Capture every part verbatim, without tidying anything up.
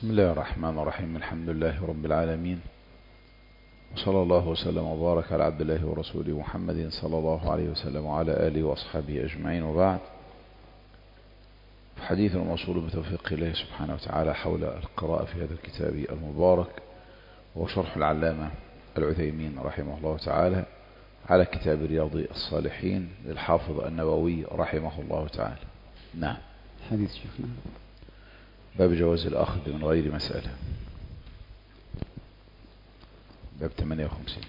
بسم الله الرحمن الرحيم. الحمد لله رب العالمين، وصلى الله وسلم وبارك على عبد الله ورسوله محمد صلى الله عليه وسلم وعلى آله وأصحابه أجمعين، وبعد. حديث موصول بتوفيق الله سبحانه وتعالى حول القراءة في هذا الكتاب المبارك، وهو شرح العلامة العثيمين رحمه الله تعالى على كتاب رياض الصالحين للحافظ النووي رحمه الله تعالى. نعم. حديث شيخنا باب جواز الأخذ من غير مسألة، باب ثمانية وخمسين.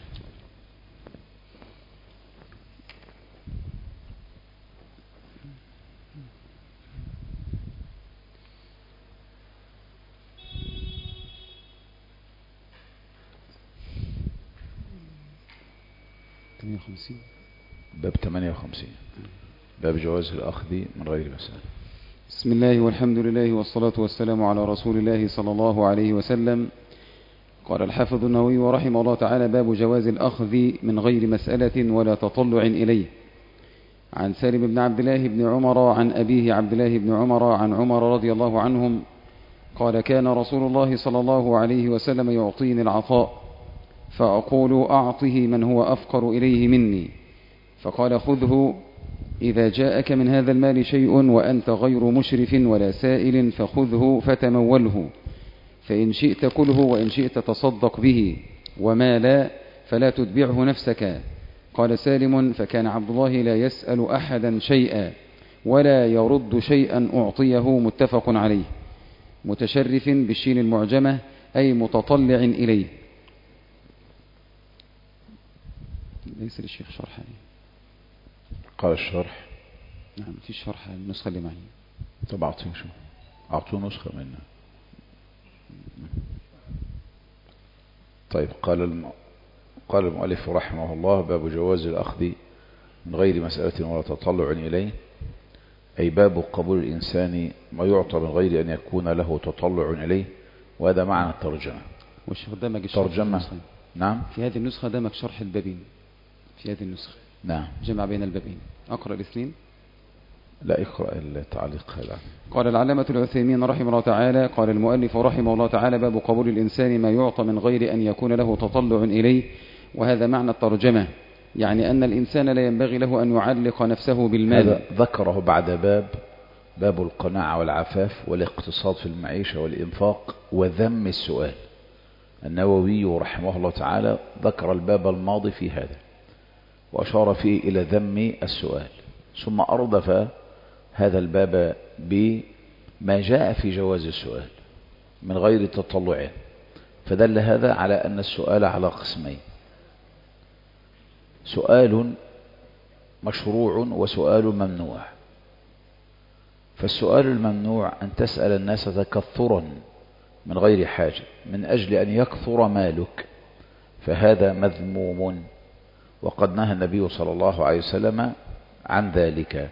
ثمانية وخمسين باب ثمانية وخمسين باب جواز الأخذ من غير مسألة. بسم الله والحمد لله والصلاة والسلام على رسول الله صلى الله عليه وسلم. قال الحافظ النووي رحمه الله تعالى: باب جواز الأخذ من غير مسألة ولا تطلع إليه. عن سالم بن عبد الله بن عمر عن أبيه عبد الله بن عمر عن عمر رضي الله عنهم قال: كان رسول الله صلى الله عليه وسلم يعطيني العطاء فأقول: أعطه من هو أفقر إليه مني، فقال: خذه إذا جاءك من هذا المال شيء وأنت غير مشرف ولا سائل فخذه فتموله، فإن شئت كله وإن شئت تصدق به، وما لا فلا تتبعه نفسك. قال سالم: فكان عبد الله لا يسأل أحدا شيئا ولا يرد شيئا أعطيه. متفق عليه. متشرف بالشين المعجمة أي متطلع إليه. ليس للشيخ شرح عليه. قال الشرح: نعم في شرح النسخة اللي معي. طب أعطيه شو أعطوه نسخة منها. طيب. قال الم... قال المؤلف رحمه الله: باب جواز الأخذ من غير مسألة ولا تطلع إليه، أي باب قبول الإنسان ما يعطى من غير أن يكون له تطلع إليه، وهذا معنى الترجمة. والشيخ دمج الشرح ترجمة. نعم. في هذه النسخة دمج شرح البابين في هذه النسخة. نعم. جمع بين البابين. أقرأ الاثنين. لا، اقرأ التعليق هذا. قال العلامة العثيمين رحمه الله تعالى: قال المؤلف رحمه الله تعالى: باب قبول الإنسان ما يعطى من غير أن يكون له تطلع إليه، وهذا معنى الترجمة، يعني أن الإنسان لا ينبغي له أن يعلق نفسه بالمال. هذا ذكره بعد باب باب القناعة والعفاف والاقتصاد في المعيشة والإنفاق وذم السؤال. النووي رحمه الله تعالى ذكر الباب الماضي في هذا وأشار فيه إلى ذم السؤال، ثم أردف هذا الباب بما جاء في جواز السؤال من غير تطلع، فدل هذا على أن السؤال على قسمين: سؤال مشروع وسؤال ممنوع. فالسؤال الممنوع أن تسأل الناس تكثرا من غير حاجة من أجل أن يكثر مالك، فهذا مذموم، وقد نهى النبي صلى الله عليه وسلم عن ذلك.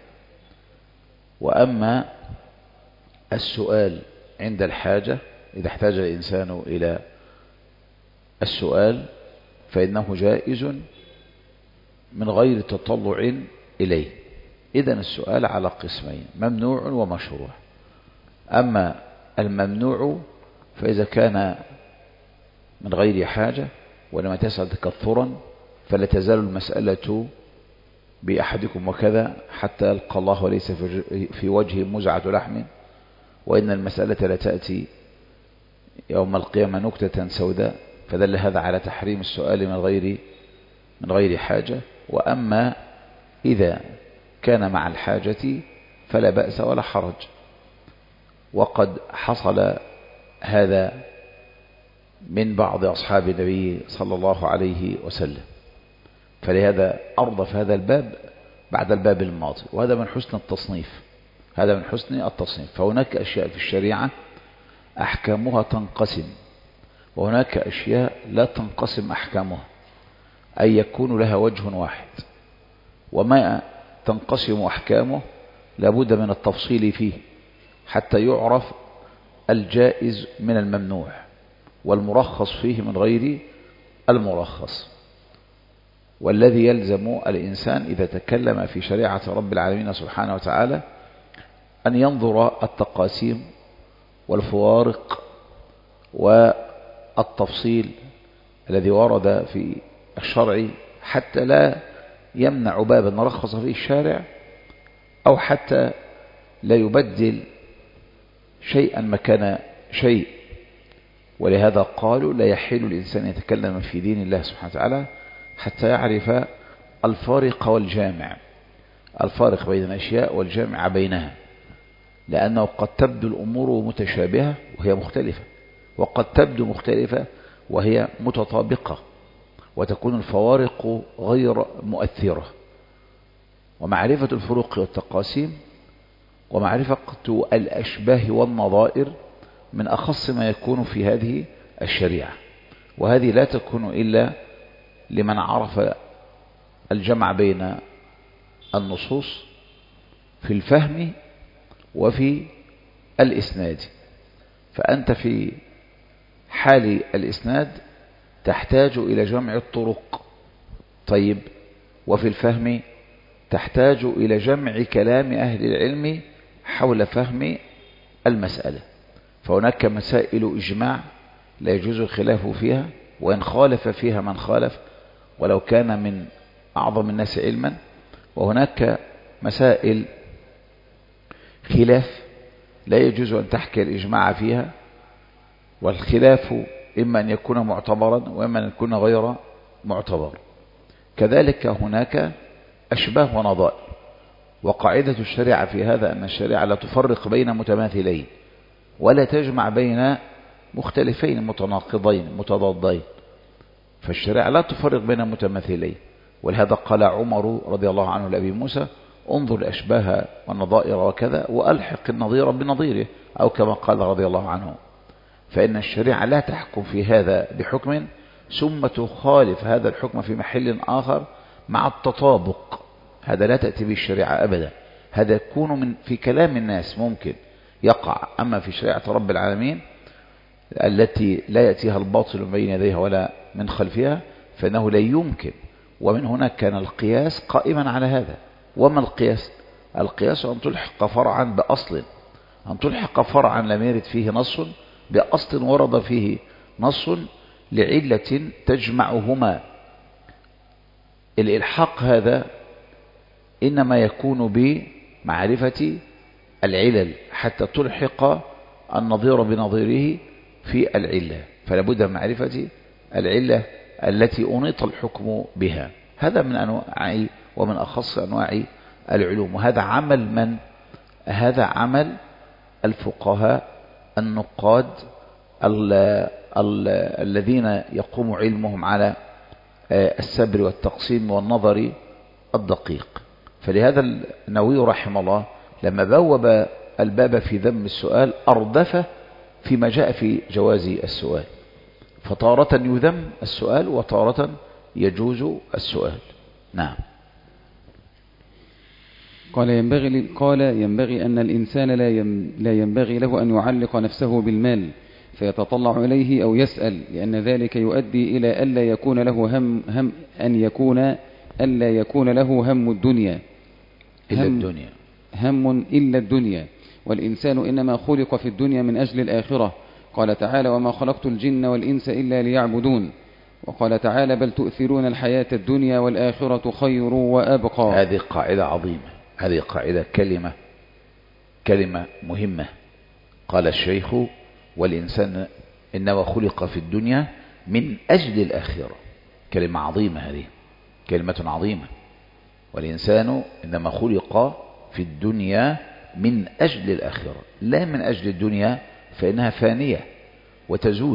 وأما السؤال عند الحاجة، إذا احتاج الإنسان إلى السؤال فإنه جائز من غير تطلع إليه. إذن السؤال على قسمين: ممنوع ومشروع. أما الممنوع فإذا كان من غير حاجة ولما تسأل تكثرا فلا تزال المسألة بأحدكم وكذا حتى يلقى الله وليس في وجهه مزعة لحم، وإن المسألة لا تأتي يوم القيامة نكتة سوداء، فدل هذا على تحريم السؤال من غير من غير حاجة. وأما إذا كان مع الحاجة فلا بأس ولا حرج، وقد حصل هذا من بعض أصحاب النبي صلى الله عليه وسلم، فلهذا أردف هذا الباب بعد الباب الماضي، وهذا من حسن التصنيف هذا من حسن التصنيف فهناك أشياء في الشريعة أحكامها تنقسم، وهناك أشياء لا تنقسم أحكامها، أي يكون لها وجه واحد، وما تنقسم أحكامه لابد من التفصيل فيه حتى يعرف الجائز من الممنوع والمرخص فيه من غير المرخص. والذي يلزم الإنسان إذا تكلم في شريعة رب العالمين سبحانه وتعالى أن ينظر التقاسيم والفوارق والتفصيل الذي ورد في الشرع حتى لا يمنع بابا رخص فيه الشارع أو حتى لا يبدل شيئا مكان شيء. ولهذا قالوا لا يحل الإنسان يتكلم في دين الله سبحانه وتعالى حتى يعرف الفارق والجامع، الفارق بين الأشياء والجامع بينها، لأنه قد تبدو الأمور متشابهة وهي مختلفة، وقد تبدو مختلفة وهي متطابقة، وتكون الفوارق غير مؤثرة. ومعرفة الفروق والتقاسيم ومعرفة الأشباه والنظائر من أخص ما يكون في هذه الشريعة، وهذه لا تكون إلا لمن عرف الجمع بين النصوص في الفهم وفي الإسناد. فأنت في حال الإسناد تحتاج إلى جمع الطرق، طيب، وفي الفهم تحتاج إلى جمع كلام أهل العلم حول فهم المسألة. فهناك مسائل إجماع لا يجوز الخلاف فيها، وإن خالف فيها من خالف ولو كان من أعظم الناس علما. وهناك مسائل خلاف لا يجوز أن تحكي الإجماع فيها، والخلاف إما أن يكون معتبرا وإما أن يكون غير معتبر. كذلك هناك أشباه ونظائر، وقاعدة الشريعة في هذا أن الشريعة لا تفرق بين متماثلين ولا تجمع بين مختلفين متناقضين متضادين، فالشريعة لا تفرق بين متماثلين. ولهذا قال عمر رضي الله عنه لأبي موسى انظر الأشباه والنظائر وكذا وألحق النظير بنظيره، أو كما قال رضي الله عنه. فإن الشريعة لا تحكم في هذا بحكم ثم تخالف هذا الحكم في محل آخر مع التطابق، هذا لا تأتي به الشريعة أبدا. هذا يكون من في كلام الناس ممكن يقع، أما في شريعة رب العالمين التي لا يأتيها الباطل من بين يديها ولا من خلفها فإنه لا يمكن. ومن هنا كان القياس قائما على هذا. وما القياس؟ القياس أن تلحق فرعا بأصل، أن تلحق فرعا لم يرد فيه نص بأصل ورد فيه نص لعلة تجمعهما. الإلحاق هذا إنما يكون بمعرفة العلل حتى تلحق النظير بنظيره في العلة، فلا بد من معرفة العلة التي أنيط الحكم بها. هذا من أنواع ومن أخص أنواع العلوم، وهذا عمل من؟ هذا عمل الفقهاء النقاد ال ال الذين يقوم علمهم على السبر والتقسيم والنظر الدقيق. فلهذا النووي رحمه الله لما بوب الباب في ذم السؤال أردف فيما جاء في جواز السؤال، فتارة يذم السؤال وتارة يجوز السؤال. نعم. قال ينبغي قال ينبغي أن الإنسان لا لا ينبغي له أن يعلق نفسه بالمال فيتطلع إليه أو يسأل، لأن ذلك يؤدي إلى ألا يكون له هم هم أن يكون ألا يكون له هم الدنيا إلا الدنيا هم إلا الدنيا، والإنسان إنما خلق في الدنيا من أجل الآخرة. قال تعالى وما خلقت الجن والإنس إلا ليعبدون. وقال تعالى بل تؤثرون الحياة الدنيا والآخرة خير وأبقى. هذه قاعدة عظيمة، هذه قاعدة كلمة كلمة مهمة. قال الشيخ والإنسان إنما خلق في الدنيا من أجل الآخرة، كلمة عظيمة، هذه كلمة عظيمة. والإنسان إنما خلق في الدنيا من أجل الآخرة، لا من أجل الدنيا فإنها فانية وتزول،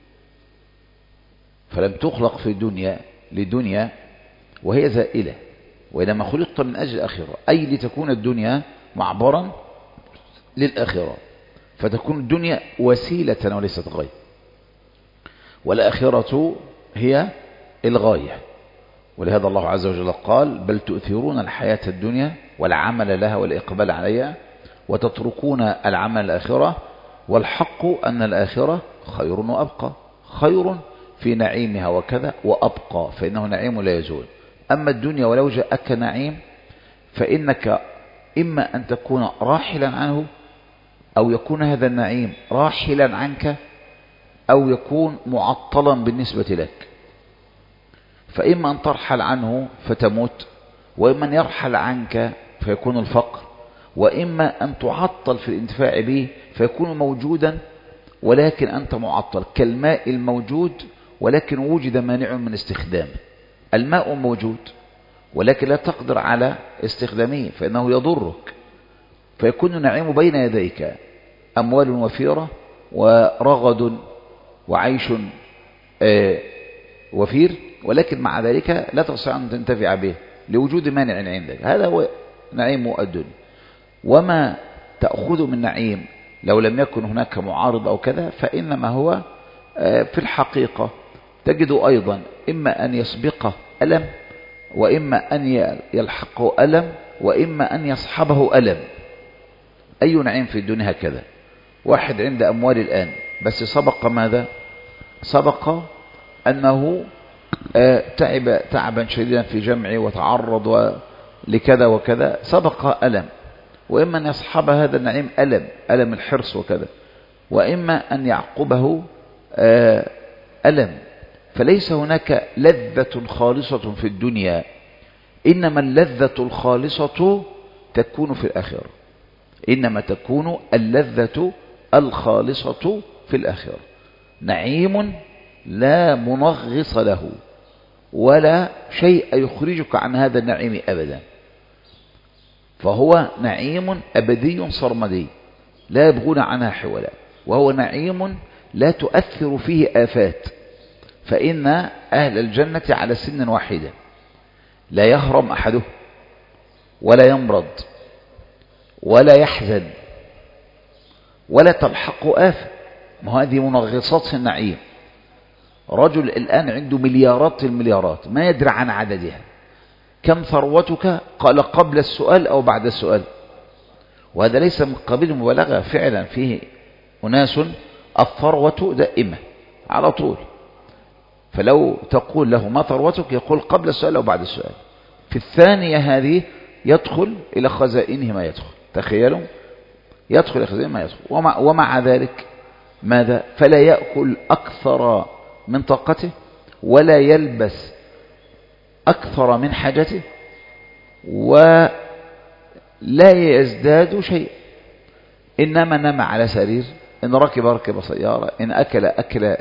فلم تخلق في الدنيا لدنيا وهي زائلة، وإنما خلقت من أجل الآخرة، أي لتكون الدنيا معبرا للآخرة، فتكون الدنيا وسيلة وليست غاية، والآخرة هي الغاية. ولهذا الله عز وجل قال بل تؤثرون الحياة الدنيا والعمل لها والإقبال عليها وتتركون العمل الآخرة، والحق أن الآخرة خير وأبقى، خير في نعيمها وكذا، وأبقى فإنه نعيم لا يزول. أما الدنيا ولو جاءك نعيم فإنك إما أن تكون راحلا عنه أو يكون هذا النعيم راحلا عنك أو يكون معطلا بالنسبة لك، فإما أن ترحل عنه فتموت، وإما أن يرحل عنك فيكون الفقر، وإما أن تعطل في الانتفاع به فيكون موجودا ولكن أنت معطل، كالماء الموجود ولكن وجد مانع من استخدامه. الماء موجود ولكن لا تقدر على استخدامه فإنه يضرك، فيكون نعيم بين يديك، أموال وفيرة ورغد وعيش آه وفير، ولكن مع ذلك لا تستطيع أن تنتفع به لوجود مانع عندك. هذا هو نعيم الدنيا. وما تأخذ من نعيم لو لم يكن هناك معارض أو كذا فإنما هو في الحقيقة تجد أيضا إما أن يسبقه ألم، وإما أن يلحقه ألم، وإما أن يصحبه ألم. أي نعيم في الدنيا هكذا. واحد عند أموال الآن بس سبق ماذا؟ سبق أنه تعب تعبا شديدا في جمعه وتعرض لكذا وكذا، سبق ألم. وإما أن يصحب هذا النعيم ألم، ألم الحرص وكذا، وإما أن يعقبه ألم. فليس هناك لذة خالصة في الدنيا، إنما اللذة الخالصة تكون في الآخرة. إنما تكون اللذة الخالصة في الآخرة. نعيم لا منغص له ولا شيء يخرجك عن هذا النعيم أبدا، فهو نعيم أبدي صرمدي لا يبغون عنها حولا، وهو نعيم لا تؤثر فيه آفات. فإن أهل الجنة على سن واحدة، لا يهرم أحده ولا يمرض ولا يحزن ولا تلحق آفة. ما هذه منغصات النعيم. رجل الآن عنده مليارات المليارات ما يدري عن عددها. كم ثروتك؟ قال قبل السؤال أو بعد السؤال. وهذا ليس من قبيل المبالغة، فعلا فيه أناس الثروة دائمة على طول، فلو تقول له ما ثروتك يقول قبل السؤال أو بعد السؤال. في الثانية هذه يدخل إلى خزائنه ما يدخل. تخيلوا، يدخل إلى خزائنه ما يدخل. ومع, ومع ذلك ماذا؟ فلا يأكل أكثر من طاقته ولا يلبس أكثر من حاجته ولا يزداد شيء. إنما نام على سرير، إن ركب ركب سيارة، إن أكل أكل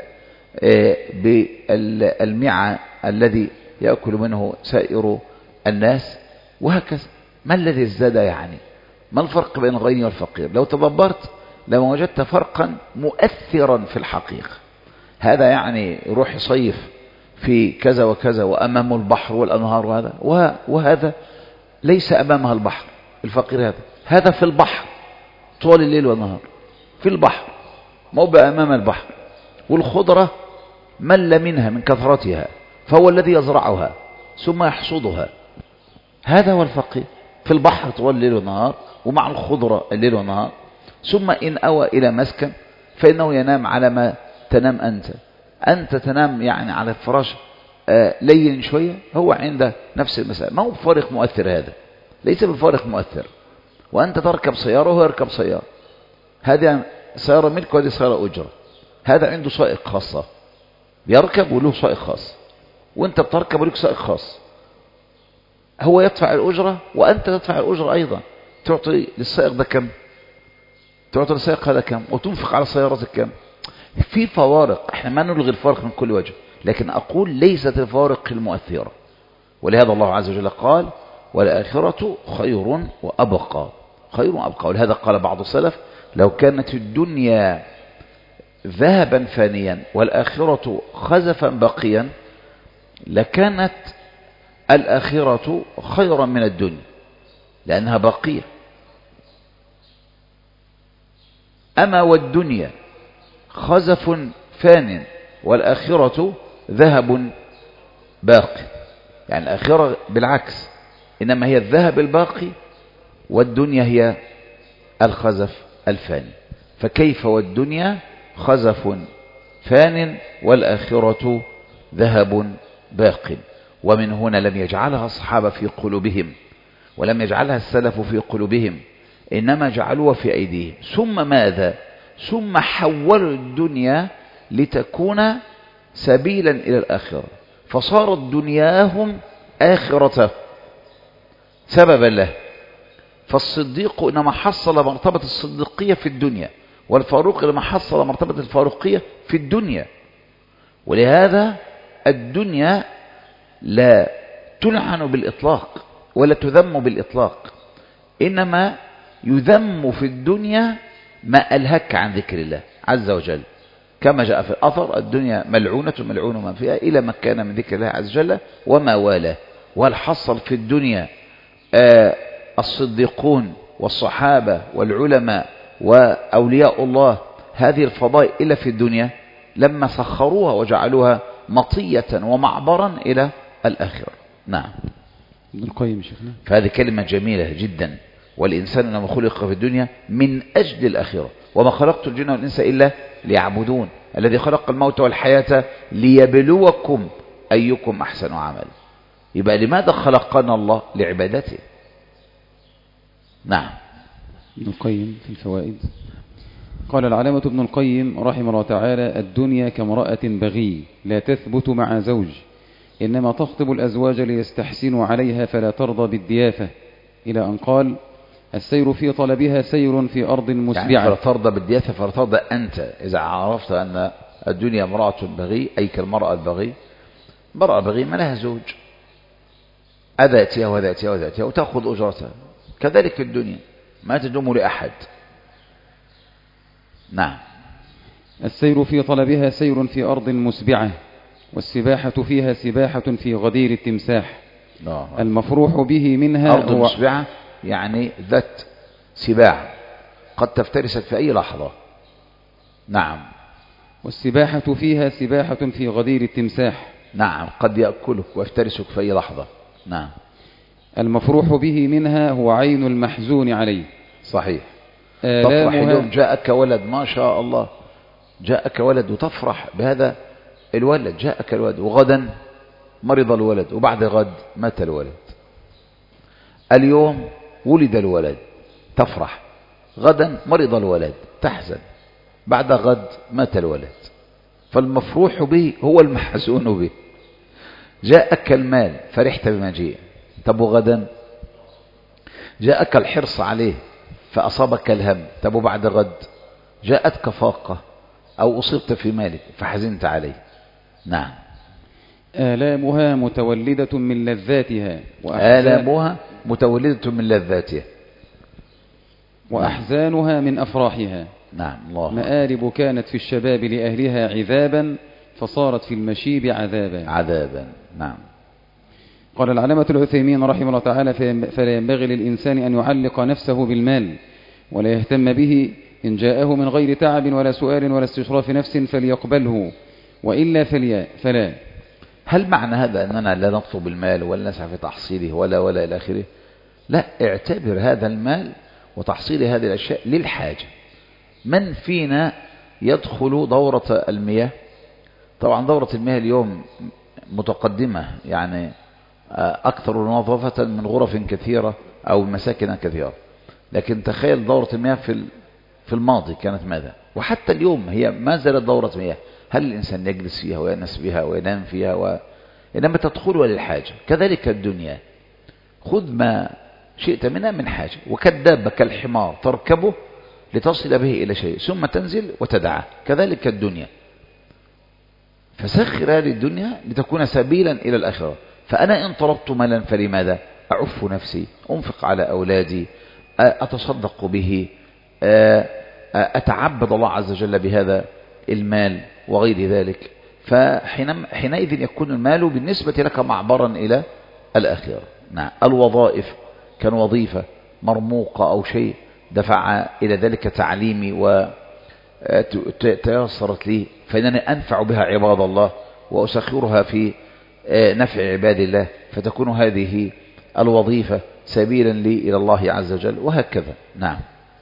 بالمعى الذي يأكل منه سائر الناس، وهكذا. ما الذي ازداد يعني؟ ما الفرق بين الغني والفقير؟ لو تدبرت لو وجدت فرقا مؤثرا في الحقيقة. هذا يعني يروح يصيف في كذا وكذا وأمامه البحر والأنهار، وهذا وهذا ليس أمامها البحر. الفقير هذا هذا في البحر طول الليل والنهار، في البحر ما هو أمام البحر، والخضرة مل منها من كثرتها، فهو الذي يزرعها ثم يحصدها. هذا هو الفقير، في البحر طول الليل والنهار ومع الخضرة الليل والنهار. ثم إن أوى إلى مسكن فإنه ينام على ما تنام أنت. أنت تنام يعني على الفراش آه لين شوية، هو عنده نفس المسألة. ما هو بفارق مؤثر، هذا ليس بفارق مؤثر. وأنت تركب سيارة وهو يركب سيارة، هذه سيارة ملك وهذه سيارة أجرة. هذا عنده سائق خاصة بيركب وله سائق خاص، وانت بتركب ولك سائق خاص. هو يدفع الأجرة وأنت تدفع الأجرة أيضا. تعطي للسائق ده كم؟ تعطي للسائق هذا كم؟ وتنفق على سيارتك كم؟ في فوارق، احنا ما نلغي الفارق من كل وجه، لكن أقول ليست الفوارق المؤثرة. ولهذا الله عز وجل قال والآخرة خير وأبقى، خير وأبقى. ولهذا قال بعض السلف لو كانت الدنيا ذهبا فانيا والآخرة خزفا بقيا لكانت الآخرة خيرا من الدنيا لأنها باقية. أما والدنيا خزف فان والآخرة ذهب باقي، يعني الآخرة بالعكس، إنما هي الذهب الباقي والدنيا هي الخزف الفاني. فكيف والدنيا خزف فان والآخرة ذهب باق؟ ومن هنا لم يجعلها الصحابة في قلوبهم ولم يجعلها السلف في قلوبهم، إنما جعلوها في أيديهم. ثم ماذا؟ ثم حولوا الدنيا لتكون سبيلا إلى الآخرة، فصارت دنياهم آخرته سببا له. فالصديق إنما حصل مرتبة الصديقية في الدنيا، والفاروق إنما حصل مرتبة الفاروقية في الدنيا. ولهذا الدنيا لا تلعن بالإطلاق ولا تذم بالإطلاق، إنما يذم في الدنيا ما ألهك عن ذكر الله عز وجل، كما جاء في الأثر: الدنيا ملعونة ملعون من فيها إلى ما كان من ذكر الله عز وجل وما والاه. وهل حصل في الدنيا آه الصديقون والصحابة والعلماء وأولياء الله هذه الفضائل إلا في الدنيا؟ لما سخروها وجعلوها مطية ومعبرا إلى الآخرة. نعم. ابن القيم شيخنا. فهذه كلمة جميلة جدا. والإنسان إنما خلق في الدنيا من أجل الآخرة، وما خلقت الجن والإنس إلا ليعبدون، الذي خلق الموت والحياة ليبلوكم أيكم أحسن عمل. يبقى لماذا خلقنا الله؟ لعبادته. نعم. ابن القيم في الفوائد قال: العلامة ابن القيم رحمه الله تعالى: الدنيا كامرأة بغي لا تثبت مع زوج، إنما تخطب الأزواج ليستحسنوا عليها فلا ترضى بالضيافة، إلى أن قال: السير في طلبها سير في أرض مسبعة. يعني فلا ترضى بالضيافة فلا ترضى أنت. إذا عرفت أن الدنيا امرأة بغي، أي كالمرأة البغي، مرأة بغي ما لها زوج، أذاتها وذاتها وذاتها وتأخذ أجرتها، كذلك الدنيا ما تدوم لأحد. نعم. السير في طلبها سير في أرض مسبعة، والسباحة فيها سباحة في غدير التمساح. لا. المفروح به منها أرض مسبعة يعني ذات سباع قد تفترسك في أي لحظة. نعم. والسباحة فيها سباحة في غدير التمساح. نعم، قد يأكلك ويفترسك في أي لحظة. نعم. المفروح به منها هو عين المحزون عليه. صحيح. تفرح اليوم جاءك ولد، ما شاء الله، جاءك ولد وتفرح بهذا الولد، جاءك الولد، وغدا مرض الولد، وبعد غد مات الولد. اليوم ولد الولد تفرح، غدا مرض الولد تحزن، بعد غد مات الولد. فالمفروح به هو المحزون به. جاءك المال فرحت بمجيء، طب وغدا جاءك الحرص عليه فأصابك الهم، طب وبعد غد جاءتك فاقة أو أصبت في مالك فحزنت عليه. نعم. آلامها متولدة من لذاتها آلامها متولدة من لذاتها وأحزانها من أفراحها. نعم. الله. مآرب كانت في الشباب لأهلها عذابا، فصارت في المشيب عذابا. عذابا. نعم. قال العلامة العثيمين رحمه الله تعالى: فلا ينبغي للإنسان أن يعلق نفسه بالمال ولا يهتم به، إن جاءه من غير تعب ولا سؤال ولا استشراف نفس فليقبله، وإلا فلا. هل معنى هذا أننا لا نطلب المال ولا نسعى في تحصيله ولا ولا إلى آخره؟ لا، اعتبر هذا المال وتحصيل هذه الأشياء للحاجة. من فينا يدخل دورة المياه؟ طبعا دورة المياه اليوم متقدمة، يعني أكثر نظافة من غرف كثيرة أو مساكن كثيرة، لكن تخيل دورة المياه في في الماضي كانت ماذا؟ وحتى اليوم هي ما زالت دورة مياه. هل الإنسان يجلس فيها ويأنس بها وينام فيها و... إنما تدخلها للحاجة. كذلك الدنيا، خذ ما شئت منها من حاجة، وكالدابة كالحمار تركبه لتصل به إلى شيء ثم تنزل وتدعه، كذلك الدنيا. فسخر هذه الدنيا لتكون سبيلا إلى الآخرة. فأنا إن طلبت مالا فلماذا؟ أعف نفسي، أنفق على أولادي، أتصدق به، أتعبد الله عز وجل بهذا المال وغير ذلك. فحينئذ يكون المال بالنسبة لك معبرا إلى الآخرة. نعم. الوظائف كان وظيفة مرموقة أو شيء دفع إلى ذلك تعليمي وتيسرت لي، فإنني أنفع بها عباد الله وأسخرها في نفع عباد الله، فتكون هذه الوظيفة سبيلا لي إلى الله عز وجل، وهكذا. نعم.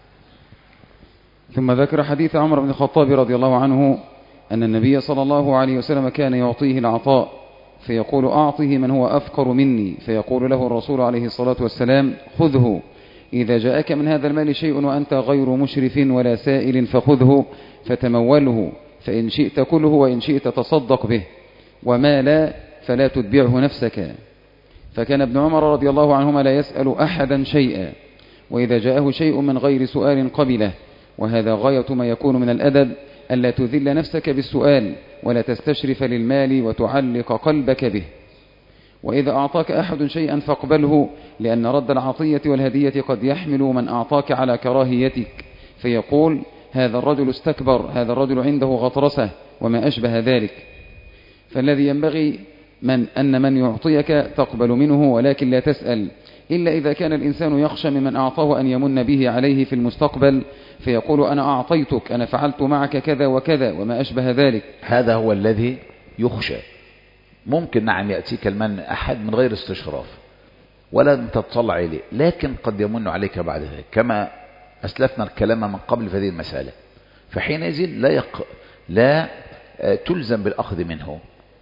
ثم ذكر حديث عمر بن الخطاب رضي الله عنه أن النبي صلى الله عليه وسلم كان يعطيه العطاء فيقول: أعطه من هو أفقر مني، فيقول له الرسول عليه الصلاة والسلام: خذه، إذا جاءك من هذا المال شيء وأنت غير مشرف ولا سائل فخذه فتموله، فإن شئت كله وإن شئت تصدق به، وما لا فلا تتبعه نفسك. فكان ابن عمر رضي الله عنهما لا يسأل أحدا شيئا، وإذا جاءه شيء من غير سؤال قبله، وهذا غاية ما يكون من الأدب، ألا تذل نفسك بالسؤال ولا تستشرف للمال وتعلق قلبك به. وإذا أعطاك أحد شيئا فاقبله، لأن رد العطية والهدية قد يحمل من أعطاك على كراهيتك، فيقول هذا الرجل استكبر، هذا الرجل عنده غطرسة وما أشبه ذلك. فالذي ينبغي من أن من يعطيك تقبل منه، ولكن لا تسأل، إلا إذا كان الإنسان يخشى ممن أعطاه أن يمن به عليه في المستقبل، فيقول أنا أعطيتك، أنا فعلت معك كذا وكذا وما أشبه ذلك. هذا هو الذي يخشى. ممكن نعم يأتيك المن أحد من غير استشراف ولا أنت تطلع إليه، لكن قد يمن عليك بعد ذلك، كما أسلفنا الكلام من قبل في هذه المسألة. فحينئذ لا, يق... لا تلزم بالأخذ منه،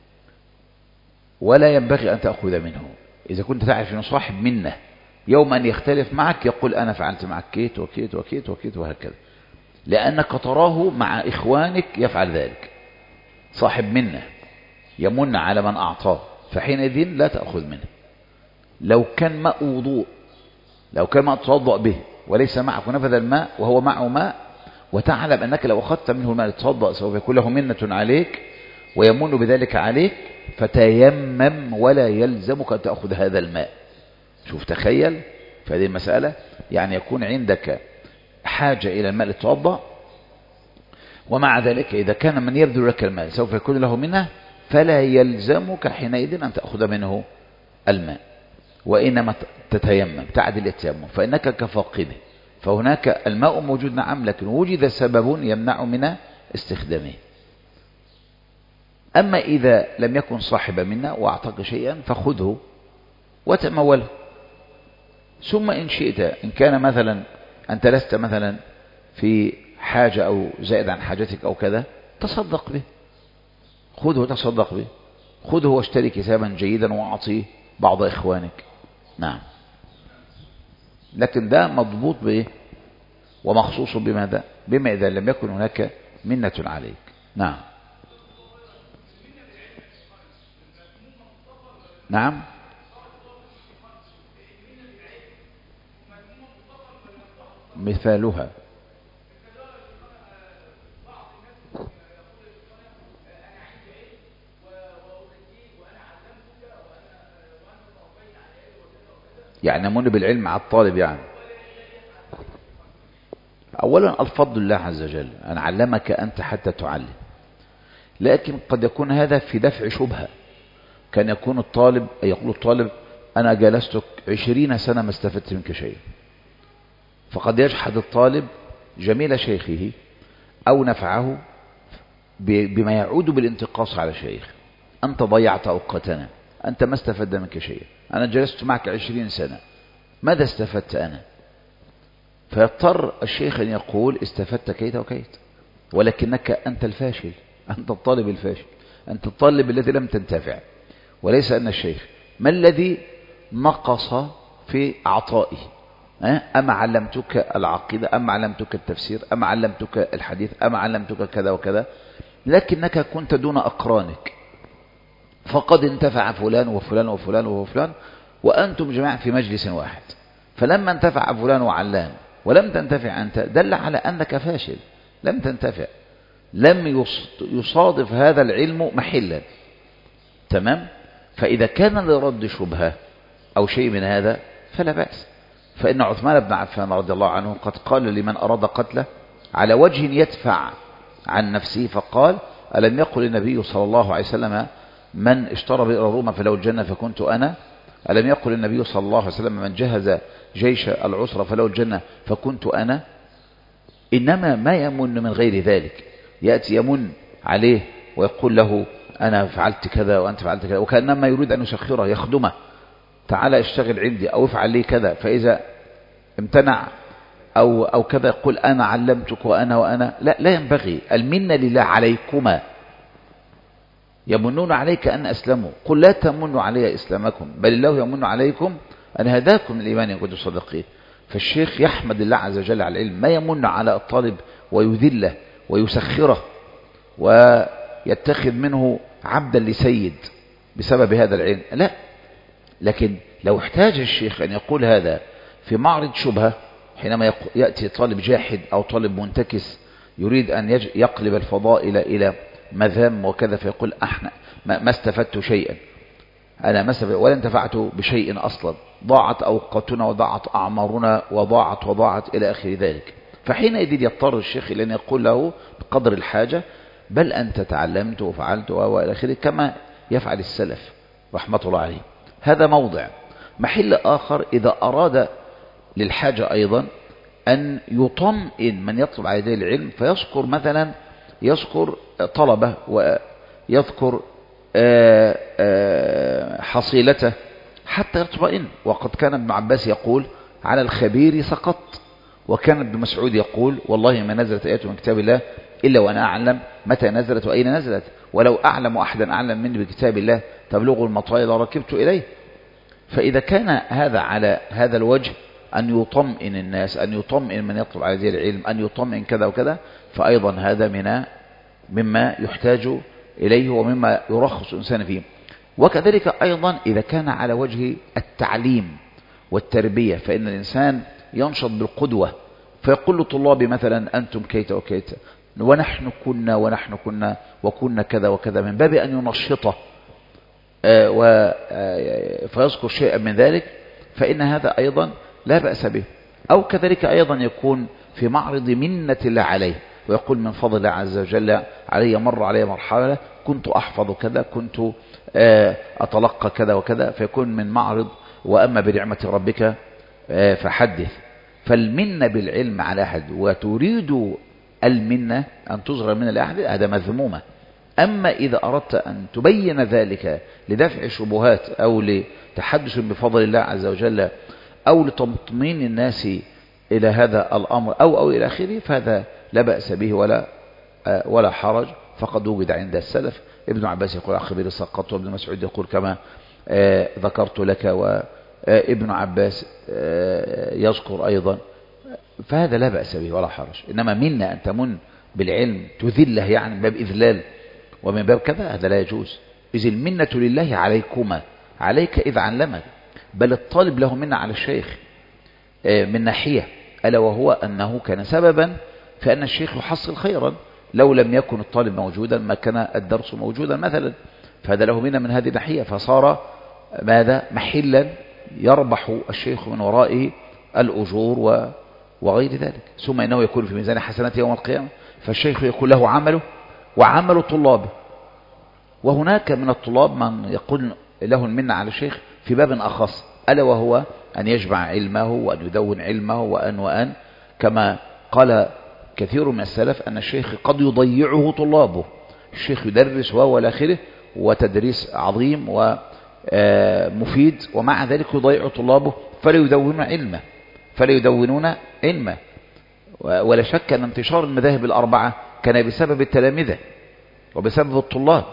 ولا ينبغي أن تأخذ منه. إذا كنت تعرف أنه صاحب منه، يوم أن يختلف معك يقول أنا فعلت معك كيت وكيت وكيت وكيت وهكذا، لأنك تراه مع إخوانك يفعل ذلك. صاحب منه يمن على من أعطاه، فحينئذ لا تأخذ منه. لو كان ماء وضوء، لو كان ماء تتوضأ به وليس معك ونفذ الماء وهو معه ماء، وتعلم أنك لو أخذت منه الماء لتتوضأ سوف يكون له منة عليك ويمن بذلك عليك، فتيمم ولا يلزمك أن تأخذ هذا الماء. شوف، تخيل في هذه المسألة، يعني يكون عندك حاجة إلى الماء لتتوضأ، ومع ذلك إذا كان من يبذل لك الماء سوف يكون له منه، فلا يلزمك حينئذ أن تأخذ منه الماء، وإنما تتيمم، تعدل التيمم، فإنك كفاقده. فهناك الماء موجود نعم، لكن وجد سبب يمنع من استخدامه. أما إذا لم يكن صاحب منا وأعطاك شيئا فخذه وتموله، ثم إن شئت، إن كان مثلا أنت لست مثلا في حاجة أو زائد عن حاجتك أو كذا، تصدق به، خذه تصدق به، خذه واشتري كتابا جيدا وأعطيه بعض إخوانك. نعم، لكن ده مضبوط به ومخصوص بماذا؟ بما إذا لم يكن هناك منة عليك. نعم نعم مثالها يعني من بالعلم على الطالب. يعني أولا الفضل الله عز وجل أن علمك أنت حتى تعلم، لكن قد يكون هذا في دفع شبهة. كان يكون الطالب يقول الطالب أنا جلستك عشرين سنة ما استفدت منك شيء، فقد يجحد الطالب جميل شيخه أو نفعه بما يعود بالانتقاص على شيخ. أنت ضيعت أوقاتنا، أنت ما استفدت منك شيء، أنا جلست معك عشرين سنة، ماذا استفدت أنا؟ فيضطر الشيخ أن يقول استفدت كيت وكيت، ولكنك أنت الفاشل، أنت الطالب الفاشل، أنت الطالب الذي لم تنتفع، وليس أن الشيخ. ما الذي نقص في عطائه؟ أما علمتك العقيدة، أما علمتك التفسير، أما علمتك الحديث، أما علمتك كذا وكذا، لكنك كنت دون أقرانك، فقد انتفع فلان وفلان وفلان وفلان وأنتم جميعا في مجلس واحد، فلما انتفع فلان وعلان ولم تنتفع أنت، دل على أنك فاشل، لم تنتفع، لم يصادف هذا العلم محلا. تمام؟ فإذا كان لرد شبهة أو شيء من هذا فلا بأس. فإن عثمان بن عفان رضي الله عنه قد قال لمن أراد قتله على وجه يدفع عن نفسه، فقال ألم يقل النبي صلى الله عليه وسلم من اشترى بئر روما فله الجنة فكنت أنا؟ ألم يقل النبي صلى الله عليه وسلم من جهز جيش العسرة فله الجنة فكنت أنا؟ إنما ما يمن من غير ذلك، يأتي يمن عليه ويقول له أنا فعلت كذا وأنت فعلت كذا، وكأنما يريد أن يسخره يخدمه، تعالى اشتغل عندي أو افعل لي كذا، فإذا امتنع أو, أو كذا يقول أنا علمتك وأنا وأنا. لا، لا ينبغي. المنة لله عليكما، يمنون عليك أن أسلموا، قل لا تمنوا علي إسلامكم بل الله يمن عليكم أن هداكم الإيمان إن كنتم صادقين. فالشيخ يحمد الله عز وجل على العلم، ما يمن على الطالب ويذله ويسخره ويتخذ منه عبدا لسيد بسبب هذا العلم، لا. لكن لو احتاج الشيخ أن يقول هذا في معرض شبهة، حينما يأتي طالب جاحد أو طالب منتكس يريد أن يقلب الفضائل إلى مذام وكذا، فيقول احنا ما استفدت شيئا، أنا ما استفدت ولا انتفعت بشيء أصلا، ضاعت أوقاتنا وضاعت أعمارنا وضاعت وضاعت إلى آخر ذلك. فحينئذ يضطر الشيخ إلى أن يقول له بقدر الحاجة بل أنت تعلمت وفعلت وإلى آخره، كما يفعل السلف رحمة الله عليه. هذا موضع. محل آخر إذا أراد للحاجة أيضا أن يطمئن من يطلب على يديه العلم، فيذكر مثلا يذكر طلبة ويذكر آآ آآ حصيلته حتى يطمئن. وقد كان ابن عباس يقول على الخبير سقط، وكان ابن مسعود يقول والله ما نزلت آية من كتاب الله إلا وأنا أعلم متى نزلت وأين نزلت، ولو أعلم أحدا أعلم مني بكتاب الله تبلغ المطايا لركبت إليه. فإذا كان هذا على هذا الوجه أن يطمئن الناس، أن يطمئن من يطلب على ذي العلم، أن يطمئن كذا وكذا، فأيضا هذا من مما يحتاج إليه ومما يرخص الإنسان فيه. وكذلك أيضا إذا كان على وجه التعليم والتربية، فإن الإنسان ينشط بالقدوة، فيقول لطلابي مثلا أنتم كيت وكيت ونحن كنا ونحن كنا وكنا كذا وكذا، من باب أن ينشطه فيذكر شيئا من ذلك، فإن هذا أيضا لا بأس به. أو كذلك أيضا يكون في معرض منة الله عليه، ويقول من فضل الله عز وجل علي مر علي مرحلة كنت أحفظ كذا، كنت أتلقى كذا وكذا، فيكون من معرض وأما بنعمة ربك فحدث. فالمنة بالعلم على أحد وتريد المنة أن تظهر من الأحد، هذا مذمومة. أما إذا أردت أن تبين ذلك لدفع شبهات أو لتحدث بفضل الله عز وجل أو لتطمين الناس إلى هذا الأمر أو أو إلى آخره، فهذا لا بأس به ولا ولا حرج، فقد وجد عند السلف. ابن عباس يقول خبير السقط، وابن مسعود يقول كما ذكرت لك، وابن عباس يذكر أيضا، فهذا لا بأس به ولا حرج. إنما منا أن تمن بالعلم تذله يعني من باب إذلال ومن باب كذا، هذا لا يجوز. إذ المنة لله عليكما، عليك إذ علمك، بل الطالب له منة على الشيخ من ناحية، ألا وهو أنه كان سببا في أن الشيخ يحصل خيرا، لو لم يكن الطالب موجودا ما كان الدرس موجودا مثلا، فهذا له منة من هذه الناحية، فصار ماذا محلا يربح الشيخ من ورائه الأجور وغير ذلك. ثم إنه يكون في ميزان حسنات يوم القيامة، فالشيخ يكون له عمله وعمل طلابه. وهناك من الطلاب من يقول له المنة على الشيخ في باب أخص، ألا وهو أن يجمع علمه وأن يدون علمه وأن وأن كما قال كثير من السلف أن الشيخ قد يضيعه طلابه. الشيخ يدرس وهو الآخره وتدريس عظيم ومفيد، ومع ذلك يضيع طلابه فلا يدونون علمه فلا يدونون علمه. ولا شك أن انتشار المذاهب الأربعة كان بسبب التلامذة وبسبب الطلاب،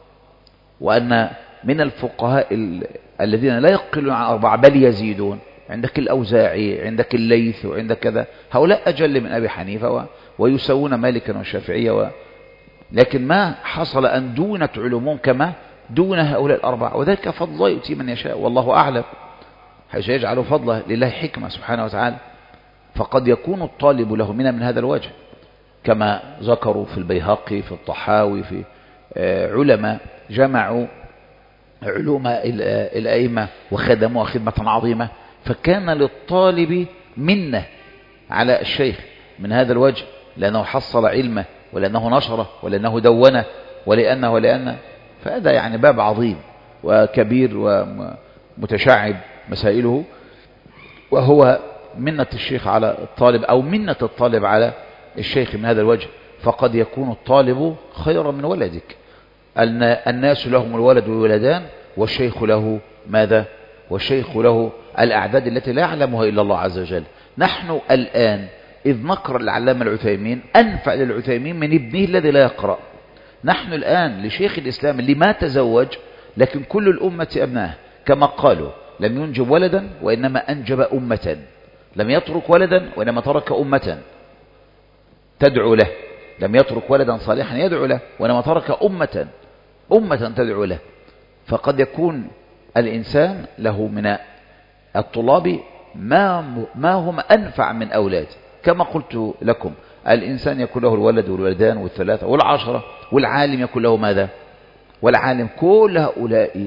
وأن من الفقهاء الذين لا يقلون عن أربعة بل يزيدون، عندك الأوزاعي، عندك الليث، وعندك كذا، هؤلاء أجل من أبي حنيفة ويسوون مالكا والشافعية و... لكن ما حصل أن دونت علومهم كما دون هؤلاء الأربعة، وذلك فضل الله يؤتي من يشاء والله أعلم، حيث يجعل فضله لله حكمة سبحانه وتعالى. فقد يكون الطالب له منه من هذا الوجه، كما ذكروا في البيهقي في الطحاوي في علماء جمعوا علوم الأئمة وخدموها خدمة عظيمة، فكان للطالب منة على الشيخ من هذا الوجه، لأنه حصل علمه ولأنه نشره ولأنه دونه ولأنه ولأنه فهذا يعني باب عظيم وكبير ومتشعب مسائله، وهو منة الشيخ على الطالب أو منة الطالب على الشيخ من هذا الوجه. فقد يكون الطالب خيرا من ولدك، الناس لهم الولد والولدان، والشيخ له ماذا؟ والشيخ له الأعداد التي لا يعلمها إلا الله عز وجل. نحن الآن إذ نقرأ العلامة العثيمين أنفع للعثيمين من ابنه الذي لا يقرأ. نحن الآن لشيخ الإسلام اللي ما تزوج لكن كل الأمة أبناه، كما قالوا لم ينجب ولدا وإنما أنجب أمة، لم يترك ولدا وإنما ترك أمة تدعو له. لم يترك ولدا صالحا يدعو له، وإنما ترك أمة أمة تدعو له. فقد يكون الإنسان له من الطلاب ما ما هم أنفع من أولاد، كما قلت لكم الإنسان يكون له الولد والولدان والثلاثة والعشرة، والعالم يكون له ماذا؟ والعالم كل هؤلاء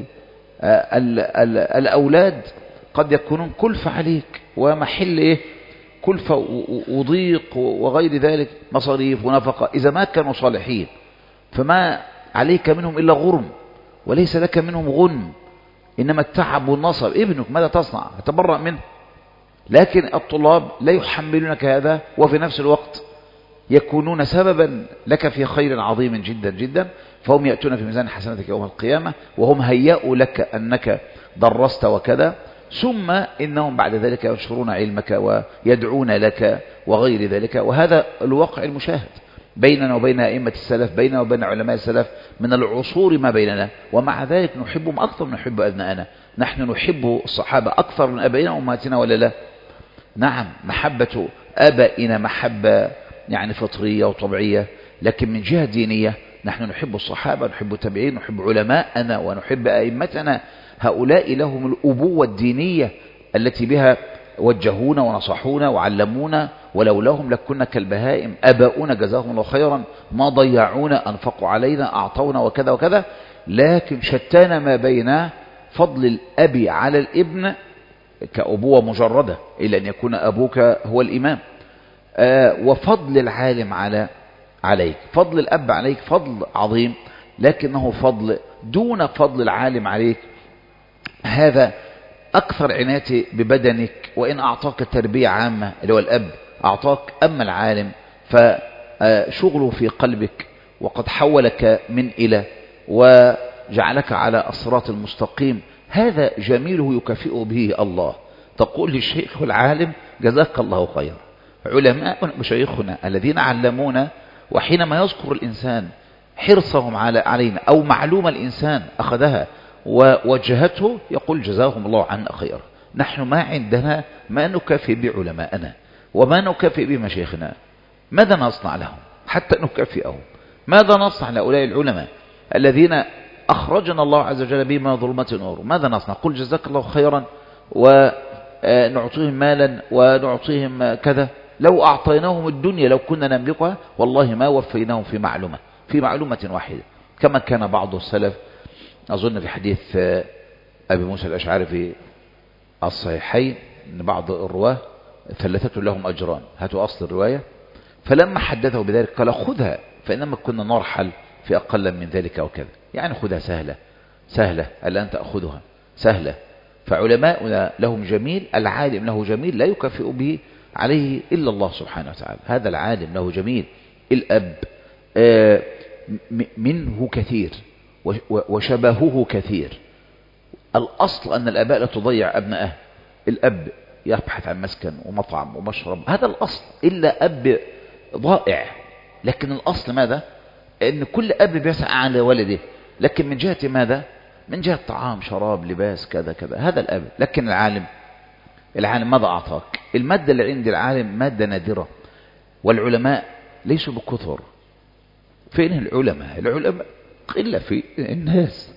الأولاد قد يكونون كلفة عليك ومحل إيه؟ كلفة وضيق وغير ذلك، مصاريف ونفقة. إذا ما كانوا صالحين فما عليك منهم إلا غرم، وليس لك منهم غنم، إنما التعب والنصب. ابنك ماذا تصنع؟ تبرأ منه. لكن الطلاب لا يحملونك هذا، وفي نفس الوقت يكونون سببا لك في خير عظيم جدا جدا، فهم يأتون في ميزان حسناتك يوم القيامة، وهم هيأوا لك أنك درست وكذا، ثم إنهم بعد ذلك ينشرون علمك ويدعون لك وغير ذلك. وهذا الواقع المشاهد بيننا وبين أئمة السلف، بيننا وبين علماء السلف من العصور ما بيننا، ومع ذلك نحبهم أكثر من نحب أبنائنا. نحن نحب الصحابة أكثر من أبائنا وأمهاتنا ولا لا؟ نعم، محبة آبائنا محبة يعني فطرية وطبيعية، لكن من جهة دينية نحن نحب الصحابة، نحب التابعين، نحب علماءنا ونحب أئمتنا. هؤلاء لهم الأبوة الدينية التي بها وجهونا ونصحونا وعلمونا، ولولاهم لكنا كالبهائم. آباؤنا جزاهم الله خيرا ما ضيعونا، أنفقوا علينا، أعطونا وكذا وكذا. لكن شتان ما بين فضل الأب على الابن كأبوة مجردة، إلا أن يكون أبوك هو الإمام، آه وفضل العالم على عليك. فضل الأب عليك فضل عظيم، لكنه فضل دون فضل العالم عليك. هذا أكثر عناية ببدنك، وإن أعطاك تربية عامة اللي هو الأب أعطاك، أما العالم فشغله في قلبك، وقد حولك من إلى وجعلك على الصراط المستقيم. هذا جميله يكافئ به الله. تقول للشيخ والعالم جزاك الله خيرا. علماء مشايخنا الذين علمونا، وحينما يذكر الإنسان حرصهم على علينا أو معلومة الإنسان أخذها ووجهته يقول جزاهم الله عنا خيرا. نحن ما عندنا ما نكافئ بعلماءنا وما نكافئ بمشايخنا. ماذا نصنع لهم حتى نكافئهم؟ ماذا نصنع لأولئك العلماء الذين أخرجنا الله عز وجل بهم من ظلمات النور؟ ماذا نصنع؟ قل جزاك الله خيرا ونعطيهم مالا ونعطيهم كذا. لو أعطيناهم الدنيا لو كنا نملكها والله ما وفيناهم في معلومة في معلومة واحدة، كما كان بعض السلف. أظن في حديث أبي موسى الأشعري في الصحيحين أن بعض الرواه ثلاثة لهم أجران، هاتوا أصل الرواية. فلما حدثه بذلك قال خذها فإنما كنا نرحل في أقل من ذلك وكذا، يعني خذها سهلة سهلة الآن تأخذها سهلة. فعلماؤنا لهم جميل، العالم له جميل لا يكافئ به عليه إلا الله سبحانه وتعالى. هذا العالم له جميل. الأب منه كثير وشبهه كثير. الأصل أن الآباء لا تضيع أبنائه. الأب يبحث عن مسكن ومطعم ومشرب، هذا الأصل، إلا أب ضائع. لكن الأصل ماذا؟ أن كل أب بيسعى على ولده، لكن من جهة ماذا؟ من جهة طعام شراب لباس كذا كذا، هذا الأب. لكن العالم العالم ماذا أعطاك؟ المادة اللي عند العالم مادة نادرة، والعلماء ليسوا بكثر. فين العلماء؟ العلماء قلة في الناس،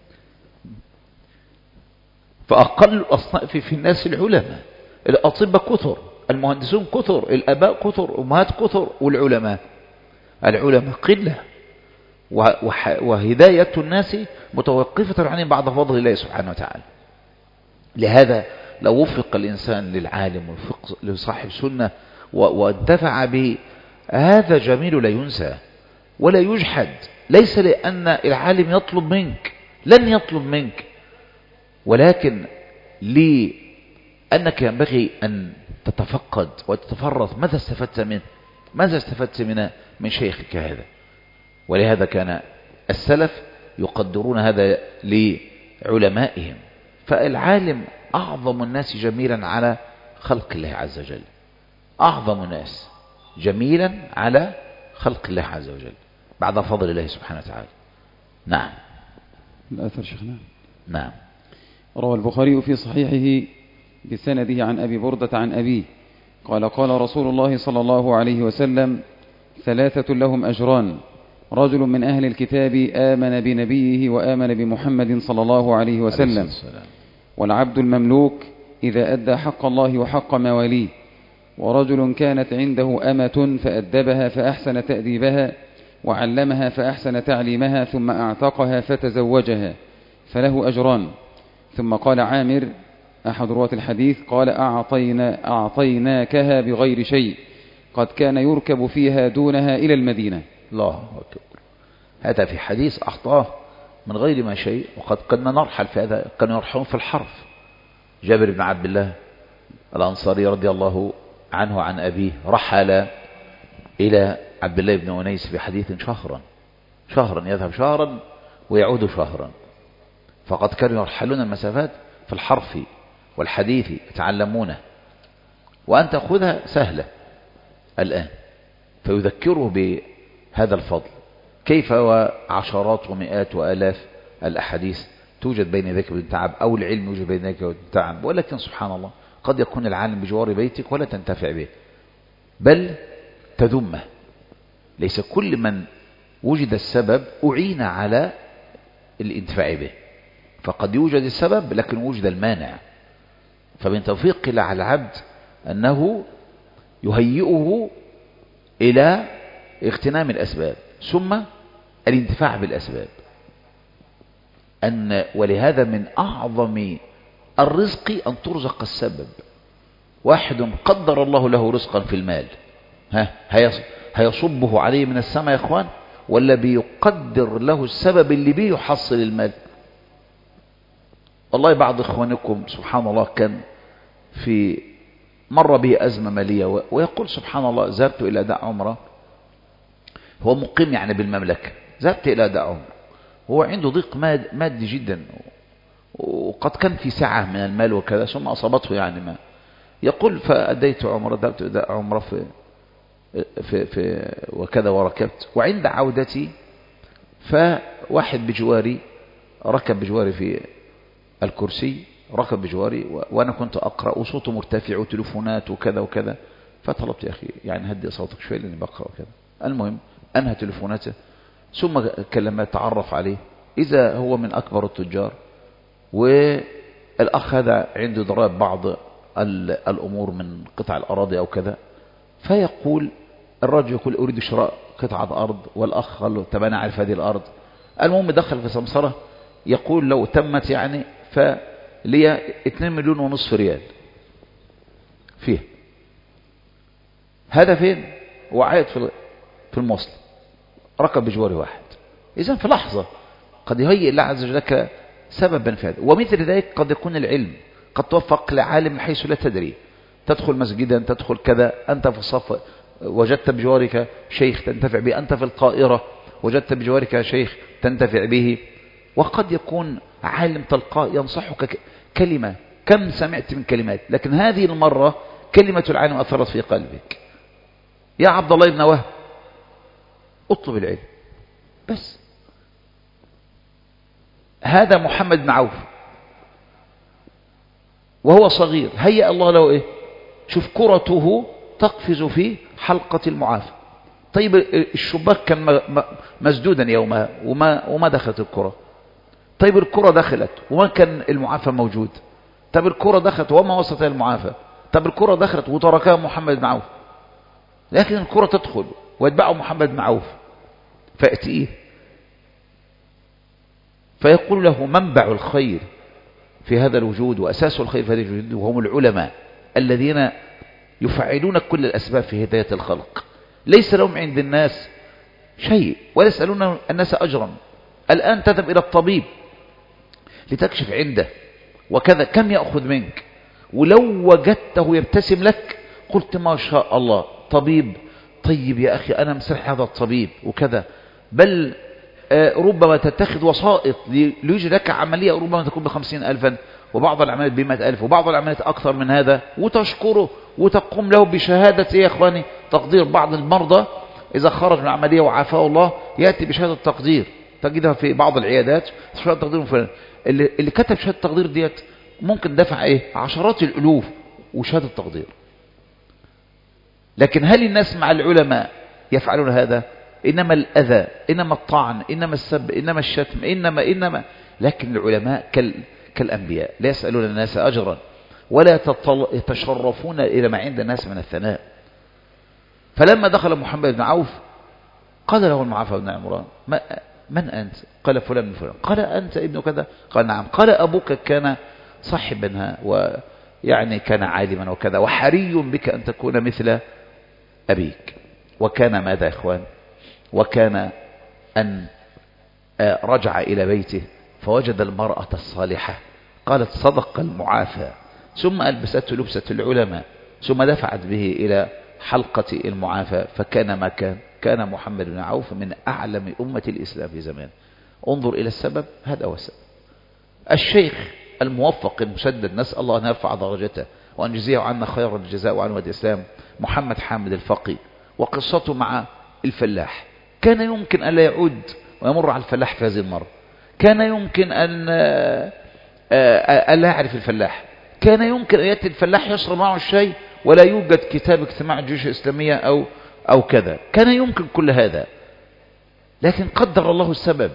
فأقل الأصناف في الناس العلماء. الأطباء كثر، المهندسون كثر، الآباء كثر، أمهات كثر، والعلماء العلماء قلة. وهداية الناس متوقفة عن بعد فضل الله سبحانه وتعالى. لهذا لو وفق الإنسان للعالم وفق لصاحب سنة وانتفع به، هذا جميل لا ينسى ولا يجحد. ليس لأن العالم يطلب منك، لن يطلب منك، ولكن لأنك ينبغي أن تتفقد وتتفرط. ماذا استفدت منه؟ ماذا استفدت من من شيخك هذا؟ ولهذا كان السلف يقدرون هذا لعلمائهم. فالعالم أعظم الناس جميلا على خلق الله عز وجل، أعظم الناس جميلا على خلق الله عز وجل بعد فضل الله سبحانه وتعالى. نعم. الأثر شيخنا. نعم. روى البخاري في صحيحه بسنده عن أبي بردة عن أبيه قال قال رسول الله صلى الله عليه وسلم ثلاثة لهم أجران: رجل من أهل الكتاب آمن بنبيه وآمن بمحمد صلى الله عليه وسلم، والعبد المملوك إذا أدى حق الله وحق مواليه، ورجل كانت عنده أمة فأدبها فأحسن تأديبها وعلمها فأحسن تعليمها ثم أعتقها فتزوجها فله أجران. ثم قال عامر أحد رواة الحديث قال: أعطينا أعطيناكها بغير شيء، قد كان يركب فيها دونها إلى المدينة. الله أكبر. هذا في حديث أعطاه من غير ما شيء، وقد كنا نرحل في هذا، كانوا يرحلون في الحرف. جابر بن عبد الله الأنصاري رضي الله عنه عن أبيه رحل إلى عبد الله بن أنيس في حديث شهرا شهرا يذهب شهرا ويعود شهرا، فقد كانوا يرحلون المسافات في الحرف والحديث يتعلمونه، وأن تأخذها سهلة الآن. فيذكره بهذا الفضل، كيف وعشرات ومئات وآلاف الأحاديث توجد بين ذلك وبين تعب، أو العلم يوجد بين ذلك وبين تعب. ولكن سبحان الله قد يكون العالم بجوار بيتك ولا تنتفع به، بل تذمه. ليس كل من وجد السبب أعين على الانتفاع به، فقد يوجد السبب لكن وجد المانع. فمن توفيق الله على العبد أنه يهيئه إلى اغتنام الأسباب ثم الانتفاع بالأسباب. أن ولهذا من أعظم الرزق أن ترزق السبب. واحد قدر الله له رزقا في المال، ها هيصبه عليه من السماء يا إخوان، ولا بيقدر له السبب اللي بيه يحصل المال؟ والله بعض إخوانكم سبحان الله كان في مر به أزمة مالية، ويقول سبحان الله ذهبت إلى أداء عمرة، هو مقيم يعني بالمملكة، ذهبت إلى أداء عمرة وهو عنده ضيق ماد مادي جدا، وقد كان في سعة من المال وكذا، ثم أصابته يعني ما يقول فأديت عمرة، ذهبت أداء عمرة في في في وكذا وركبت، وعند عودتي فواحد بجواري ركب بجواري في الكرسي، ركب بجواري وأنا كنت أقرأ وصوته مرتفع وتليفونات وكذا وكذا، فطلبت يا أخي يعني هدي صوتك شوي لأني بقرأ وكذا. المهم أنهى تليفوناته ثم كلمة تعرف عليه، إذا هو من أكبر التجار، والأخ هذا عنده ضرائب بعض الأمور من قطع الأراضي أو كذا، فيقول الرجل يقول أريد شراء قطعة أرض، والأخ قال له طب أنا أعرف هذه الأرض. المهم دخل في سمسرة، يقول لو تمت يعني فلي اثنين مليون ونصف ريال فيه. هذا فين؟ وعيد في في الموصل، ركب بجواري واحد. إذن في لحظة قد يهيئ الله عز وجل لك سببا في هذا. ومثل ذلك قد يكون العلم، قد توفق لعالم من حيث لا تدري، تدخل مسجدا، تدخل كذا، أنت في الصف وجدت بجوارك شيخ تنتفع به، أنت في الطائرة وجدت بجوارك شيخ تنتفع به. وقد يكون عالم تلقاه ينصحك كلمة، كم سمعت من كلمات، لكن هذه المرة كلمة العالم أثرت في قلبك. يا عبد الله بن وهب اطلب العلم بس. هذا محمد بن عوف وهو صغير هيأ الله له ايه؟ شوف كرته تقفز في حلقة المعافى. طيب الشباك كان مسدودا يومها وما, وما دخلت الكرة. طيب الكرة دخلت وما كان المعافى موجود. طيب الكرة دخلت وما وصلت المعافى. طيب الكرة دخلت وتركها محمد بن عوف، لكن الكرة تدخل ويتبعه محمد بن عوف فيأتيه فيقول له منبع الخير في هذا الوجود وأساس الخير في هذا الوجود وهم العلماء الذين يفعلون كل الأسباب في هداية الخلق. ليس لهم عند الناس شيء ولا يسألون الناس أجرا. الآن تذهب إلى الطبيب لتكشف عنده وكذا، كم يأخذ منك؟ ولو وجدته يبتسم لك قلت ما شاء الله طبيب طيب يا أخي أنا مسرح هذا الطبيب وكذا. بل ربما تتخذ وسائط ليجري لك عملية ربما تكون بخمسين ألفا، وبعض العمليات بمئة ألف، وبعض العمليات أكثر من هذا، وتشكره وتقوم له بشهادة يا إخواني تقدير. بعض المرضى إذا خرج من العملية وعافاه الله يأتي بشهادة تقدير، تجدها في بعض العيادات شهادة تقدير فلان. اللي, اللي كتب شهادة تقدير ديت ممكن دفع إيه؟ عشرات الألوف وشهادة تقدير. لكن هل الناس مع العلماء يفعلون هذا؟ إنما الأذى، إنما الطعن، إنما السب، إنما الشتم، إنما إنما لكن العلماء كال كالأنبياء لا يسألون الناس أجرا ولا يتشرفون إلى ما عند الناس من الثناء. فلما دخل محمد بن عوف قال له المعافى بن عمران: من أنت؟ قال: فلان من فلان. قال: أنت ابن كذا؟ قال: نعم. قال: أبوك كان صاحبا ويعني كان عالما وكذا، وحري بك أن تكون مثل أبيك. وكان ماذا يا إخوان؟ وكان أن رجع إلى بيته فوجد المرأة الصالحة قالت: صدق المعافى. ثم ألبسته لبسة العلماء ثم دفعت به إلى حلقة المعافى. فكان ما كان كان محمد بن عوف من أعلم أمة الإسلام في زمان. انظر إلى السبب، هذا هو السبب. الشيخ الموفق المسدد، نسأل الله أن يرفع درجته وأن يجزيه عنا خير الجزاء وعن ود الإسلام، محمد حامد الفقي، وقصته مع الفلاح. كان يمكن أن لا يعود ويمر على الفلاح في هذه المرة، كان يمكن أن أن لا يعرف الفلاح، كان يمكن أن يأتي الفلاح يشرب معه الشاي ولا يوجد كتاب اجتماع الجيوش الإسلامية أو أو كذا، كان يمكن كل هذا. لكن قدر الله السبب،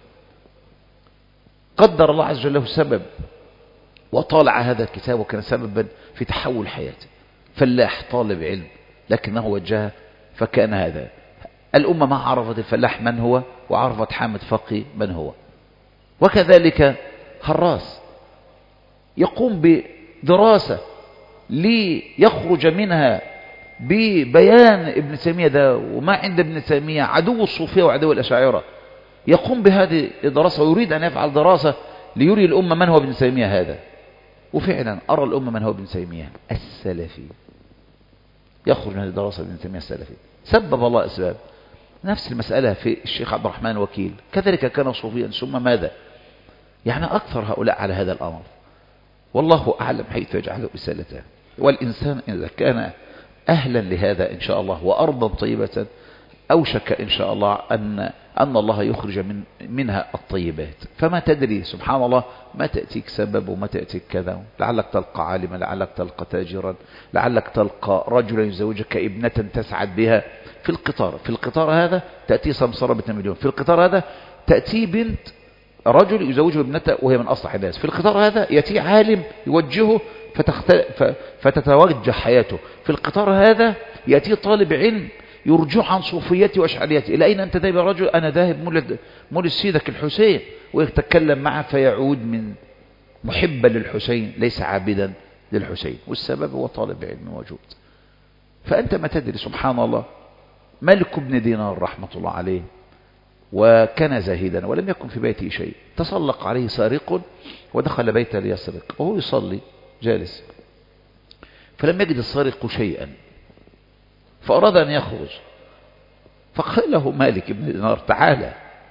قدر الله عز وجل له السبب وطالع هذا الكتاب وكان سببا في تحول حياته. فلاح طالب علم لكنه وجهه فكان هذا. الأمة ما عرفت الفلاح من هو وعرفت حامد فقي من هو. وكذلك هراس يقوم بدراسة ليخرج منها ببيان ابن تيمية ده وما عند ابن تيمية عدو الصوفية وعدو الأشاعرة. يقوم بهذه الدراسة ويريد أن يفعل دراسة ليري الأمة من هو ابن تيمية هذا. وفعلا أرى الأمة من هو ابن تيمية السلفي. يخرج من هذه الدراسة ابن تيمية السلفي. سبب الله أسباب. نفس المسألة في الشيخ عبد الرحمن وكيل، كذلك كان صوفيا ثم ماذا؟ يعني أكثر هؤلاء على هذا الأمر. والله أعلم حيث يجعل رسالته. والإنسان إذا كان أهلا لهذا إن شاء الله وأرضا طيبة أوشك إن شاء الله أن أن الله يخرج من منها الطيبات. فما تدري سبحان الله ما تأتيك سبب وما تأتيك كذا. لعلك تلقى عالما، لعلك تلقى تاجرا، لعلك تلقى رجلا يزوجك ابنة تسعد بها في القطار. في القطار هذا تأتي سمسرة باثنين مليون. في القطار هذا تأتي بنت رجل يزوجه ابنته وهي من أصلح الناس. في القطار هذا يأتي عالم يوجهه فتتوجه حياته. في القطار هذا يأتي طالب علم يرجع عن صوفيتي وأشعريتي. إلى أين أنت ذاهب يا رجل؟ أنا ذاهب مولد مولد سيدك الحسين. ويتكلم معه فيعود من محبا للحسين ليس عابدا للحسين. والسبب هو طالب علم موجود. فأنت ما تدري سبحان الله. مالك بن دينار رحمة الله عليه وكان زاهدا ولم يكن في بيته شيء. تسلق عليه سارق ودخل بيته ليسرق وهو يصلي جالس، فلم يجد السارق شيئا فأراد أن يخرج. فقال له مالك بن دينار: تعالى،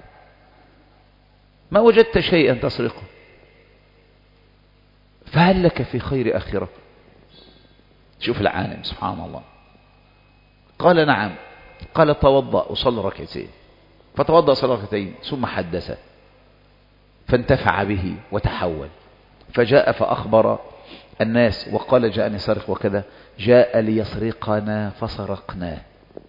ما وجدت شيئا تسرقه، فهل لك في خير آخرة؟ شوف العالم سبحان الله. قال: نعم. قال: توضأ وصلى ركعتين. فتوضأ صلى ركعتين ثم حدث فانتفع به وتحول. فجاء فأخبر الناس وقال: جاءني سارق وكذا. جاء ليسرقنا فسرقناه.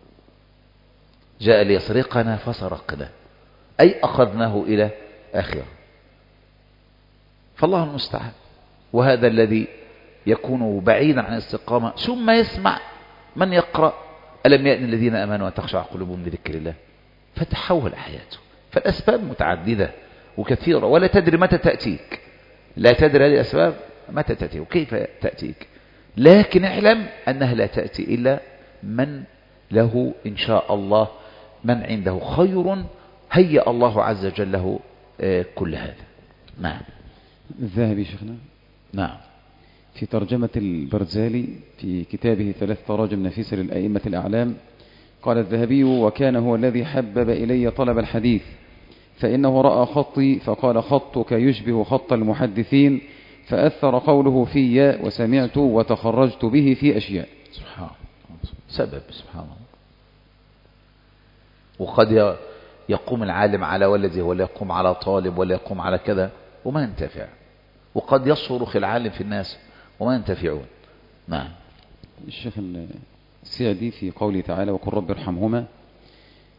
جاء ليسرقنا فسرقناه، أي أخذناه إلى آخره. فالله المستعان. وهذا الذي يكون بعيدا عن الاستقامة ثم يسمع من يقرأ: ألم يأن الذين آمنوا أن تخشع قلوبهم لذكر الله، فتحول حياته. فالأسباب متعددة وكثيرة ولا تدري متى تأتيك. لا تدري هذه الأسباب متى تأتي وكيف تأتيك. لكن اعلم أنها لا تأتي إلا من له إن شاء الله، من عنده خير هيأ الله عز وجل له كل هذا. نعم. الذهبي شيخنا نعم في ترجمة البرزالي في كتابه ثلاث تراجم نفيسة للأئمة الأعلام قال الذهبي: وكان هو الذي حبب إلي طلب الحديث، فإنه رأى خطي فقال: خطك يشبه خط المحدثين، فأثر قوله في وسمعت وتخرجت به في أشياء. سبحان الله. سبب سبحان الله. وقد يقوم العالم على ولده ولا يقوم على طالب ولا يقوم على كذا وما ينتفع. وقد يصرخ العالم في الناس وما ينتفعون. نعم. الشيخ السعدي في قوله تعالى: وقل رب ارحمهما،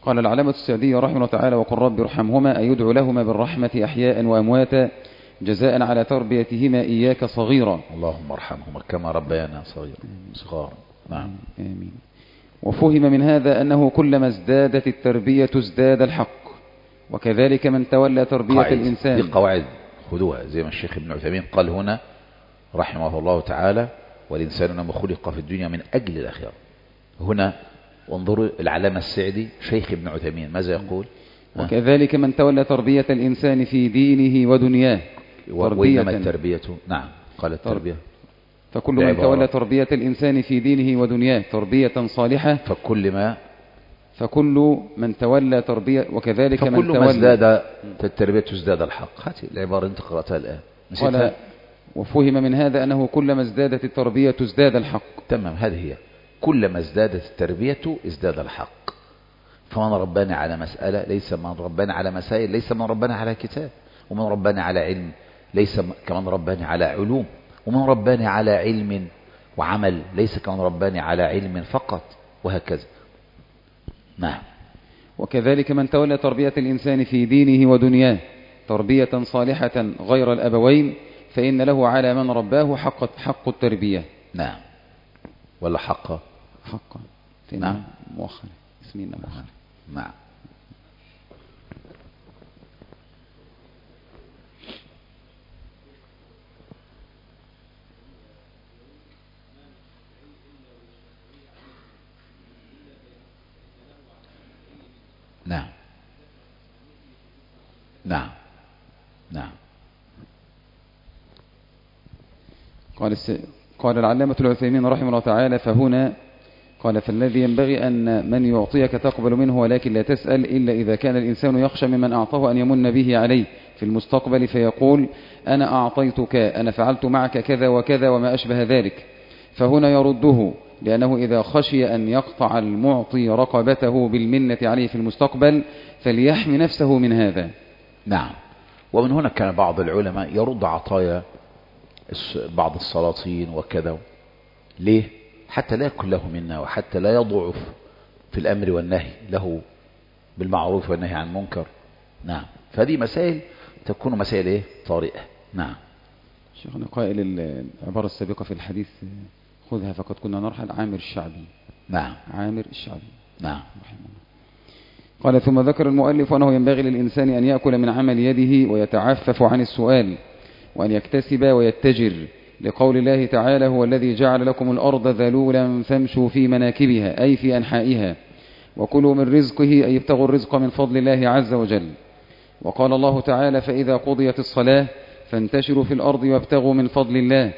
قال العلامة السعدي رحمه الله تعالى: وقل رب ارحمهما، أي يدعو لهما بالرحمة أحياء وأمواتا جزاء على تربيتهما إياك صغيرا. اللهم ارحمهما كما ربيانا صغيرا صغارا. نعم. آمين. وفهم من هذا أنه كلما ازدادت التربية ازداد الحق، وكذلك من تولى تربية قاعد. الإنسان. دي قواعد خذوها زي ما الشيخ ابن عثيمين قال هنا رحمه الله تعالى: والإنسان إنما خلق في الدنيا من أجل الآخرة. هنا وانظروا العلامة السعدي شيخ ابن عثيمين ماذا يقول؟ وكذلك من تولى تربية الإنسان في دينه ودنياه. وإنما التربية. نعم. قال التربية فكل من تولى تربية الإنسان في دينه ودنياه تربية صالحة. فكل ما فكل من تولى تربية وكذلك من فكل تولى ما ازداد التربية ازداد الحق. هذه العبارة انت قرأتها الآن. قال وفهم من هذا أنه كلما ازدادت التربية ازداد الحق. تمام. هذه هي كلما ازدادت التربية ازداد الحق. فمن ربنا على مسألة ليس من ربنا على مسائل، ليس من ربنا على كتاب، ومن ربنا على علم ليس كمن ربنا على علوم، ومن ربنا على علم وعمل ليس كمن ربنا على علم فقط، وهكذا. نعم. وكذلك من تولى تربية الإنسان في دينه ودنياه تربية صالحة غير الأبوين فإن له على من رباه حق حق التربية. نعم. ولا حقا حقا. نعم. مؤخرا اسمينا مؤخرا. نعم. نعم. نعم. نعم. قال الس... قال العلامة العثيمين رحمه الله تعالى: فهنا قال فالذي ينبغي أن من يعطيك تقبل منه ولكن لا تسأل إلا إذا كان الإنسان يخشى ممن أعطاه أن يمن به عليه في المستقبل فيقول: أنا أعطيتك، أنا فعلت معك كذا وكذا وما أشبه ذلك. فهنا يرده، لأنه إذا خشي أن يقطع المعطي رقبته بالمنة عليه في المستقبل فليحمي نفسه من هذا. نعم. ومن هنا كان بعض العلماء يرد عطايا بعض السلاطين وكذا. ليه؟ حتى لا يكون له منا، وحتى لا يضعف في الأمر والنهي له بالمعروف والنهي عن المنكر. نعم. فهذه مسائل تكون مسائل ايه؟ طارئة. نعم. شيخنا قائل العبارة السابقة في الحديث: خذها فقد كنا نرحل، عامر الشعبي. نعم. عامر الشعبي. نعم. قال ثم ذكر المؤلف أنه ينبغي للإنسان أن يأكل من عمل يده ويتعفف عن السؤال، وأن يكتسب ويتجر، لقول الله تعالى: هو الذي جعل لكم الأرض ذلولا فامشوا في مناكبها، أي في أنحائها، وكلوا من رزقه، أي ابتغوا الرزق من فضل الله عز وجل. وقال الله تعالى: فإذا قضيت الصلاة فانتشروا في الأرض وابتغوا من فضل الله.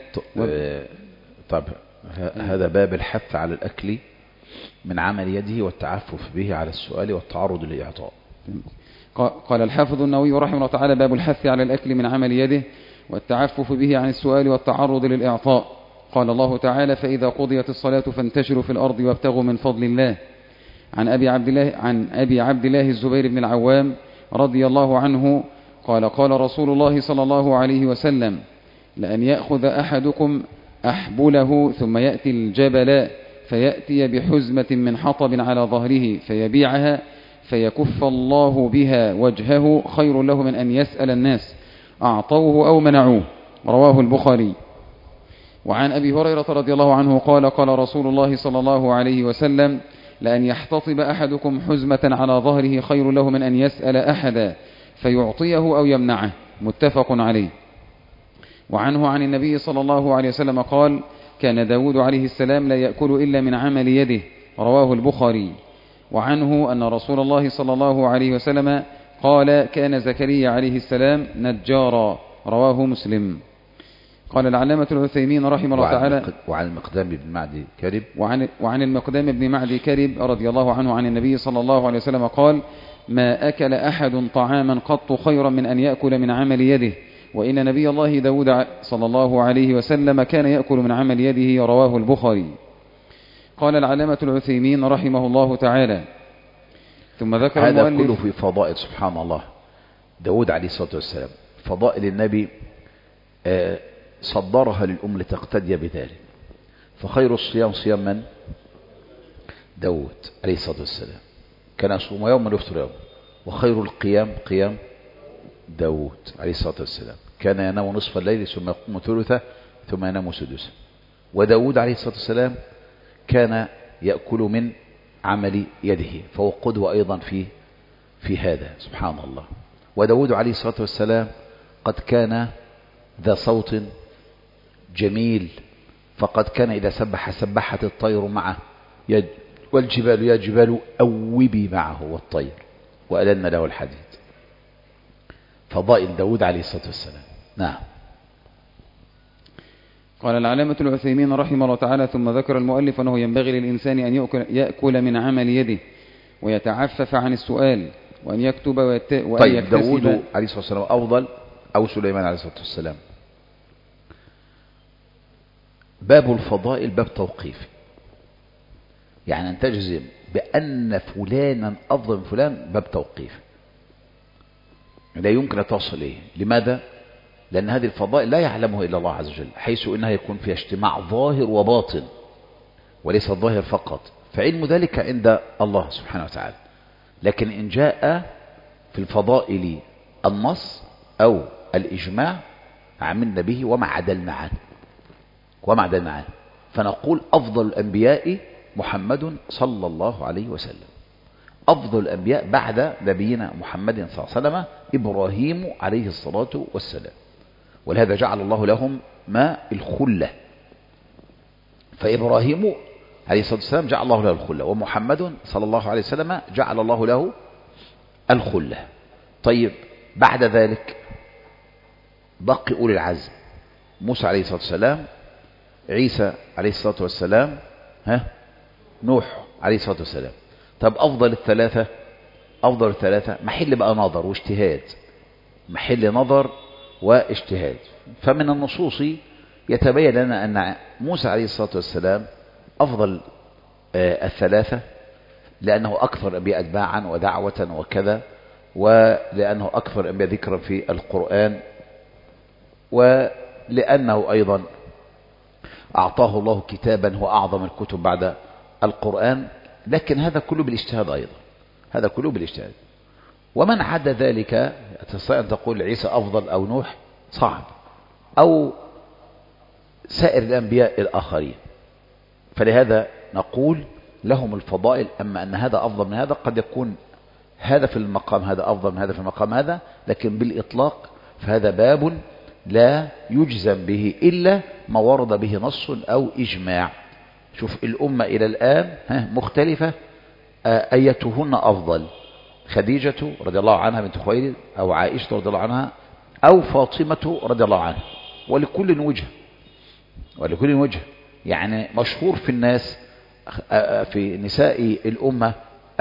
طب هذا باب الحث على الأكل من عمل يده والتعفف به على السؤال والتعرض للإعطاء. قال الحافظ النووي رحمه الله تعالى: باب الحث على الأكل من عمل يده والتعفف به عن السؤال والتعرض للإعطاء. قال الله تعالى: فإذا قضيت الصلاة فانتشروا في الأرض وابتغوا من فضل الله. عن أبي عبد الله عن أبي عبد الله الزبير بن العوام رضي الله عنه قال: قال رسول الله صلى الله عليه وسلم: لأن يأخذ أحدكم أحبله ثم يأتي الجبل فيأتي بحزمة من حطب على ظهره فيبيعها فيكف الله بها وجهه خير له من أن يسأل الناس أعطوه أو منعوه. رواه البخاري. وعن أبي هريرة رضي الله عنه قال: قال رسول الله صلى الله عليه وسلم: لأن يحتطب أحدكم حزمة على ظهره خير له من أن يسأل أحدا فيعطيه أو يمنعه. متفق عليه. وعنه عن النبي صلى الله عليه وسلم قال: كان داود عليه السلام لا يأكل إلا من عمل يده. رواه البخاري. وعنه أن رسول الله صلى الله عليه وسلم قال: كان زكريا عليه السلام نجارا. رواه مسلم. قال العلامة العثيمين رحمه الله تعالى: وعن المقدام بن معدي كرب وعن, وعن المقدام بن معدي كرب رضي الله عنه عن النبي صلى الله عليه وسلم قال: ما أكل أحد طعاما قط خيرا من أن يأكل من عمل يده، وإن نبي الله داود صلى الله عليه وسلم كان يأكل من عمل يده. رواه البخاري. قال العلامة العثيمين رحمه الله تعالى: ثم ذكر هذا المؤلف كله في فضائل سبحان الله داود عليه الصلاة والسلام، فضائل النبي صدرها للأم لتقتدي بذلك. فخير الصيام صيام من؟ داود عليه الصلاة والسلام. كان يصوم يوما ويفطر يوما. وخير القيام قيام داود عليه الصلاة والسلام، كان ينام نصف الليل ثم يقوم ثلثه ثم ينام سدسه. وداود عليه الصلاة والسلام كان يأكل من عمل يده، فهو قدوة أيضا في في هذا سبحان الله. وداود عليه الصلاة والسلام قد كان ذا صوت جميل، فقد كان إذا سبح سبحت الطير معه، والجبال يا جبال أوبي معه والطير، وألن له الحديد. فضائل داود عليه الصلاة والسلام. نعم. قال العلامة العثيمين رحمه الله تعالى: ثم ذكر المؤلف أنه ينبغي للإنسان أن يأكل, يأكل من عمل يده، ويتعفف عن السؤال، وأن يكتب ويت... وأن طيب يكتسب. داود عليه الصلاة والسلام أفضل أو سليمان عليه الصلاة والسلام؟ باب الفضائل باب توقيفي، يعني أن تجزم بأن فلانا أفضل من فلان باب توقيفي، لا يمكن أن تصل إليه. لماذا؟ لأن هذه الفضائل لا يعلمها إلا الله عز وجل، حيث إنها يكون فيها اجتماع ظاهر وباطن وليس الظاهر فقط، فعلم ذلك عند الله سبحانه وتعالى. لكن إن جاء في الفضائل النص أو الإجماع عملنا به وما عدلنا عنه وما عدلنا عنه فنقول أفضل الأنبياء محمد صلى الله عليه وسلم، أفضل الأنبياء بعد نبينا محمد صلى الله عليه وسلم إبراهيم عليه الصلاة والسلام، ولهذا جعل الله لهم ما الخلة، فإبراهيم عليه الصلاة والسلام جعل الله له الخلة، ومحمد صلى الله عليه وسلم جعل الله له الخلة. طيب بعد ذلك بقي أولي العزم، موسى عليه الصلاة والسلام، عيسى عليه الصلاة والسلام، ها نوح عليه الصلاة والسلام. طب أفضل الثلاثة أفضل الثلاثة محل بقى نظر واجتهاد، محل نظر واجتهاد. فمن النصوص يتبين لنا أن موسى عليه الصلاة والسلام أفضل آه الثلاثة، لأنه أكثر الأنبياء أتباعا ودعوة وكذا، ولأنه أكثر الأنبياء ذكرا في القرآن، ولأنه أيضا أعطاه الله كتابا هو أعظم الكتب بعد القرآن. لكن هذا كله بالاجتهاد أيضا، هذا كله بالاجتهاد. ومن عدا ذلك تستطيع أن تقول عيسى أفضل أو نوح، صعب، أو سائر الأنبياء الآخرين. فلهذا نقول لهم الفضائل، أما أن هذا أفضل من هذا قد يكون هذا في المقام هذا أفضل من هذا في المقام هذا، لكن بالإطلاق فهذا باب لا يجزم به إلا ما ورد به نص أو إجماع. شوف الأمة إلى الآن مختلفة أيتهن أفضل، خديجة رضي الله عنها بنت خويلد، أو عائشة رضي الله عنها، أو فاطمة رضي الله عنها، ولكل وجه ولكل وجه. يعني مشهور في الناس في نساء الأمة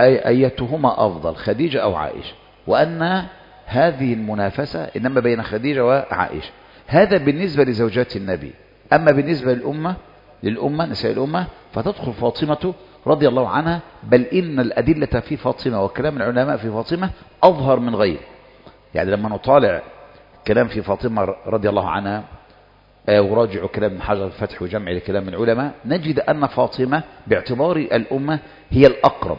أيتهما أفضل، خديجة أو عائشة، وأن هذه المنافسة إنما بين خديجة وعائشة. هذا بالنسبة لزوجات النبي. أما بالنسبة للأمة للأمة نساء الأمة فتدخل فاطمة رضي الله عنها، بل إن الأدلة في فاطمة وكلام العلماء في فاطمة أظهر من غيره. يعني لما نطالع كلام في فاطمة رضي الله عنها وراجع كلام من حجر الفتح وجمع لكلام من العلماء، نجد أن فاطمة باعتبار الأمة هي الأقرب،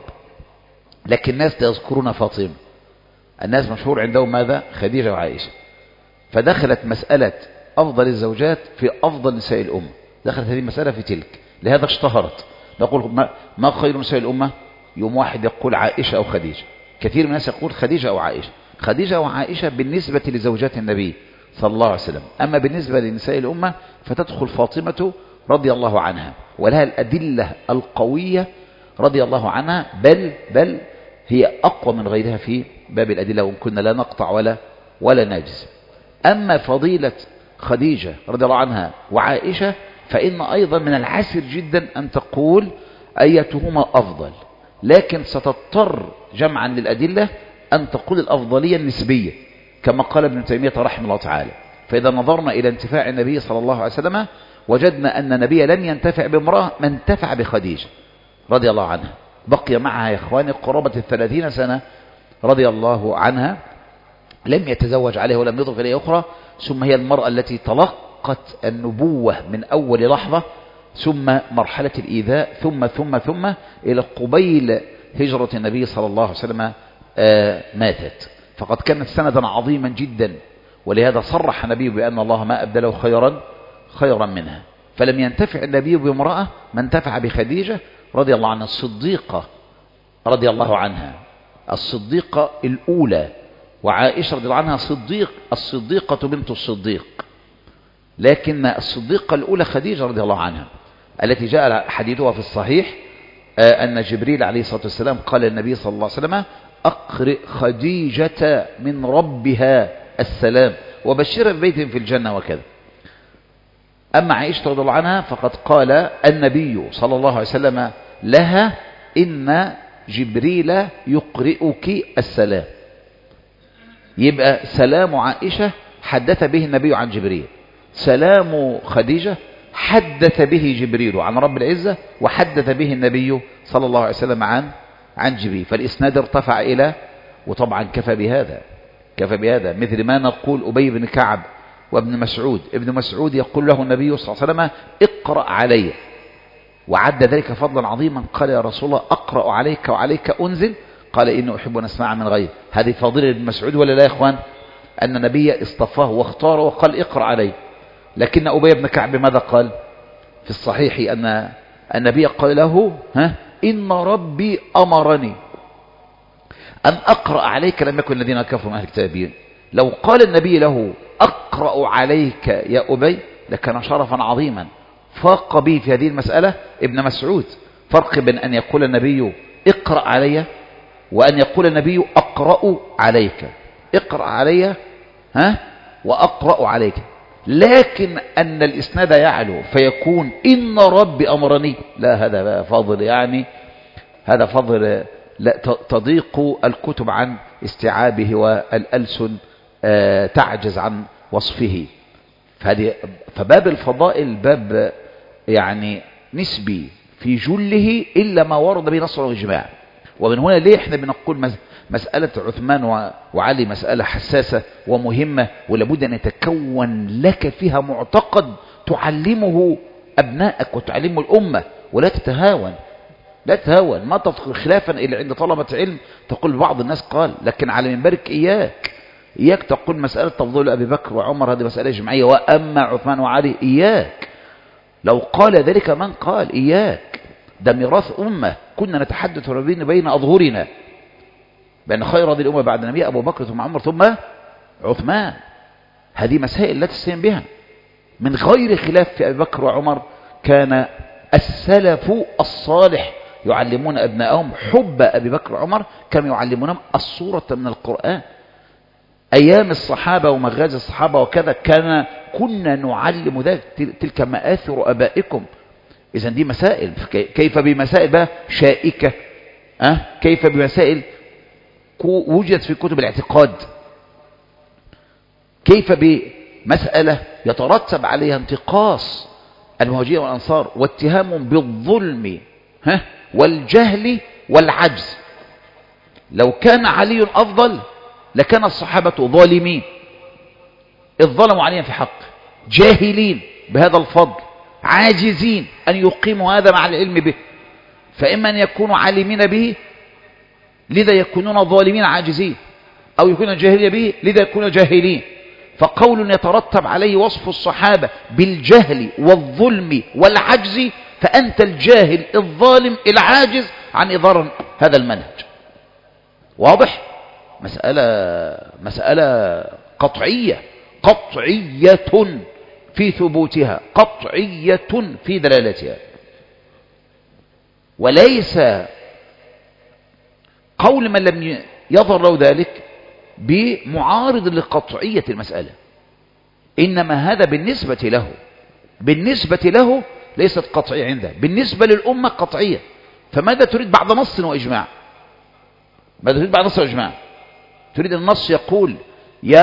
لكن الناس يذكرون فاطمة، الناس مشهور عندهم ماذا؟ خديجة وعائشة. فدخلت مسألة أفضل الزوجات في أفضل نساء الأمة، دخلت هذه المسألة في تلك، لهذا اشتهرت. نقول ما, ما خير نساء الأمة؟ يوم واحد يقول عائشة أو خديجة، كثير من الناس يقول خديجة أو عائشة. خديجة وعائشة بالنسبة لزوجات النبي صلى الله عليه وسلم. أما بالنسبة لنساء الأمة فتدخل فاطمة رضي الله عنها، ولها الأدلة القوية رضي الله عنها، بل بل هي أقوى من غيرها في باب الأدلة، وإن كنا لا نقطع ولا ولا نجز. أما فضيلة خديجة رضي الله عنها وعائشة فإن أيضا من العسر جدا أن تقول أيتهما أفضل، لكن ستضطر جمعا للأدلة أن تقول الأفضلية النسبية كما قال ابن تيمية رحمه الله تعالى. فإذا نظرنا إلى انتفاع النبي صلى الله عليه وسلم وجدنا أن النبي لم ينتفع بامرأة ما انتفع بخديجة رضي الله عنها، بقي معها يا إخواني قرابة الثلاثين سنة رضي الله عنها، لم يتزوج عليها ولم يضغ إليه أخرى، ثم هي المرأة التي تلقت النبوة من أول لحظة، ثم مرحلة الإيذاء، ثم ثم ثم إلى قبيل هجرة النبي صلى الله عليه وسلم آه ماتت، فقد كانت سندا عظيما جدا، ولهذا صرح النبي بأن الله ما أبدله خيرا خيرا منها. فلم ينتفع النبي بامرأة ما انتفع بخديجة رضي الله عنها الصديقة رضي الله عنها، الصديقة الأولى، وعائشة رضي الله عنها صديق الصديقة بنت الصديق، لكن الصديقة الأولى خديجة رضي الله عنها التي جاء حديثها في الصحيح أن جبريل عليه الصلاة والسلام قال للنبي صلى الله عليه وسلم أقرئ خديجة من ربها السلام وبشرها ببيت في الجنة وكذا. أما عائشة رضي الله عنها فقد قال النبي صلى الله عليه وسلم لها إن جبريل يقرئك السلام. يبقى سلام عائشة حدث به النبي عن جبريل، سلام خديجة حدث به جبريل عن رب العزة، وحدث به النبي صلى الله عليه وسلم عن عن جبريل، فالإسناد ارتفع إلى، وطبعا كفى بهذا كفى بهذا مثل ما نقول أبي بن كعب وابن مسعود. ابن مسعود يقول له النبي صلى الله عليه وسلم اقرأ علي، وعد ذلك فضلا عظيما، قال يا رسول الله أقرأ عليك وعليك أنزل؟ قال إنه أحب أن أسمع من غير. هذه فضيلة ابن مسعود ولا لا يا إخوان؟ أن النبي اصطفاه واختاره وقال اقرأ علي. لكن أبي بن كعب ماذا قال في الصحيح؟ أن النبي قال له ها إن ربي أمرني أن أقرأ عليك لم يكن الذين كفروا من أهل الكتاب. لو قال النبي له أقرأ عليك يا أبي لكان شرفا عظيما، فاق به في هذه المسألة ابن مسعود. فرق بين أن يقول النبي اقرأ علي وأن يقول النبي أقرأ عليك. اقرأ علي ها وأقرأ عليك، لكن أن الإسناد يعلو فيكون إن ربي أمرني، لا، هذا فضل، يعني هذا فضل لا تضيق الكتب عن استيعابه، والألسن تعجز عن وصفه. فهذه فباب الفضائل باب يعني نسبي في جله إلا ما ورد به نص وإجماع. ومن هنا ليه احنا بنقول مسألة عثمان وعلي مسألة حساسة ومهمة، ولابد أن يتكون لك فيها معتقد تعلمه أبنائك وتعلمه الأمة، ولا تتهاون لا تتهاون. ما تفخر خلافا إلا عند طلبة علم تقول بعض الناس قال، لكن على منبرك إياك إياك تقول مسألة تفضيل أبي بكر وعمر هذه مسألة جمعية، وأما عثمان وعلي إياك. لو قال ذلك من قال إياك، ده ميراث أمة كنا نتحدث بين أظهرنا بأن خير هذه الأمة بعد النبي أبو بكر ثم عمر ثم عثمان. هذه مسائل لا تستهين بها من غير خلاف. في أبي بكر وعمر كان السلف الصالح يعلمون أبنائهم حب أبي بكر وعمر، كانوا يعلمونهم السورة من القرآن. أيام الصحابة ومغازي الصحابة وكذا كان كنا نعلم ذلك، تلك مآثر أبائكم. إذا دي مسائل، كيف بمسائل بقى شائكة؟ أه؟ كيف بمسائل وجدت في كتب الاعتقاد؟ كيف بمسألة يترتب عليها انتقاص المهاجرين والأنصار واتهام بالظلم ها والجهل والعجز؟ لو كان علي أفضل لكان الصحابة ظالمين، إذ ظلموا عليهم في حق، جاهلين بهذا الفضل، عاجزين أن يقيموا هذا مع العلم به. فإما أن يكونوا عالمين به لذا يكونون ظالمين عاجزين، أو يكونوا جاهلين به لذا يكونوا جاهلين. فقول يترتب عليه وصف الصحابة بالجهل والظلم والعجز، فأنت الجاهل الظالم العاجز عن إظهار هذا المنهج. واضح؟ مسألة مسألة قطعية قطعية في ثبوتها، قطعية في دلالتها، وليس قول من لم يظهر له ذلك بمعارض لقطعية المسألة، إنما هذا بالنسبة له بالنسبة له ليست قطعية عنده، بالنسبة للأمة قطعية. فماذا تريد بعد نص وإجماع؟ ماذا تريد بعد نص وإجماع؟ تريد النص يقول يا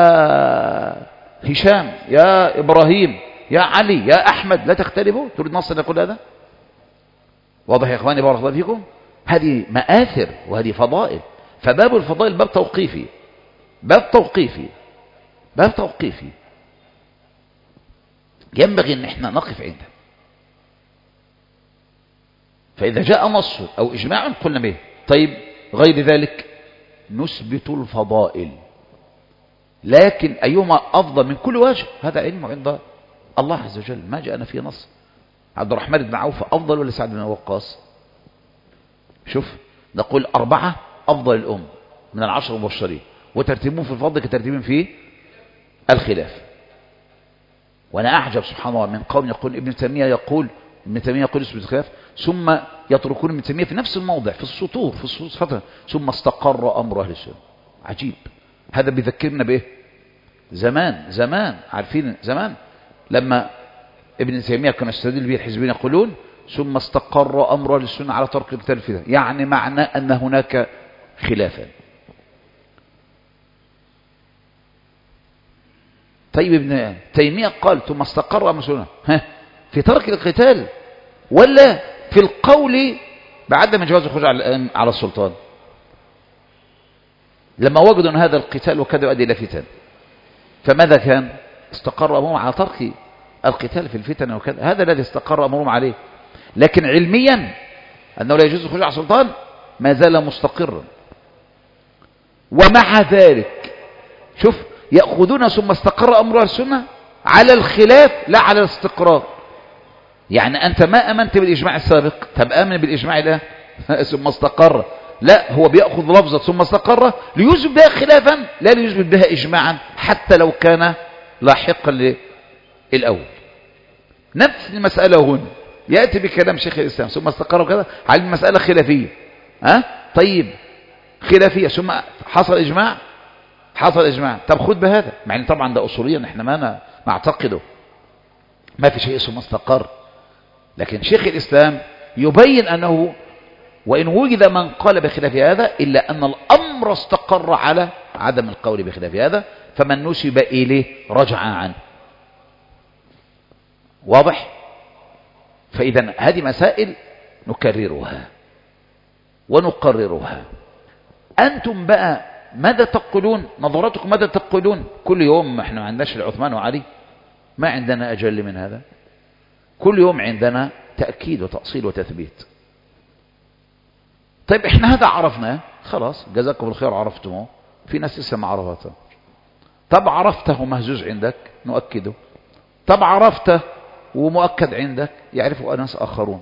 هشام يا إبراهيم يا علي يا أحمد لا تختلفوا؟ تريد نص أن يقول هذا؟ واضح يا إخواني بارك الله فيكم؟ هذه مآثر وهذه فضائل. فباب الفضائل باب توقيفي باب توقيفي باب توقيفي ينبغي أن احنا نقف عنده. فإذا جاء نص أو إجماع قلنا به، طيب غير ذلك نثبت الفضائل، لكن أيهما أفضل من كل وجه هذا علم عند الله عز وجل، ما جاءنا في نص. عبد الرحمن بن عوف أفضل ولا سعد بن وقاص؟ شوف نقول أربعة أفضل الأم من العشر المبشرين، وترتيبهم في الفضل كترتيبهم في الخلاف. وأنا أعجب سبحان الله من قوم يقول ابن تيمية يقول ابن تيمية يقول اسم الخلاف ثم يتركون ابن تيمية في نفس الموضع في السطور في السطور ثم استقر أمر أهل السنة. عجيب. هذا بيذكرنا بإيه؟ زمان زمان عارفين زمان لما ابن تيمية كان يستدل به الحزبين يقولون ثم استقر أمر أهل السنة على ترك القتال في ذلك، يعني معنى أن هناك خلافا. طيب ابن تيمية قال ثم استقر أمر السنة ها في ترك القتال ولا في القول بعدم جواز الخروج على السلطان؟ لما وجدوا أن هذا القتال وكذا يؤدي إلى فتن فماذا كان؟ استقر أمرهم على ترك القتال في الفتن وكذا، هذا الذي استقر أمرهم عليه. لكن علميا أنه لا يجوز الخروج على السلطان ما زال مستقرا. ومع ذلك شوف يأخذون ثم استقر أمر السنة على الخلاف لا على الاستقرار. يعني أنت ما أمنت بالإجماع السابق طب آمن بالإجماع الآن ثم استقر، لا هو بيأخذ لفظة ثم استقر ليثبت بها خلافا لا ليثبت بها إجماعا حتى لو كان لاحقا للأول. نفس المسألة هنا يأتي بكلام شيخ الإسلام ثم استقر وكذا على المسألة خلافية ها أه؟ طيب خلافية ثم حصل إجماع حصل إجماع طب خد بهذا مع ان طبعا ده أصوليا احنا ما نعتقده ما في شيء ثم استقر، لكن شيخ الإسلام يبين أنه وإن وجد من قال بخلاف هذا إلا أن الأمر استقر على عدم القول بخلاف هذا فمن نسب إليه رجع عنه. واضح؟ فإذا هذه مسائل نكررها ونقررها. أنتم بقى ماذا تقولون؟ نظراتكم ماذا تقولون؟ كل يوم احنا ما عندناش العثمان وعلي، ما عندنا أجل من هذا. كل يوم عندنا تأكيد وتأصيل وتثبيت. طيب احنا هذا عرفناه خلاص جزاكم الخير عرفتموه، في ناس لسه ما عرفته. طب عرفته مهزوز عندك نؤكده، طب عرفته ومؤكد عندك يعرفه ناس آخرون.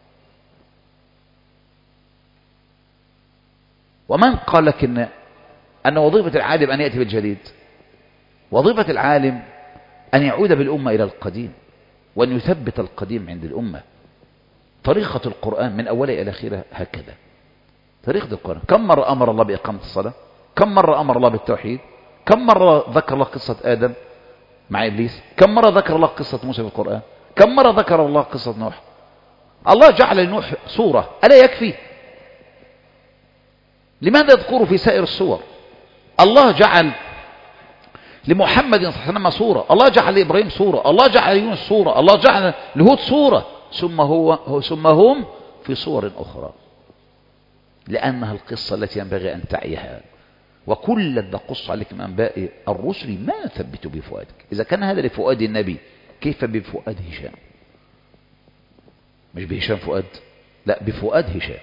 ومن قال لك إن أن وظيفة العالم أن يأتي بالجديد؟ وظيفة العالم أن يعود بالأمة إلى القديم وأن يثبت القديم عند الأمة. طريقة القرآن من أوله إلى آخره هكذا طريقة القرآن. كم مرة أمر الله بإقامة الصلاة؟ كم مرة أمر الله بالتوحيد؟ كم مرة ذكر الله قصة آدم مع إبليس؟ كم مرة ذكر الله قصة موسى في القرآن؟ كم مرة ذكر الله قصة نوح؟ الله جعل لنوح صورة ألا يكفي؟ لماذا يذكره في سائر الصور؟ الله جعل لمحمد صلى الله عليه وسلم صورة، الله جعل لإبراهيم صورة، الله جعل ليونس صورة، الله جعل لهود صورة، ثم هو ثم هم في صور أخرى، لأنها القصة التي ينبغي أن تعيها. وكلا نقص عليك من أنباء الرسل ما نثبت بفؤادك. إذا كان هذا لفؤاد النبي كيف بفؤاد هشام؟ مش بهشام فؤاد، لا بفؤاد هشام.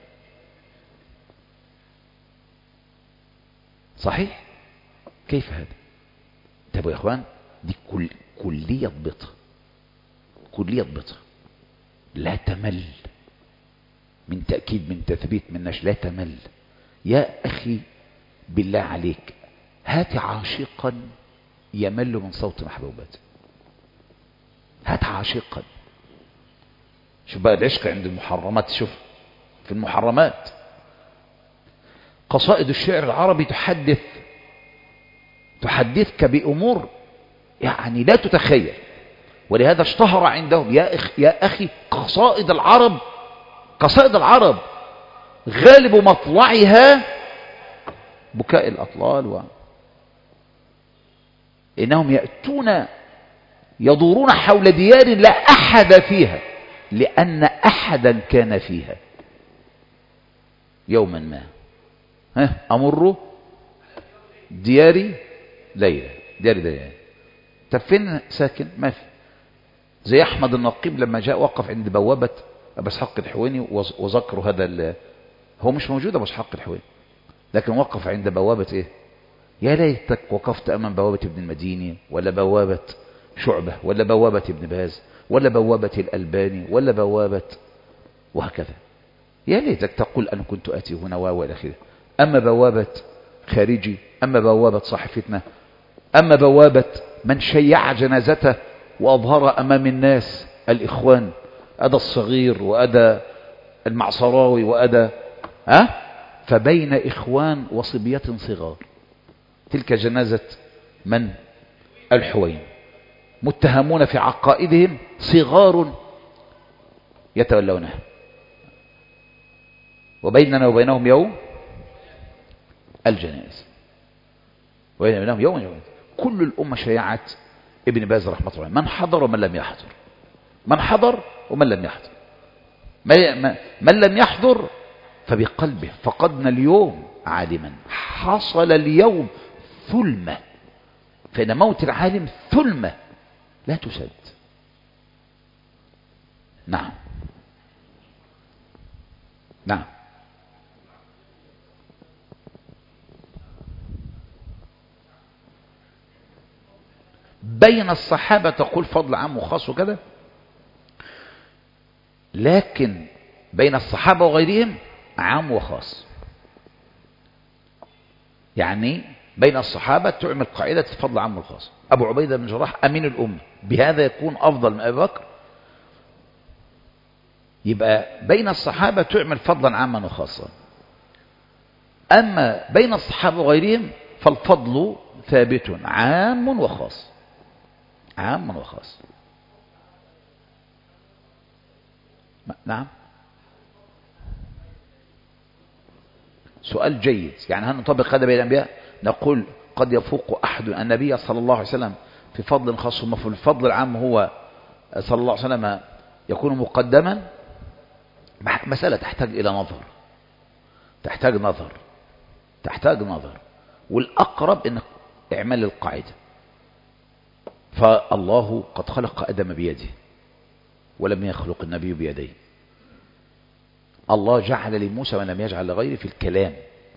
صحيح؟ كيف هذا؟ طيب يا اخوان دي كل كلية ضبطها كلية ضبطها لا تمل من تأكيد من تثبيت من نشر، لا تمل. يا أخي بالله عليك هات عاشقا يمل من صوت محبوباته، هات عاشقا. شوف بقى العشق عند المحرمات، شوف في المحرمات قصائد الشعر العربي تحدث تحدثك بأمور يعني لا تتخيل. ولهذا اشتهر عندهم يا أخي, يا أخي قصائد العرب قصائد العرب غالب مطلعها بكاء الأطلال و... إنهم يأتون يدورون حول ديار لا أحد فيها لأن أحدا كان فيها يوما ما. ها أمر دياري ليلة دياري ليلة. طب فين ساكن؟ ما في. زي أحمد النقيب لما جاء وقف عند بوابة أبا إسحاق الحويني وذكروا هذا هو مش موجود أبو إسحاق الحويني، لكن وقف عند بوابة إيه؟ يا ليتك وقفت أمام بوابة ابن المديني، ولا بوابة شعبة، ولا بوابة ابن باز، ولا بوابة الألباني، ولا بوابة، وهكذا. يا ليتك تقول أنا كنت آتي هنا وإلى آخره. أما بوابة خارجي، أما بوابة صاحب فتنة، أما بوابة من شيع جنازته وأظهر أمام الناس الإخوان، أدى الصغير وأدى المعصراوي وأدى ها، فبين إخوان وصبية صغار. تلك جنازة من؟ الحوين، متهمون في عقائدهم، صغار يتولونها، وبيننا وبينهم يوم الجنائز، وبيننا وبينهم يوم الجنائز. كل الأمة شيعت ابن باز رحمة الله، من حضر ومن لم يحضر، من حضر ومن لم يحضر. من لم يحضر فبقلبه. فقدنا اليوم عالما، حصل اليوم ثلمة، فإن موت العالم ثلمة لا تسد. نعم نعم. بين الصحابة تقول فضل عام وخاص وكذا، لكن بين الصحابة وغيرهم عام وخاص. يعني بين الصحابة تعمل قاعدة فضل عام وخاص. أبو عبيدة بن جراح أمين الأمة، بهذا يكون أفضل من أبي بكر. يبقى بين الصحابة تعمل فضلا عاما وخاصا. أما بين الصحابة وغيرهم فالفضل ثابت عام وخاص، عام وخاص. نعم، سؤال جيد. يعني هل نطبق هذا بين الأنبياء؟ نقول قد يفوق أحد النبي صلى الله عليه وسلم في فضل خاص، ثم في الفضل العام هو صلى الله عليه وسلم يكون مقدما. مسألة تحتاج إلى نظر، تحتاج نظر، تحتاج نظر. والأقرب إن إعمال القاعدة. فالله قد خلق آدم بيده ولم يخلق النبي بيديه. الله جعل لموسى ما لم يجعل لغيره في الكلام.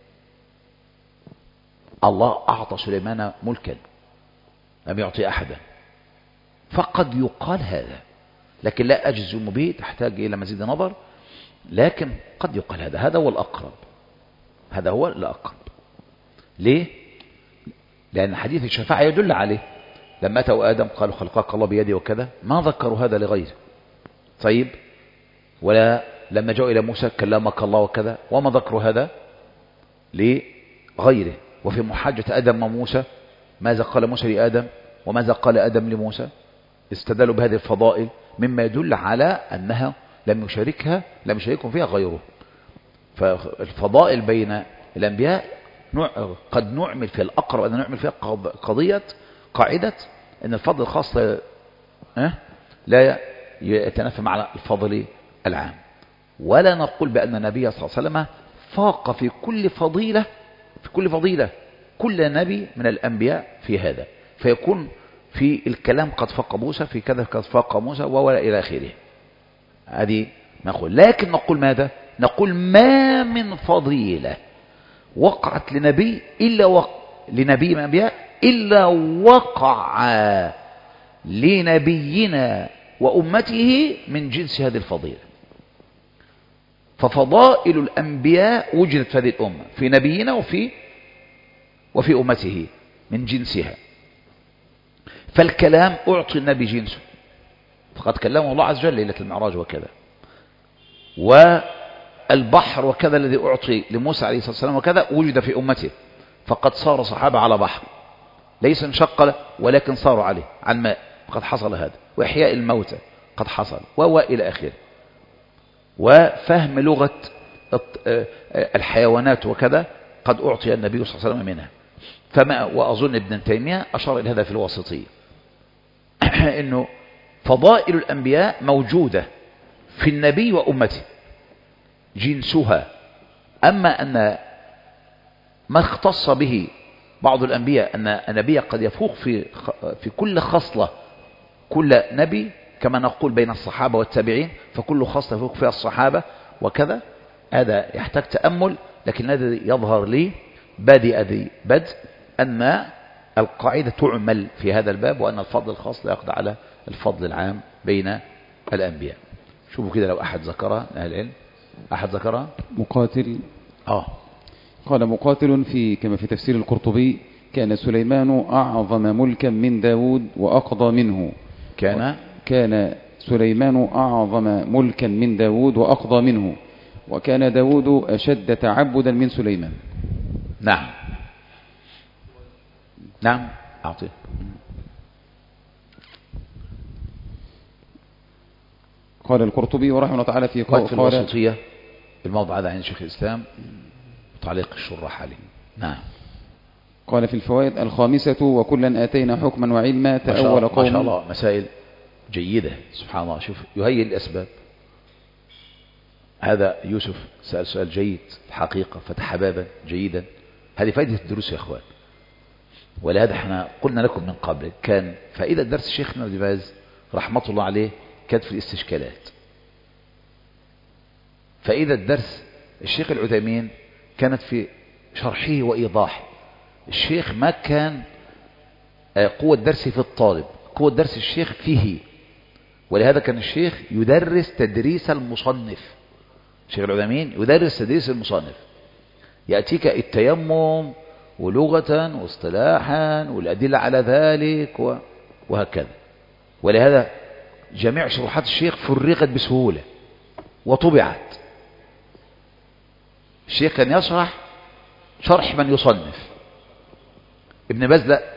الله أعطى سليمان ملكا لم يعطي أحدا. فقد يقال هذا، لكن لا أجزم به، تحتاج إلى مزيد نظر، لكن قد يقال هذا. هذا هو الأقرب، هذا هو الأقرب. ليه؟ لأن حديث الشفاعة يدل عليه. لما أتوا آدم قالوا خلقك الله بيدي وكذا، ما ذكروا هذا لغيره. طيب، ولا لما جاءوا إلى موسى كلمك الله وكذا، وما ذكروا هذا لغيره. وفي محاجة آدم وموسى ماذا قال موسى لآدم وماذا قال آدم لموسى؟ استدلوا بهذه الفضائل مما يدل على أنها لم يشاركها لم يشاركهم فيها غيره. فالفضائل بين الأنبياء قد نعمل فيها الأقرب أن نعمل فيها قضية قاعدة أن الفضل الخاص لا يتنافى مع الفضل العام. ولا نقول بأن النبي صلى الله عليه وسلم فاق في كل فضيلة في كل فضيلة كل نبي من الأنبياء في هذا، فيكون في الكلام قد فاق موسى، في كذا قد فاق موسى، ولا إلى آخره. هذه نقول. لكن نقول ماذا؟ نقول ما من فضيلة وقعت لنبي إلا وق... لنبي من الأنبياء إلا وقع لنبينا وأمته من جنس هذه الفضيلة. ففضائل الأنبياء وجدت في هذه الأمة، في نبينا وفي وفي أمته من جنسها. فالكلام أعطي النبي جنسه، فقد كلمه الله عز وجل ليلة المعراج وكذا. والبحر وكذا الذي أعطي لموسى عليه الصلاة والسلام وكذا وجد في أمته، فقد صار صحابة على بحر ليس انشق ولكن صاروا عليه على الماء، قد حصل هذا. وإحياء الموتى قد حصل، وإلى آخره. وفهم لغة الحيوانات وكذا قد أعطي النبي صلى الله عليه وسلم منها. فما وأظن ابن تيمية أشار إلى هذا في الواسطية إنه فضائل الأنبياء موجودة في النبي وأمته جنسها. أما أن ما اختص به بعض الأنبياء أن النبي قد يفوق في في كل خصلة كل نبي، كما نقول بين الصحابة والتابعين، فكل خصلة يفوق فيها الصحابة وكذا، هذا يحتاج تأمل، لكن الذي يظهر لي بادئ ذي بدء أن القاعدة تعمل في هذا الباب، وأن الفضل الخاص لا يقضى على الفضل العام بين الأنبياء. شوفوا كده لو أحد ذكرها من أهل العلم، أحد ذكرها. مقاتل آه قال مقاتل في كما في تفسير القرطبي: كان سليمان أعظم ملكا من داود وأقضى منه. كان كان سليمان أعظم ملكا من داود وأقضى منه، وكان داود أشد تعبدا من سليمان. نعم نعم أعطيه. قال القرطبي ورحمه الله تعالى في قال في الوسطية الموضع هذا عند شيخ الإسلام تعليق الشراح عليه. نعم. قال في الفوائد: الخامسة وكلا آتينا حكما وعلما تأول قوم. ما شاء الله مسائل جيدة سبحان الله. شوف يهيئ الأسباب. هذا يوسف سأل سؤال جيد الحقيقة، فتح بابا جيدا. هذه فائدة الدروس يا أخوان، ولهذا احنا قلنا لكم من قبل كان فائدة درس شيخنا ابن باز رحمة الله عليه كانت في الاستشكالات. فائدة درس الشيخ العثيمين كانت في شرحه وإيضاحه. الشيخ ما كان قوة درسه في الطالب، قوة درس الشيخ فيه، ولهذا كان الشيخ يدرس تدريس المصنف. الشيخ العثيمين يدرس تدريس المصنف، يأتيك التيمم ولغة واصطلاحا والأدلة على ذلك وهكذا. ولهذا جميع شروحات الشيخ فرغت بسهولة وطبعت. الشيخ كان يشرح شرح من يصنف. ابن باز لا،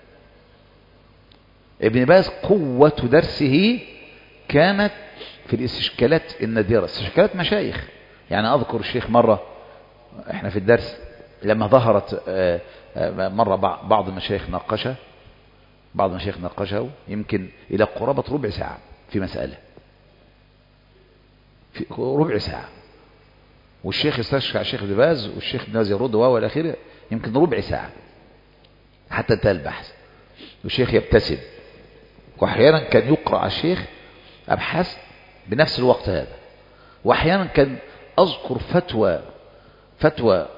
ابن باز قوة درسه كانت في الاستشكالات النادرة، استشكالات مشايخ. يعني أذكر الشيخ مرة احنا في الدرس لما ظهرت مرة بعض المشايخ ناقشه بعض المشايخ ناقشه يمكن إلى قرابة ربع ساعة في مسألة، في ربع ساعة، والشيخ استشكى على الشيخ ابن باز والشيخ ابن باز يرد وهو الأخير يمكن ربع ساعة حتى انتهى البحث، والشيخ يبتسم. وأحيانا كان يقرأ على الشيخ أبحاث بنفس الوقت هذا، وأحيانا كان أذكر فتوى فتوى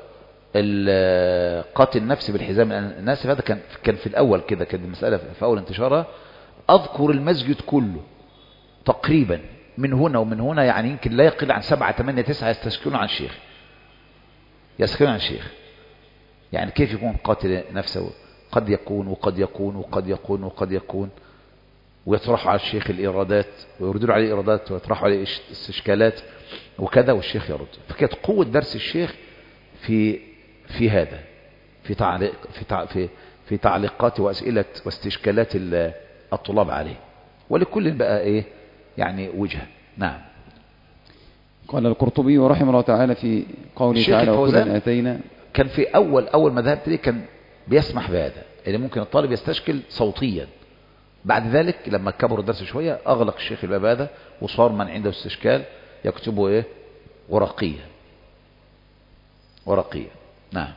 قاتل النفس بالحزام الناسف. هذا كان كان في الأول كده، كانت المسألة في أول انتشارها. أذكر المسجد كله تقريبا من هنا ومن هنا، يعني يمكن لا يقل عن سبعة ثمانية تسعة يستشكلون عن الشيخ يستشكلون عن الشيخ. يعني كيف يكون قاتل نفسه؟ قد يكون وقد يكون وقد يكون وقد يكون، ويطرحوا على الشيخ الإيرادات ويردوا عليه إيرادات ويطرحوا عليه استشكالات وكذا، والشيخ يرد. فكانت قوة درس الشيخ في في هذا في تعليق في تع في في تعليقات وأسئلة واستشكالات الطلاب عليه، ولكل بقى إيه يعني وجهة. نعم. قال القرطبي ورحمه الله تعالى في قوله تعالى: وكلا آتينا. كان في أول أول ما ذهبت ليه كان بيسمح بهذا، اللي ممكن الطالب يستشكل صوتيا. بعد ذلك لما كبر الدرس شوية أغلق الشيخ الباب هذا، وصار من عنده استشكال يكتبه إيه ورقية ورقية. نعم.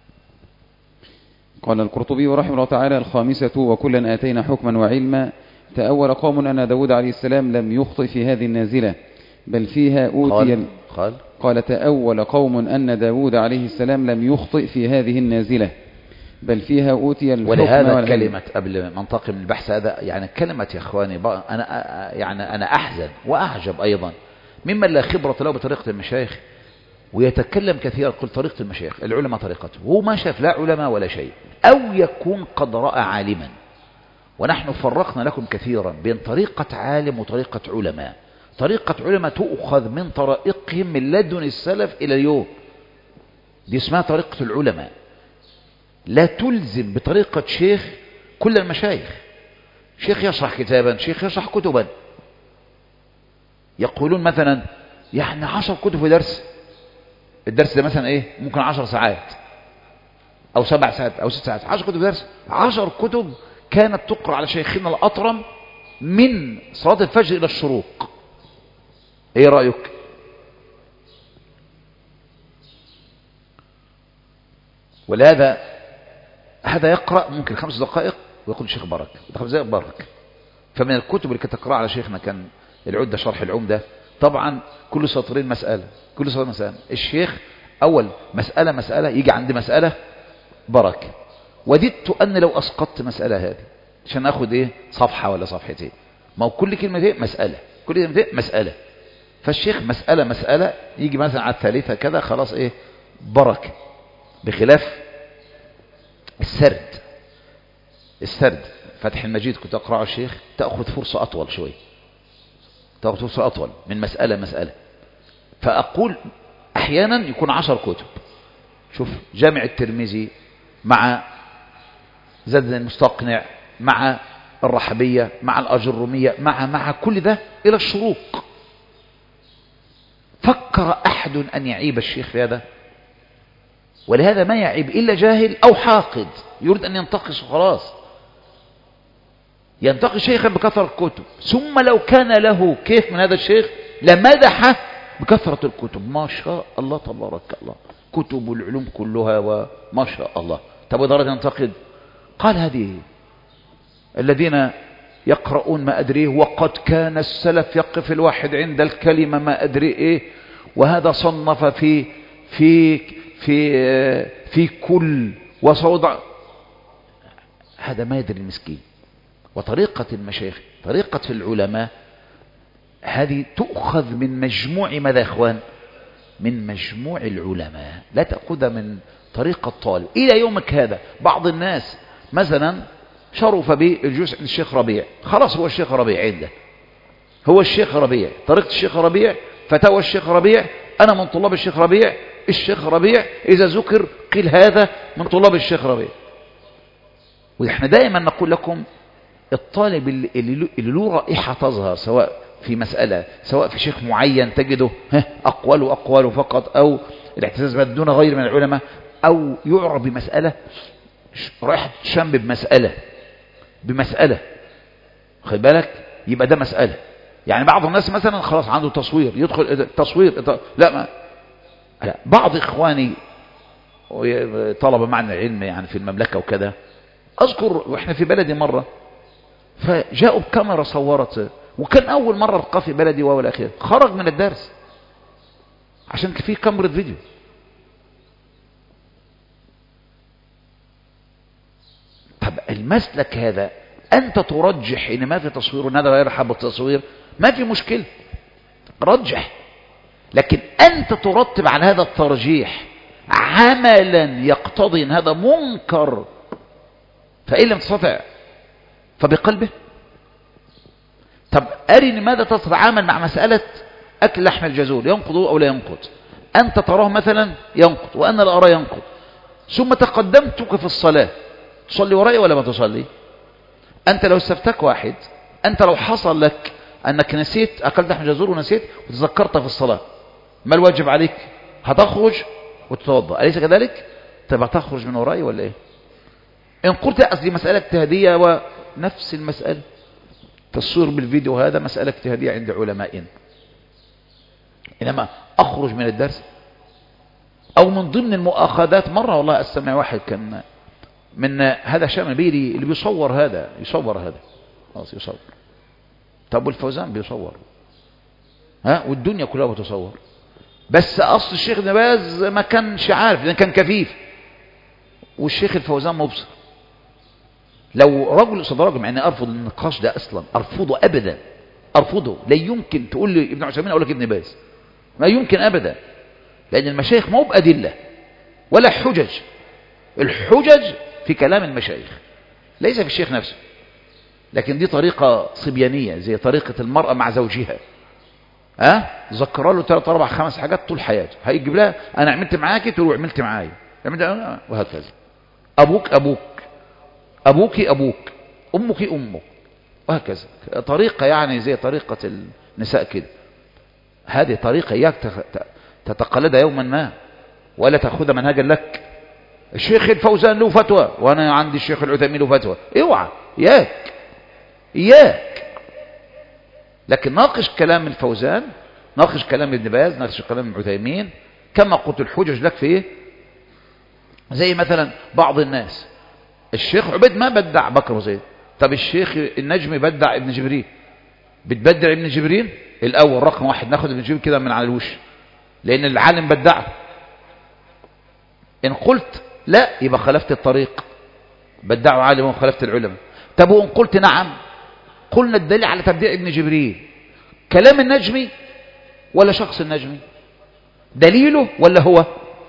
قال القرطبي ورحمه الله تعالى: الخامسة وكلا آتينا حكما وعلما تأول قوم أن داود عليه السلام لم يخطئ في هذه النازلة بل فيها أوتي قال, قال, قال تأول قوم أن داود عليه السلام لم يخطئ في هذه النازلة بل فيها أوتي الحكم. ولهذا والعلم. كلمة قبل ما ننتقل من البحث هذا، يعني كلمة يا إخواني أنا يعني أنا أحزن وأعجب أيضا ممن لا خبرة له بطريقة المشايخ ويتكلم كثيرا. قل طريقة المشايخ العلماء طريقته، هو ما شاف لا علماء ولا شيء، أو يكون قد رأى عالما. ونحن فرقنا لكم كثيرا بين طريقة عالم وطريقة علماء. طريقة علماء تؤخذ من طرائقهم من لدن السلف إلى اليوم، دي اسمها طريقة العلماء. لا تلزم بطريقة شيخ كل المشايخ. شيخ يشرح كتابا، شيخ يشرح كتبا. يقولون مثلا يعني عشر كتب في درس، الدرس ده مثلا ايه ممكن عشر ساعات او سبع ساعات او ست ساعات. عشر كتب في درس، عشر كتب كانت تقرأ على شيخنا الأطرم من صلاة الفجر إلى الشروق. ايه رأيك؟ ولهذا هذا يقرأ ممكن خمس دقائق ويقول الشيخ بركة، خمس دقائق بركة. فمن الكتب اللي كانت تقرأ على شيخنا كان العدة شرح العمدة، طبعا كل سطرين مسألة، كل سطرين مسألة. الشيخ أول مسألة مسألة يجي عند مسألة بركة. وددت أن لو أسقطت مسألة هذه عشان أخذ إيه صفحة ولا صفحتين، ما هو كل كلمتين مسألة، كل كلمتين مسألة. فالشيخ مسألة مسألة يجي مثلا على الثالثة كذا خلاص إيه بركة. بخلاف السرد، السرد فتح المجيد كنت أقرأه الشيخ تأخذ فرصة أطول شوي، تأخذ فرصة أطول من مسألة مسألة. فأقول أحيانا يكون عشر كتب، شوف جامع الترمذي مع زاد المستقنع مع الرحبية مع الأجرمية مع مع كل ده إلى الشروق. فكر أحد أن يعيب الشيخ في هذا؟ ولهذا ما يعيب إلا جاهل أو حاقد يريد أن ينتقص خلاص. ينتقص شيخا بكثرة الكتب، ثم لو كان له كيف من هذا الشيخ لمدحه بكثرة الكتب، ما شاء الله تبارك الله، كتب العلوم كلها وما شاء الله. طب ودرجة ينتقد؟ قال هذه الذين يقرؤون ما أدريه، وقد كان السلف يقف الواحد عند الكلمة ما أدري إيه، وهذا صنف في في في في كل وصوضع. هذا ما يدري المسكين. وطريقة المشايخ طريقة العلماء هذه تؤخذ من مجموع ماذا يا إخوان؟ من مجموع العلماء، لا تأخذها من طريقة الطالب. إلى يومك هذا بعض الناس مثلا شرف بالجلوس عند الشيخ ربيع، خلاص هو الشيخ ربيع عنده، هو الشيخ ربيع، طريقة الشيخ ربيع، فتاوى الشيخ ربيع، أنا من طلاب الشيخ ربيع، الشيخ ربيع إذا ذكر قيل هذا من طلاب الشيخ ربيع. ونحن دائما نقول لكم الطالب اللي له رائحة تظهر سواء في مسألة سواء في شيخ معين تجده أقواله أقواله فقط، أو الاعتزاز دون غير من العلماء، أو يعرف بمسألة رائحة شم بمسألة بمسألة خد بالك، يبقى ده مسألة. يعني بعض الناس مثلا خلاص عنده تصوير يدخل تصوير، لا ما لا. بعض إخواني طلب معنا العلم يعني في المملكة وكذا، أذكر وإحنا في بلدي مرة فجاءوا بكاميرا صورت، وكان أول مرة ألقى في بلدي وأول أخير، خرج من الدرس عشان في كاميرا فيديو. طب المسلك هذا أنت ترجح إن ما في تصوير وإن هذا غير حب التصوير، ما في مشكلة رجح، لكن أنت ترتب على هذا الترجيح عملا يقتضي أن هذا منكر، فإن لم تستطع فبقلبه. طب أرني ماذا تتعامل مع مسألة أكل لحم الجزور، ينقض أو لا ينقض؟ أنت تراه مثلا ينقض وأنا لا أرى ينقض، ثم تقدمتك في الصلاة، تصلي ورائي ولا ما تصلي؟ أنت لو استفتك واحد، أنت لو حصل لك أنك نسيت أكلت لحم الجزور ونسيت وتذكرت في الصلاة، ما الواجب عليك؟ هتخرج وتتوضأ، أليس كذلك؟ طب هتخرج من ورائي ولا إيه؟ إن قلت أصلي مسألة اجتهادية، ونفس المسألة تصوير بالفيديو هذا مسألة اجتهادية عند علمائنا، إنما أخرج من الدرس. أو من ضمن المؤاخذات مرة والله أستمع واحد كان من هذا شام بيري اللي بيصور هذا يصور هذا خلاص يصور. طب والفوزان بيصور، ها والدنيا كلها بتصور، بس أصل الشيخ ابن باز ما كانش عارف لأن كان كفيف، والشيخ الفوزان مبصر. لو رجل قصاد رجل، مع اني ارفض النقاش ده اصلا، ارفضه ابدا، ارفضه. لا يمكن تقول لي ابن عثيمين اقول لك ابن باز، ما يمكن ابدا، لان المشايخ مو بادله ولا حجج، الحجج في كلام المشايخ ليس في الشيخ نفسه. لكن دي طريقه صبيانيه زي طريقه المراه مع زوجها، ها أه؟ ذكر له ثلاث اربع خمس حاجات طول حياته، هيجيب لها انا عملت معاكي تقول عملت معايا، وهكذا. ابوك ابوك، أبوك أبوك، أمك أمك، وهكذا. طريقة يعني زي طريقة النساء كده. هذه طريقة إياك تتقلدها يوما ما، ولا تأخذ منهجا لك. الشيخ الفوزان له فتوى وأنا عندي الشيخ العثيمين له فتوى، اوعى إياك إياك. لكن ناقش كلام الفوزان، ناقش كلام ابن باز، ناقش كلام ابن عثيمين، كما قلت الحجج لك في إيه؟ زي مثلا بعض الناس الشيخ عبيد ما بدع بكر وزيد، طب الشيخ النجمي بدع ابن جبريل، بتبدع ابن جبريل؟ الأول رقم واحد ناخد ابن جبريل كده من على الوش، لأن العالم بدعه. إن قلت لا يبقى خلفت الطريق، بدعوا عالم وخلفت العلماء. طب وإن قلت نعم، قلنا الدليل على تبديع ابن جبريل كلام النجمي ولا شخص النجمي؟ دليله ولا هو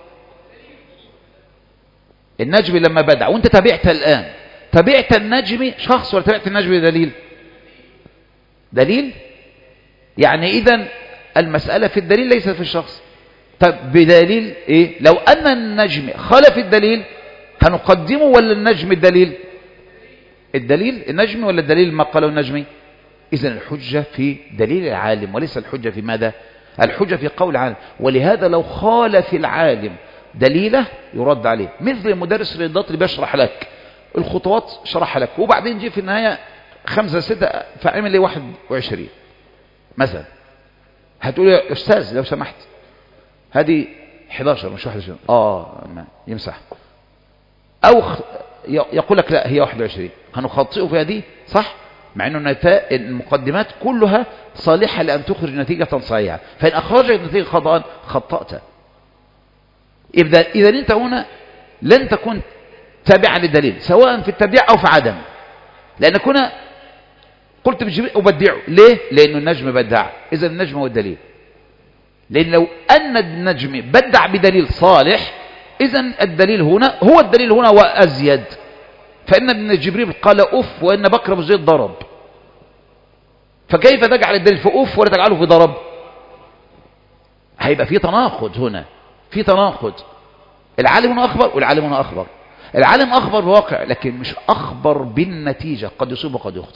النجمي لما بدع وانت تابعت الآن؟ تابعت النجمي شخص ولا تابعت النجمي دليل؟ دليل. يعني إذن المسألة في الدليل ليست في الشخص. طب بدليل إيه؟ لو أن النجم خالف الدليل هنقدمه ولا النجم الدليل؟ الدليل النجمي ولا الدليل ما قاله النجمي؟ إذن الحجة في دليل العالم وليس الحجة في ماذا؟ الحجة في قول العالم. ولهذا لو خالف العالم دليله يرد عليه، مثل المدرس الرياضيات اللي بيشرح لك الخطوات شرح لك وبعدين جه في النهاية خمسة ستة فعمل لي واحد وعشرين مثلا، هتقول يا أستاذ لو سمحت هذه حداشر مش واحد وعشرين، اه ما يمسح، او خ... يقول لك لا هي واحد وعشرين، هنخطئه في هذه صح، مع انه النتائج المقدمات كلها صالحة لأن تخرج نتيجة صحيحة، فإن أخرجت نتيجة خطأ خطأت. إذا إذا أنت هنا لن تكون تابعا للدليل سواء في التبديع أو في عدم، لأنك هنا قلت بجبريل أبدعه ليه؟ لأنه النجم بدع، إذا النجم هو الدليل. لأن لو أن النجم بدع بدليل صالح إذا الدليل هنا هو الدليل هنا وأزيد، فإن ابن جبريل قال أف وإن بكر بن زيد ضرب، فكيف تجعل الدليل في أف ولا تجعله في ضرب؟ هيبقى في تناقض هنا، في تناقض. العالم هنا أخبر والعالم هنا أخبر، العالم أخبر بواقع لكن مش أخبر بالنتيجة، قد يصيب وقد يخطئ،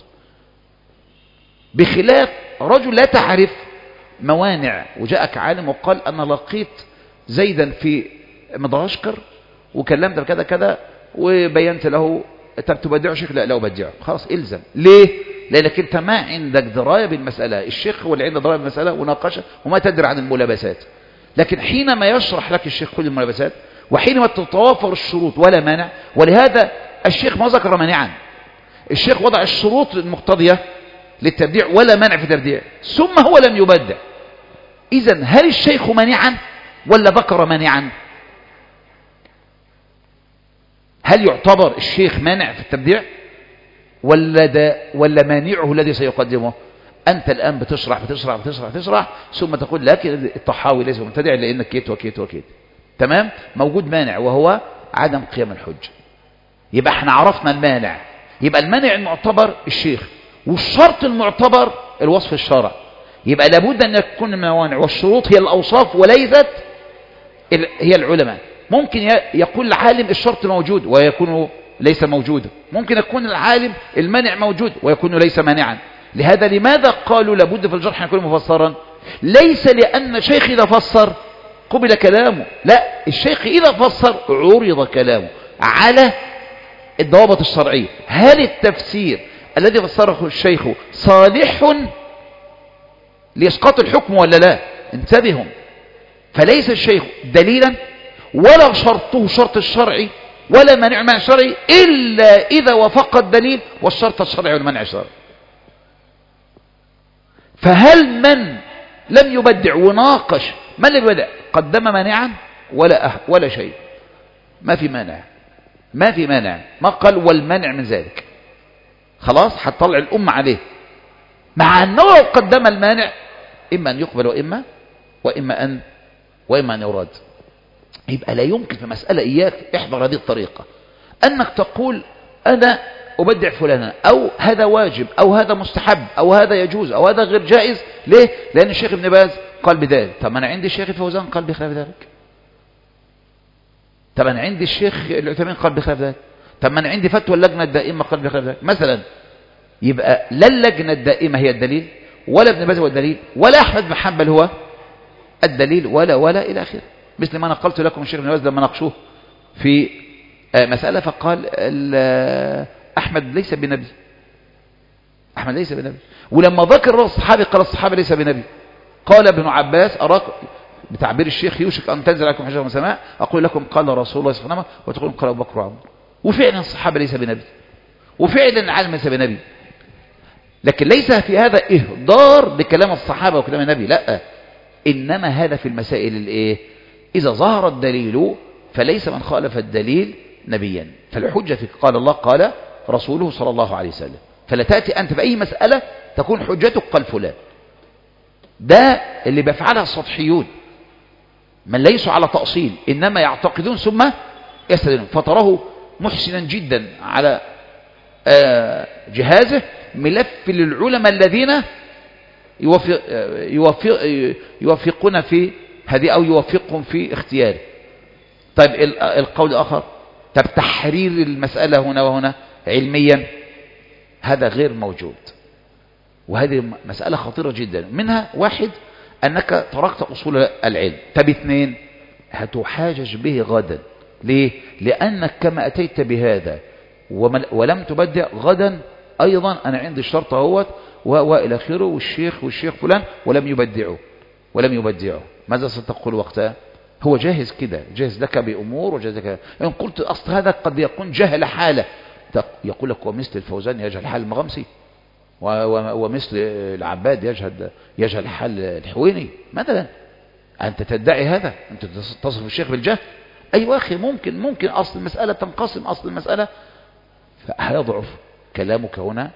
بخلاف رجل لا تعرف موانع وجاءك عالم وقال أنا لقيت زيدا في مدغشقر وكلمت بكذا كذا وبينت له، طب تبدعه شيخ؟ لا لا أبدعه، خلاص إلزم. ليه؟ لأنك أنت ما عندك دراية بالمسألة، الشيخ هو اللي عنده دراية بالمسألة وناقشة وما تدري عن الملابسات. لكن حينما يشرح لك الشيخ كل الملابسات وحينما تتوافر الشروط ولا مانع، ولهذا الشيخ ما ذكر مانعا، الشيخ وضع الشروط المقتضية للتبديع ولا مانع في تبديع ثم هو لم يبدع. إذن هل الشيخ مانعا ولا ذكر مانعا؟ هل يعتبر الشيخ مانع في التبديع ولا ده ولا مانعه الذي سيقدمه؟ أنت الآن بتشرح بتشرح بتشرح بتشرح ثم تقول لكن الطحاوي ليس مبتدع لأنك كيت وكيت وكيت، تمام؟ موجود مانع وهو عدم قيام الحجة. يبقى احنا عرفنا المانع، يبقى المانع المعتبر الشيخ، والشرط المعتبر الوصف الشرع. يبقى لابد أن يكون الموانع والشروط هي الأوصاف وليست هي العلماء. ممكن يقول العالم الشرط موجود ويكون ليس موجودا، ممكن يكون العالم المانع موجود ويكون ليس مانعا. لهذا لماذا قالوا لابد في الجرح أن يكون مفسرا؟ ليس لأن الشيخ إذا فسر قبل كلامه، لا، الشيخ إذا فسر عرض كلامه على الضوابط الشرعية. هل التفسير الذي فسره الشيخ صالح لإسقاط الحكم ولا لا؟ انتبهوا، فليس الشيخ دليلا ولا شرطه شرط الشرعي ولا مانع مانع شرعي إلا إذا وفق الدليل والشرط الشرعي والمنع الشرعي. فهل من لم يبدع وناقش من لم يبدع قدم مانعا ولا أه ولا شيء؟ ما في مانع، ما في مانع، ما قال والمنع من ذلك، خلاص هتطلع الأمة عليه، مع أنه لو قدم المانع إما أن يقبل وإما وإما أن وإما أن يراد. يبقى لا يمكن في مسألة إياك احضر هذه الطريقة أنك تقول أنا أبدع فلانا أو هذا واجب أو هذا مستحب أو هذا يجوز أو هذا غير جائز. ليه؟ لأن الشيخ ابن باز قال بذلك. طب أنا عندي الشيخ الفوزان قال بخلاف ذلك. طب أنا عندي الشيخ العثيمين قال بخلاف ذلك. طب أنا عندي فتوى اللجنة الدائمة قال بخلاف ذلك مثلا. يبقى لا اللجنة الدائمة هي الدليل ولا ابن باز هو الدليل ولا أحمد بن حنبل هو الدليل ولا ولا إلى آخره. مثل ما نقلت لكم الشيخ ابن باز لما ناقشوه في مسألة فقال أحمد ليس بنبي، أحمد ليس بنبي. ولما ذكر الصحابي قال الصحابي ليس بنبي. قال ابن عباس أراك بتعبير الشيخ يوشك أن تنزل عليكم حجر من السماء أقول لكم قال رسول الله صلى الله عليه وسلم وتقولون قال أبو بكر وعمر. وفعلا الصحابة ليس بنبي وفعلا العالم ليس بنبي. لكن ليس في هذا إهدار لكلام الصحابة وكلام النبي، لا، إنما هذا في المسائل الإيه؟ إذا ظهر الدليل فليس من خالف الدليل نبيا، فالحجة في قال الله قال رسوله صلى الله عليه وسلم، فلا تأتي أنت بأي مسألة تكون حجتك قال فلان. ده اللي بيفعلها السطحيون من ليسوا على تأصيل، إنما يعتقدون ثم يستدلون، فتراه محسنا جدا على جهازه ملف للعلماء الذين يوفق يوفق يوفقون في هذه أو يوفقهم في اختياره. طيب القول الآخر، طب تحرير المسألة هنا وهنا علميا، هذا غير موجود، وهذه مسألة خطيرة جدا. منها واحد أنك تركت أصول العلم، طب اثنين هتحاجج به غدا. ليه؟ لأنك كما أتيت بهذا ولم تبدع غدا أيضا أنا عندي الشرط اهوت وإلى آخره والشيخ والشيخ فلان ولم يبدعه ولم يبدعه، ماذا ستقول وقتها؟ هو جاهز كده، جاهز لك بأمور وجاهز لك. إن قلت أصل هذا قد يكون جهل حالة، يقول لك ومثل الفوزان يجهل حال المغمسي، ومثل العباد يجهل يجهل حال الحويني مثلا. أنت تدعي هذا؟ أنت تصف الشيخ بالجهل؟ أيوة أخي، ممكن ممكن أصل المسألة تنقسم، أصل المسألة فهيضعف كلامك هنا.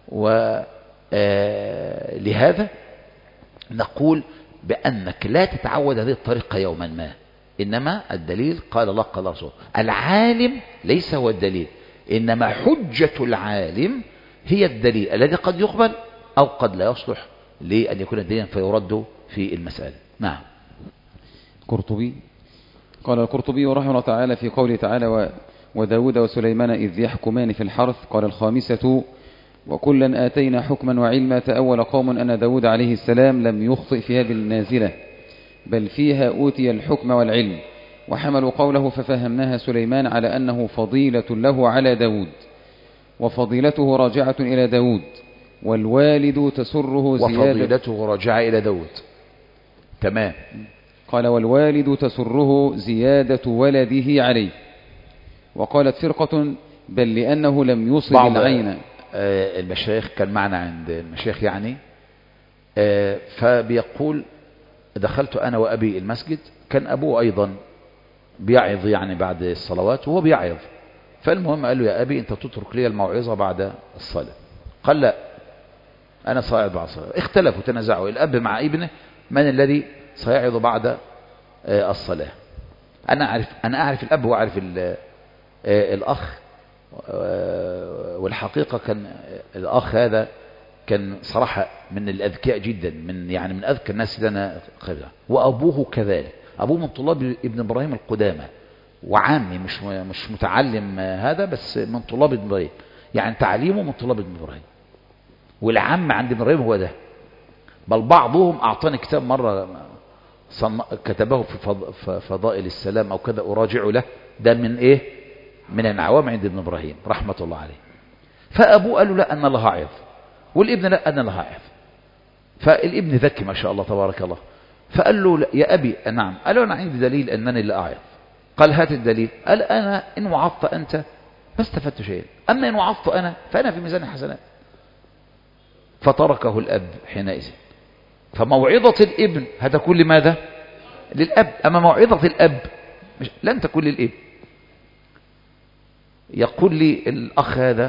ولهذا نقول بأنك لا تتعود هذه الطريقة يوما ما، إنما الدليل قال الله قال رسول. العالم ليس هو الدليل، إنما حجة العالم هي الدليل الذي قد يقبل أو قد لا يصلح لأن يكون دليلا فيرد في المسألة. نعم. قرطبي قال القرطبي رحمه الله تعالى في قوله تعالى وداود وسليمان إذ يحكمان في الحرث، قال الخامسة وكلا آتينا حكما وعلما، تأول قوم أن داود عليه السلام لم يخطئ في هذه النازلة بل فيها أوتي الحكم والعلم، وحملوا قوله ففهمناها سليمان على أنه فضيلة له على داود، وفضيلته راجعة إلى داود، والوالد تسره زيادة وفضيلته راجعة إلى داود. تمام. قال والوالد تسره زيادة ولده عليه. وقالت فرقة بل لأنه لم يصب العين. المشايخ كان معنا عند المشايخ يعني، فبيقول دخلت أنا وأبي المسجد، كان أبوه أيضا بيعظ يعني بعد الصلوات وهو بيعظ، فالمهم قال له يا أبي أنت تترك لي الموعظة بعد الصلاة. قال لا أنا صاعد بعد الصلاة. اختلفوا تنازعوا الأب مع ابنه من الذي سيعظ بعد الصلاة. أنا أعرف أنا أعرف الأب وأعرف الأخ، والحقيقة كان الأخ هذا كان صراحة من الأذكياء جدا، من يعني من أذكى الناس اللي أنا قبلها، وأبوه كذلك. أبوه من طلاب ابن إبراهيم القدامى وعامي، مش مش متعلم هذا، بس من طلاب ابن إبراهيم، يعني تعليمه من طلاب ابن إبراهيم، والعام عند ابن إبراهيم هو ده. بل بعضهم أعطاني كتاب مرة كتبه في فضائل السلام أو كذا أراجع له، ده من إيه؟ من العوام عند ابن إبراهيم رحمة الله عليه. فأبوه قال له لا أنا لها عظ، والابن لا أنا لها عظ. فالابن ذكي ما شاء الله تبارك الله، فقال له يا أبي نعم. قال له أنا عندي دليل أنني لا أعظ. قال هات الدليل. قال أنا إن وعظت أنت ما استفدت شيئا، أما إن وعظت أنا فأنا في ميزان الحسنات. فتركه الأب حينئذ. فموعظة الابن هتكون لماذا؟ للأب، أما موعظة الأب لن تكون للابن. يقول لي الأخ هذا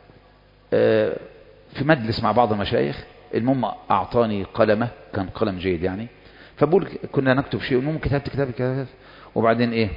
في مجلس مع بعض المشايخ، المهم أعطاني قلمه، كان قلم جيد يعني، فبقول كنا نكتب شيء، المهم كتبت كتاب كتاب وبعدين إيه،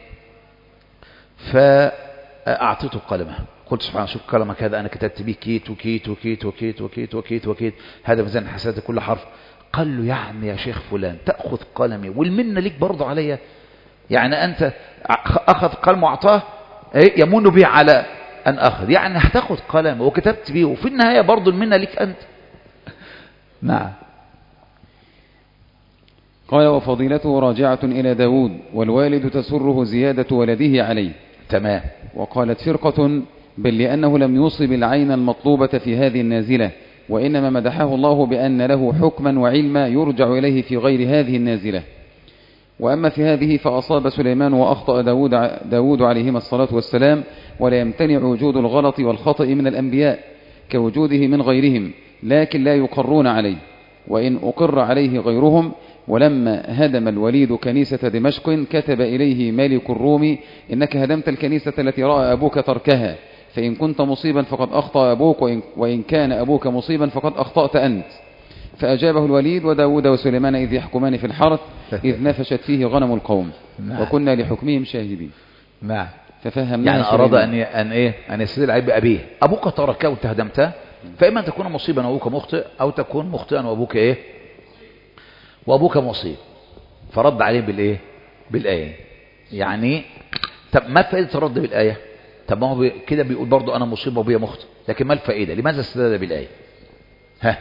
فأعطيته قلمه، قلت سبحان شوف قلمك هذا أنا كتبت به كيت وكيت وكيت وكيت وكيت وكيت وكيت، هذا ميزان حسنات كل حرف. قال له يعني يا شيخ فلان تأخذ قلمي والمنة ليك برضه عليا، يعني أنت أخذ قلم وأعطاه يمن به على أن أخذ، يعني هتاخد قلم وكتبت به وفي النهاية برضو المنة لك أنت. نعم. قال وفضيلته راجعة إلى داود، والوالد تسره زيادة ولده عليه. تمام. وقالت فرقة بل لأنه لم يصب العين المطلوبة في هذه النازلة، وإنما مدحه الله بأن له حكما وعلما يرجع إليه في غير هذه النازلة. وأما في هذه فأصاب سليمان وأخطأ داود, داود عليهما الصلاة والسلام، ولا يمتنع وجود الغلط والخطأ من الأنبياء كوجوده من غيرهم، لكن لا يقرون عليه، وإن أقر عليه غيرهم. ولما هدم الوليد كنيسة دمشق كتب إليه مالك الروم: إنك هدمت الكنيسة التي رأى أبوك تركها، فإن كنت مصيبا فقد أخطأ أبوك، وإن, وإن كان أبوك مصيبا فقد أخطأت أنت. فأجابه الوليد: وداود وسليمان إذ يحكمان في الحرث إذ نفشت فيه غنم القوم، وكنا لحكمهم شاهدين. نعم. ففهمناها يعني أراد أن أن إيه أن يستدل عليه بأبيه. أبوك تركه وأنت هدمته، فإما أن تكون مصيبا وأبوك مخطئ، أو تكون مخطئا وأبوك إيه وأبوك مصيب. فرد عليه بالإيه بالآية. يعني طب ما فائدة الرد بالآية؟ طب ما هو كده بيقول برضو أنا مصيب وأبويا مخطئ، لكن ما الفائدة؟ لماذا استدل بالآية؟ ها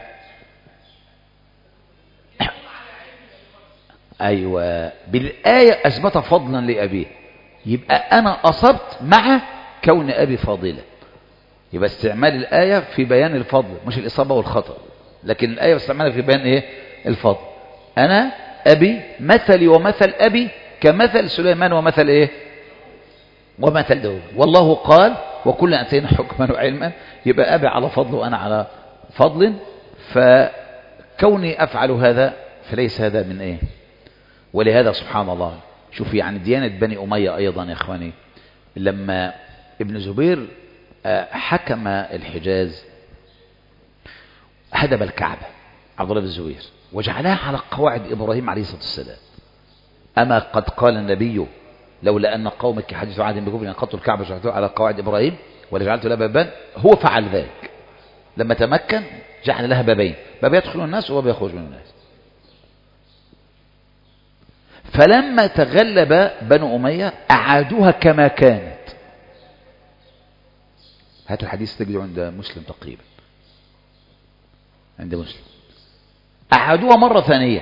أيوة، بالآية أثبت فضلا لأبيه، يبقى أنا أصبت مع كون أبي فاضلا. يبقى استعمال الآية في بيان الفضل مش الإصابة والخطأ، لكن الآية استعمالها في بيان إيه الفضل. أنا أبي مثلي ومثل أبي كمثل سليمان ومثل إيه ومثل داود، والله قال وكل أتينا حكما وعلما. يبقى أبي على فضل وأنا على فضل، فكوني أفعل هذا فليس هذا من إيه. ولهذا سبحان الله، شوف يعني ديانة بني أمية أيضا يا إخواني، لما ابن زبير حكم الحجاز هدم الكعبة عبد الله بن الزبير وجعلها على قواعد إبراهيم عليه الصلاة والسلام. أما قد قال النبي: لولا أن قومك حدثوا عهد بكفر لنقضوا الكعبة جعلتها على قواعد إبراهيم ولجعلت لها بابان. هو فعل ذلك لما تمكن، جعل لها بابين، باب يدخل الناس وباب يخرج من الناس. فلما تغلب بنو أمية أعادوها كما كانت. هات الحديث تجده عند مسلم تقريبا، عند مسلم. أعادوها مرة ثانية،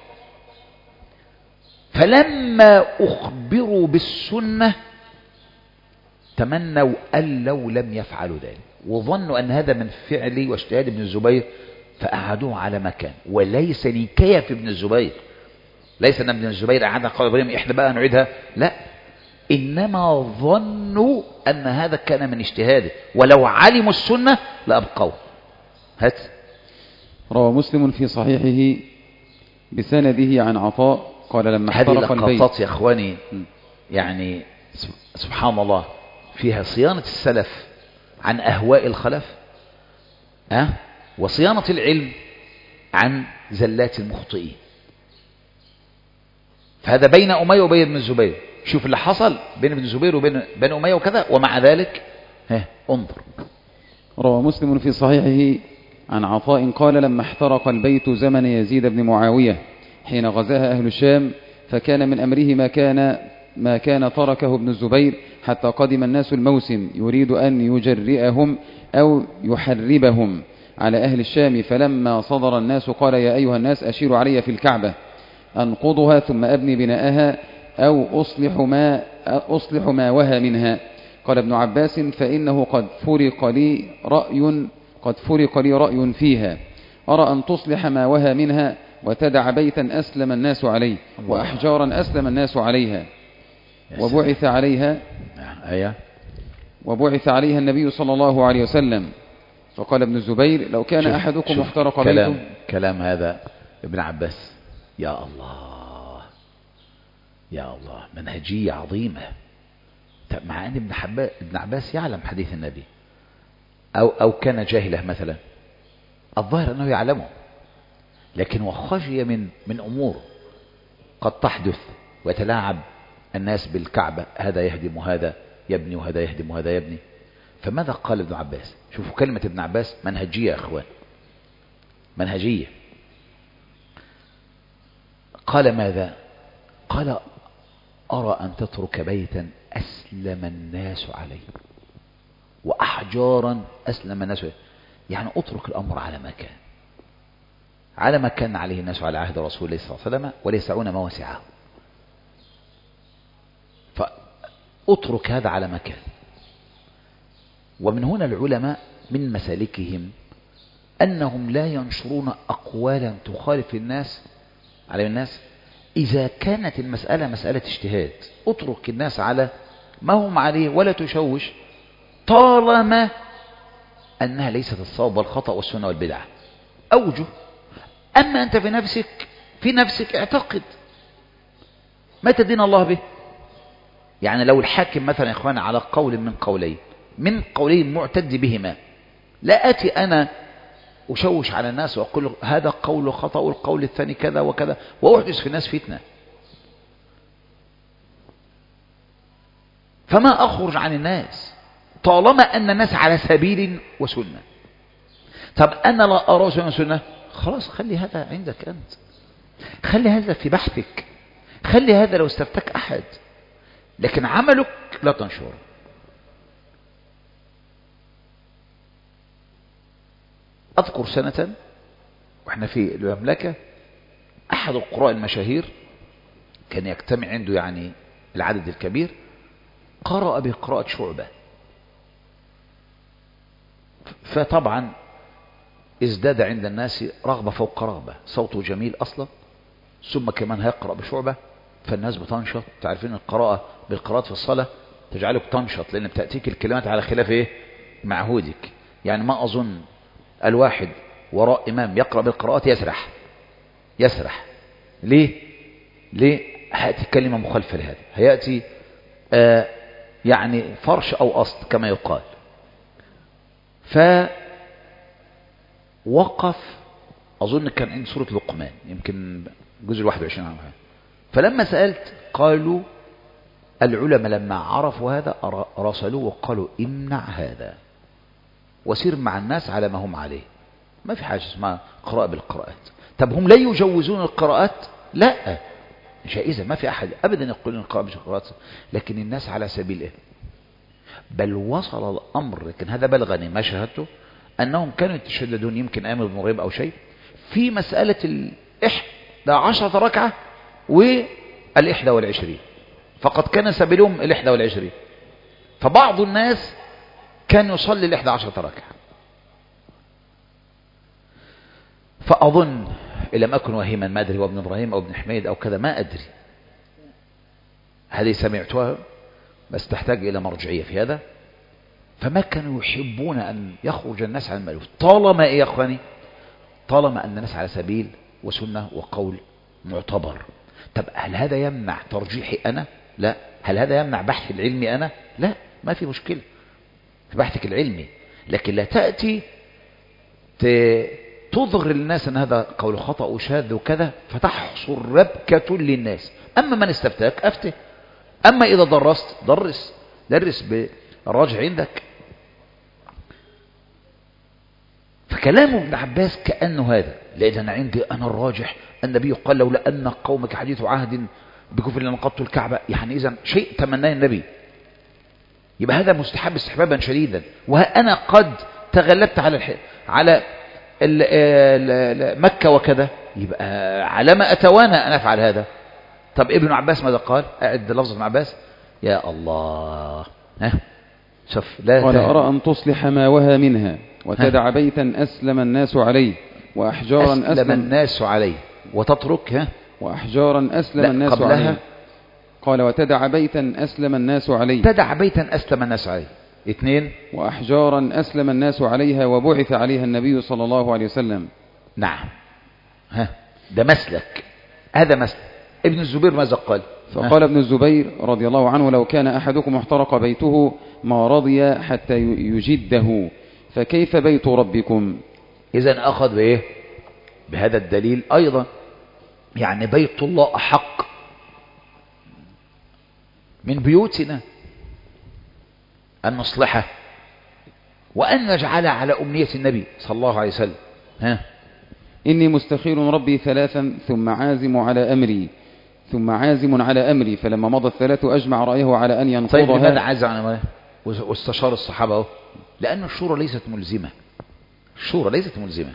فلما أخبروا بالسنة تمنوا أن لو لم يفعلوا ذلك، وظنوا أن هذا من فعل واجتهاد ابن الزبير، فأعادوه على مكان. وليس نكاية في ابن الزبير، ليس أن ابن الزبير أعادها قال إبراهيم إحنا بقى نعيدها، لا، إنما ظنوا أن هذا كان من اجتهاده، ولو علموا السنة لأبقوا. هات. روى مسلم في صحيحه بسنده عن عطاء قال لما احترق البيت. هذه لقطات يا أخواني يعني سبحان الله فيها صيانة السلف عن أهواء الخلف، أه؟ وصيانة العلم عن زلات المخطئين. فهذا بين أمية وبين ابن الزبير. شوف اللي حصل بين ابن الزبير وبين بين أمية وكذا، ومع ذلك ها انظر. روى مسلم في صحيحه عن عطاء قال لما احترق البيت زمن يزيد بن معاوية حين غزاها أهل الشام، فكان من أمره ما كان ما كان تركه ابن الزبير حتى قدم الناس الموسم يريد أن يجرئهم أو يحربهم على أهل الشام. فلما صدر الناس قال: يا أيها الناس أشيروا علي في الكعبة أنقضها ثم أبني بناءها أو أصلح ما, أصلح ما وهى منها. قال ابن عباس: فإنه قد فرق لي رأي قد فرق لي رأي فيها، أرى أن تصلح ما وهى منها وتدع بيتا أسلم الناس عليه وأحجارا أسلم الناس عليها وبعث عليها وبعث عليها النبي صلى الله عليه وسلم. فقال ابن الزبير: لو كان أحدكم احترق كلام بيته. كلام هذا ابن عباس، يا الله يا الله، منهجية عظيمة. مع أن ابن, حبا... ابن عباس يعلم حديث النبي، أو, أو كان جاهله مثلا، الظاهر أنه يعلمه، لكن وخشي من, من أمور قد تحدث ويتلاعب الناس بالكعبة، هذا يهدم وهذا يبني وهذا يهدم وهذا يبني. فماذا قال ابن عباس؟ شوفوا كلمة ابن عباس منهجية يا أخوان، منهجية. قال ماذا؟ قال: أرى أن تترك بيتا أسلم الناس عليه وأحجارا أسلم الناس عليه. يعني أترك الأمر على ما كان، على ما كان عليه الناس على عهد رسول الله صلى الله عليه وسلم، وليسعون ما وسعه. فأترك هذا على ما كان. ومن هنا العلماء من مسالكهم أنهم لا ينشرون أقوالا تخالف الناس على الناس إذا كانت المسألة مسألة اجتهاد. اترك الناس على ما هم عليه ولا تشوش، طالما أنها ليست الصواب والخطأ والسنة والبدعة. أوجه. أما أنت في نفسك في نفسك اعتقد ما تدين الله به. يعني لو الحاكم مثلا يا إخوان على قول من قولين من قولين معتد بهما، لا أتي أنا أشوش على الناس وأقول هذا قول خطأ والقول الثاني كذا وكذا وأحدث في الناس فتنة. فما أخرج عن الناس طالما أن الناس على سبيل وسنة. طب أنا لا أرى سنة وسنة، خلاص خلي هذا عندك أنت، خلي هذا في بحثك، خلي هذا لو استفتك أحد، لكن عملك لا تنشره. أذكر سنة وإحنا في المملكة أحد القراء المشاهير كان يجتمع عنده يعني العدد الكبير، قرأ بقراءة شعبة، فطبعا ازداد عند الناس رغبة فوق رغبة، صوته جميل أصلا، ثم كمان هيقرأ بشعبة فالناس بتنشط. تعرفين القراءة بالقراءات في الصلاة تجعلك تنشط، لأن بتأتيك الكلمات على خلاف إيه معهودك. يعني ما أظن الواحد وراء إمام يقرأ بالقراءات يسرح يسرح ليه؟ ليه؟ هيأتي كلمة مخالفة لهذا، هيأتي آه يعني فرش أو أصل كما يقال. فوقف أظن كان عند سورة لقمان يمكن جزء الواحد وعشرين عنها، فلما سألت قالوا العلماء لما عرفوا هذا رسلوه وقالوا امنع هذا وسير مع الناس على ما هم عليه، ما في حاجة اسمها قراءة بالقراءات. طب هم لا يجوزون القراءات؟ لا، جائزة، ما في أحد أبدا يقول أن القراءة بالقراءات، لكن الناس على سبيل إيه؟ بل وصل الأمر، لكن هذا بلغني ما شاهدته، أنهم كانوا يتشددون يمكن آمر بن غريب أو شيء في مسألة الإحدى عشرة ركعة والإحدى والعشرين، فقد كان سبيلهم الإحدى والعشرين، فبعض الناس كان يصلي الإحدى عشرة ركعة. فأظن إن لم أكن وهيما ما أدري وابن إبراهيم أو ابن حميد أو كذا ما أدري، هذه سمعتها بس تحتاج إلى مرجعية في هذا. فما كانوا يحبون أن يخرج الناس عن المألوف طالما إيه يا أخواني، طالما أن الناس على سبيل وسنة وقول معتبر. طب هل هذا يمنع ترجيحي أنا؟ لا. هل هذا يمنع بحث العلمي أنا؟ لا، ما في مشكلة في بحثك العلمي، لكن لا تأتي تظهر للناس أن هذا قول خطأ وشاذ وكذا فتحصل ربكة للناس. أما من استفتاك أفته، أما إذا درست درس درس بالراجع عندك. فكلام ابن عباس كأنه هذا، لأن أنا عندي أنا الراجح النبي قال لولا أن قومك حديث عهد بكفر لنقضت الكعبة، يعني إذا شيء تمناه النبي، يبقى هذا مستحب استحبابا شديدا. وأنا قد تغلبت على الح... على ال... ال... مكة وكذا، يبقى على ما أتوانى أن أفعل هذا. طب ابن عباس ماذا قال؟ أعد لفظ ابن عباس. يا الله، ها شوف، لا قال أرى أن تصلح ما وهى منها وتدع ها. بيتا أسلم الناس عليه وأحجارا أسلم, أسلم الناس عليه وتترك ها وأحجارا أسلم الناس قبلها. عليه. قال وتدع بيتا أسلم الناس عليه، تدع بيتا أسلم الناس عليه. اثنين، وأحجارا أسلم الناس عليها وبعث عليها النبي صلى الله عليه وسلم. نعم، ها ده مسلك، هذا مسلك. ابن الزبير ماذا قال؟ فقال ابن الزبير رضي الله عنه لو كان أحدكم احترق بيته ما رضي حتى يجده فكيف بيت ربكم؟ إذن أخذ بإيه؟ بهذا الدليل أيضا، يعني بيت الله أحق من بيوتنا أن نصلحه وأن نجعل على أمنية النبي صلى الله عليه وسلم. ها إني مستخير ربي ثلاثا ثم عازم على أمري ثم عازم على أمري فلما مضى الثلاث أجمع رأيه على أن ينقضها. طيب لماذا عازم على أمره واستشار الصحابة هو؟ لأن الشورى ليست ملزمة، الشورى ليست ملزمة،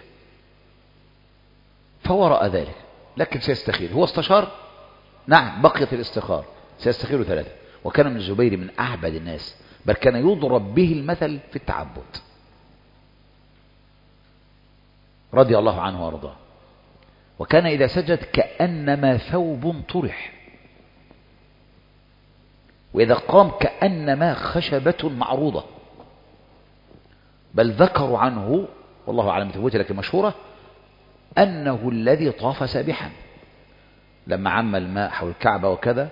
فوراء ذلك لكن سيستخير. هو استشار، نعم، بقيت الاستخار، سيستخير ثلاثة. وكان ابن الزبير من أعبد الناس، بل كان يضرب به المثل في التعبد رضي الله عنه وارضاه. وكان إذا سجد كأنما ثوب طرح، وإذا قام كأنما خشبة معروضة. بل ذكروا عنه والله أعلم ثبوتها لكن مشهورة أنه الذي طاف سابحا لما عم الماء حول الكعبة وكذا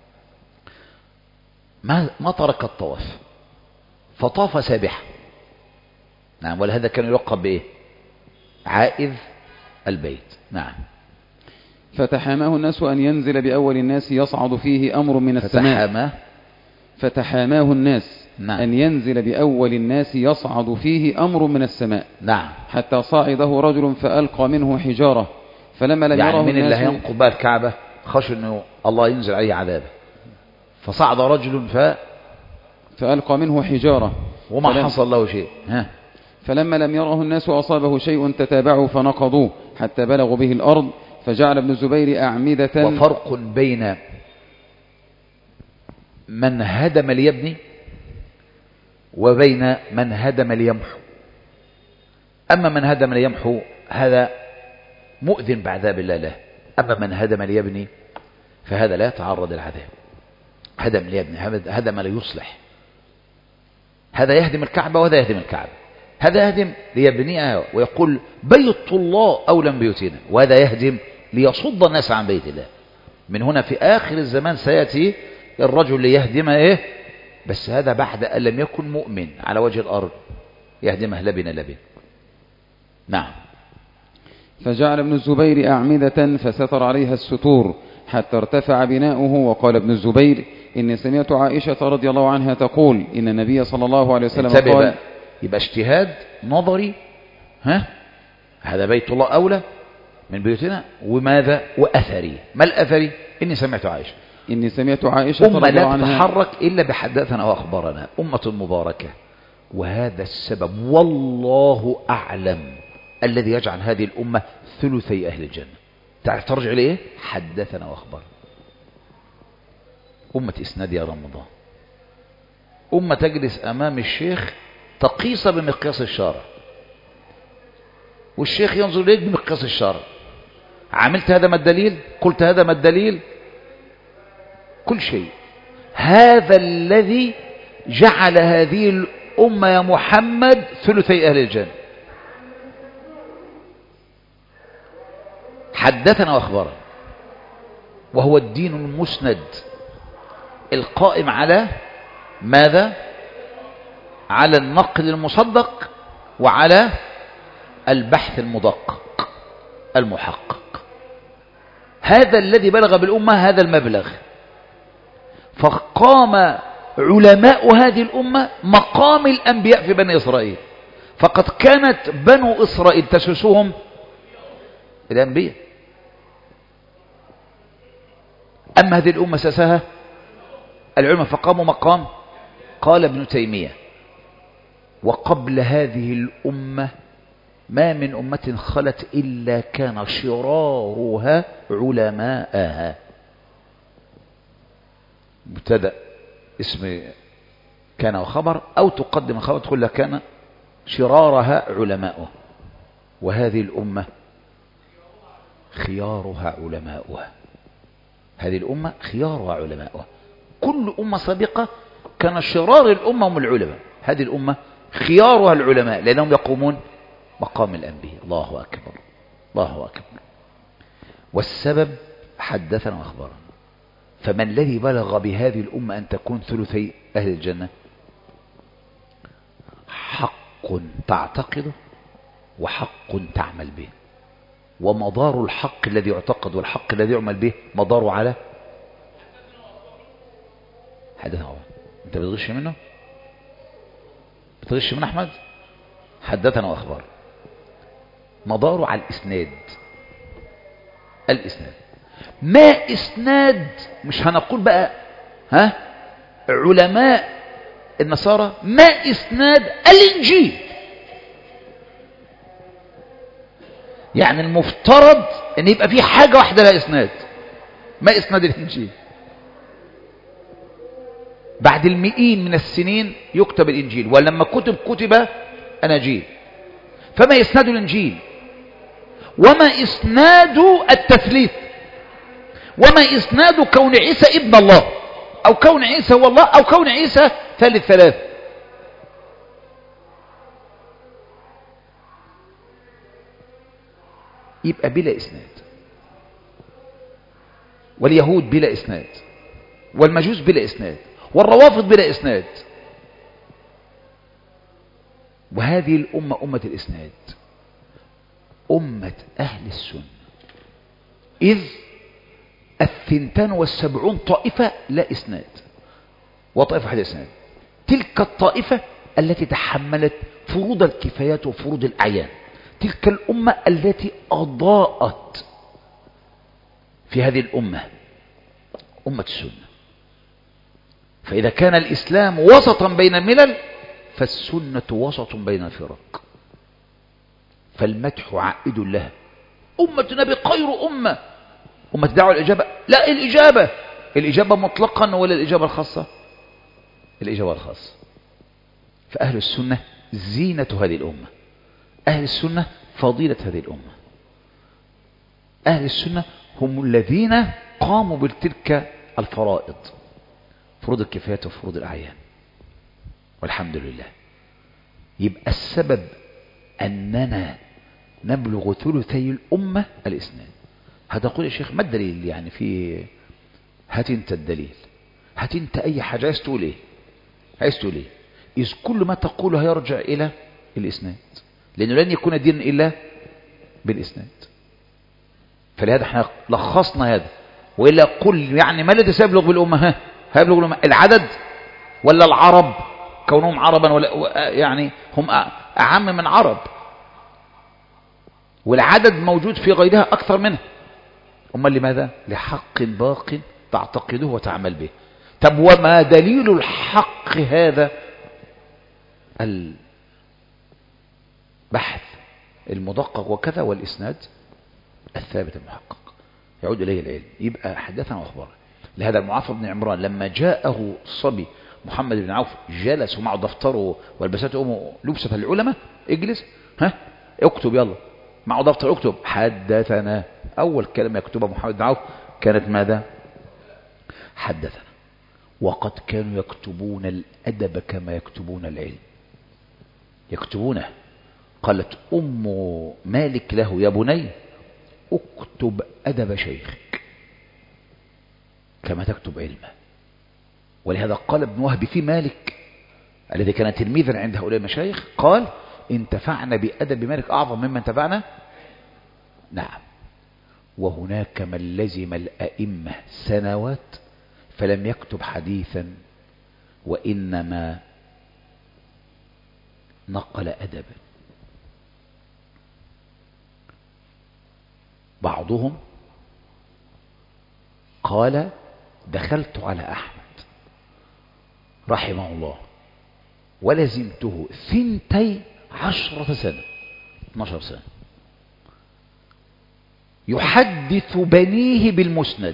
ما, ما ترك الطواف فطاف سابحا. نعم. ولهذا كان يلقب بإيه؟ عائذ البيت. نعم. فتحاماه الناس أن ينزل بأول الناس يصعد فيه أمر من السماء. فتحاماه فتحاماه الناس نعم. أن ينزل بأول الناس يصعد فيه أمر من السماء. نعم. حتى صعده رجل فألقى منه حجارة فلما لم يعني يره من اللي الناس هينقض بقى الكعبة خشوا أنه الله ينزل عليه عذابه فصعد رجل ف فألقى منه حجارة وما فلم... حصل له شيء. ها. فلما لم يره الناس أصابه شيء تتابعوا فنقضوه حتى بلغوا به الأرض فجعل ابن الزبير أعمدة. وفرق بين من هدم ليبني وبين من هدم ليمحو. أما من هدم ليمحو هذا مؤذن بعذاب الله له، أما من هدم ليبني فهذا لا يتعرض للعذاب. هدم ليبني، هدم ليصلح. هذا يهدم الكعبة وهذا يهدم الكعبة. هذا يهدم ليبنيها ويقول بيت الله أولى من بيوتنا، وهذا يهدم ليصد الناس عن بيت الله. من هنا في آخر الزمان سيأتي الرجل ليهدم إيه؟ بس هذا بعد أن لم يكن مؤمن على وجه الأرض، يهدمه لبن لبن. نعم. فجعل ابن الزبير أعمدة فستر عليها الستور حتى ارتفع بناؤه. وقال ابن الزبير إني سمعت عائشة رضي الله عنها تقول إن النبي صلى الله عليه وسلم قال بقى. يبقى اجتهاد نظري، ها، هذا بيت الله أولى من بيوتنا، وماذا وأثري. ما الأثري؟ إني سمعت عائشة إني سمعت عائشة أمة رضي الله لا عنها تتحرك إلا بحدثنا وأخبارنا، أمة مباركة. وهذا السبب والله أعلم الذي يجعل هذه الأمة ثلثي أهل الجنة. تعرف ترجع لإيه؟ حدثنا وأخبارنا. أمة إسناد يا رمضان، أمة تجلس أمام الشيخ تقيس بمقياس الشارع، والشيخ ينظر إليك بمقياس الشارع. عملت هذا ما الدليل؟ قلت هذا ما الدليل؟ كل شيء. هذا الذي جعل هذه الأمة يا محمد ثلثي أهل الجنة. حدثنا وأخبرنا، وهو الدين المسند القائم على ماذا؟ على النقل المصدق وعلى البحث المدقق المحقق. هذا الذي بلغ بالأمة هذا المبلغ. فقام علماء هذه الأمة مقام الأنبياء في بني إسرائيل، فقد كانت بنو إسرائيل تسوسهم الأنبياء، أما هذه الأمة ساسها العلماء فقاموا مقام. قال ابن تيمية وقبل هذه الأمة ما من أمة خلت إلا كان شرارها علماءها. مبتدأ اسم كان وخبر، أو تقدم الخبر تقول لك كان شرارها علماؤه. وهذه الأمة خيارها علماؤها. هذه الأمة خيارها علماؤها. كل أمة سابقة كان شرار الأمة هم العلماء، هذه الأمة خيارها العلماء لأنهم يقومون مقام الأنبياء. الله أكبر، الله أكبر. والسبب حدثنا وأخبرنا. فمن الذي بلغ بهذه الأمة أن تكون ثلثي أهل الجنة؟ حق تعتقده وحق تعمل به. ومدار الحق الذي يعتقد والحق الذي يعمل به مداره على حدثنا وأخبرنا. أنت بتغش منه؟ بتغش من أحمد؟ حدثنا وأخبار مداره على الإسناد. الإسناد ما إسناد، مش هنقول بقى ها علماء النصارى، ما إسناد الإنجيل. يعني المفترض أن يبقى في حاجة واحدة لها إسناد، ما إسناد الإنجيل. بعد المئين من السنين يكتب الإنجيل، ولما كتب كتب أناجيل. فما إسناد الإنجيل؟ وما إسناد التثليث؟ وما إسناد كون عيسى ابن الله، أو كون عيسى هو الله، أو كون عيسى ثالث ثلاث؟ يبقى بلا إسناد، واليهود بلا إسناد، والمجوس بلا إسناد، والروافض بلا إسناد. وهذه الأمة أمة الإسناد، أمة أهل السنة، إذ الثنتان والسبعون طائفة لا إسناد، وطائفة واحدة إسناد. تلك الطائفة التي تحملت فروض الكفايات وفروض الأعيان، تلك الأمة التي أضاءت في هذه الأمة، أمة السنة. فإذا كان الإسلام وسطا بين الملل، فالسنة وسط بين الفرق، فالمدح عائد لها. أمة النبي خير أمة. أمة دعوة الإجابة، لا الإجابة، الإجابة مطلقا ولا الإجابة الخاصة؟ الإجابة الخاصة. فأهل السنة زينة هذه الأمة، أهل السنة فضيلة هذه الأمة، أهل السنة هم الذين قاموا بتلك الفرائض، فروض الكفايات وفروض الأعيان، والحمد لله. يبقى السبب أننا نبلغ ثلثي الأمة الإسناد. هتقول يا شيخ ما الدليل؟ يعني في هات انت الدليل، هات انت أي حاجة. عايز تقول إيه؟ عايز تقول إيه؟ إذ كل ما تقوله يرجع إلى الإسناد، لأنه لن يكون دين إلا بالإسناد. فلهذا احنا لخصنا هذا. وإلا قل يعني ما الذي سيبلغ بالأمة؟ ها هيبلغ بالأمة العدد ولا العرب كونهم عربا، ولا يعني هم أعم من عرب، والعدد موجود في غيرها أكثر منه. أما لماذا؟ لحق باق تعتقده وتعمل به. طب وما دليل الحق هذا؟ البحث المدقق وكذا، والإسناد الثابت المحقق يعود إليه العلم. يبقى حدثنا وأخبرنا. لهذا المعافى بن عمران لما جاءه الصبي محمد بن عوف جلس ومعه دفتره والبسته أمه لبسة العلماء، اجلس ها اكتب يلا، معه دفتر اكتب حدثنا. أول كلمة يكتبها محمد بن عوف كانت ماذا؟ حدثنا. وقد كانوا يكتبون الأدب كما يكتبون العلم، يكتبونه. قالت أم مالك له يا بني اكتب أدب شيخك كما تكتب علمه. ولهذا قال ابن وهب في مالك الذي كان تلميذا عند هؤلاء المشايخ، قال انتفعنا بأدب مالك أعظم مما انتفعنا. نعم. وهناك من لزم الأئمة سنوات فلم يكتب حديثا، وإنما نقل أدبا. بعضهم قال دخلت على أحمد رحمه الله ولزمته ثنتي عشرة سنة، اثناشر سنة، يحدث بنيه بالمسند،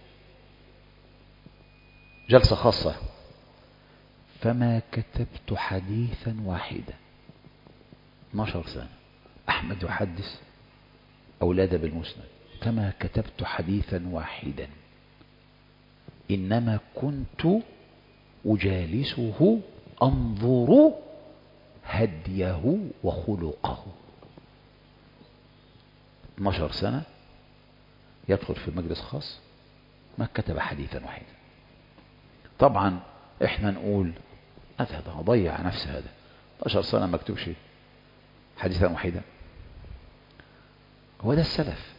جلسة خاصة، فما كتبت حديثا واحدا. اثناشر سنة أحمد يحدث أولاده بالمسند، فما كتبت حديثا واحدا، إنما كنت أجالسه أنظر هديه وخلقه. اثناشر سنة يدخل في مجلس خاص ما كتب حديثا واحدا. طبعا احنا نقول هذا ضيع نفسه، هذا اثناشر سنة ما كتبش حديثا واحدا. هو ده السلف.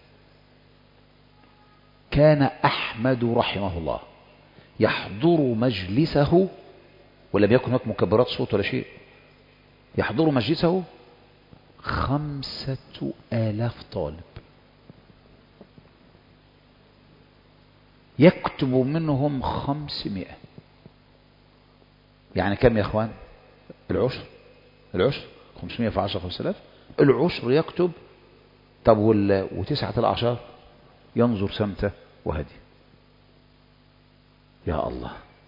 كان أحمد رحمه الله يحضر مجلسه، ولم يكن هناك مكبرات صوت ولا شيء، يحضر مجلسه خمسة آلاف طالب، يكتب منهم خمسمائة. يعني كم يا اخوان؟ العشر، العشر خمسمائة في عشرة خمسة آلاف، العشر يكتب. طب وتسعة الأعشار ينظر سمته وهدي. يا الله،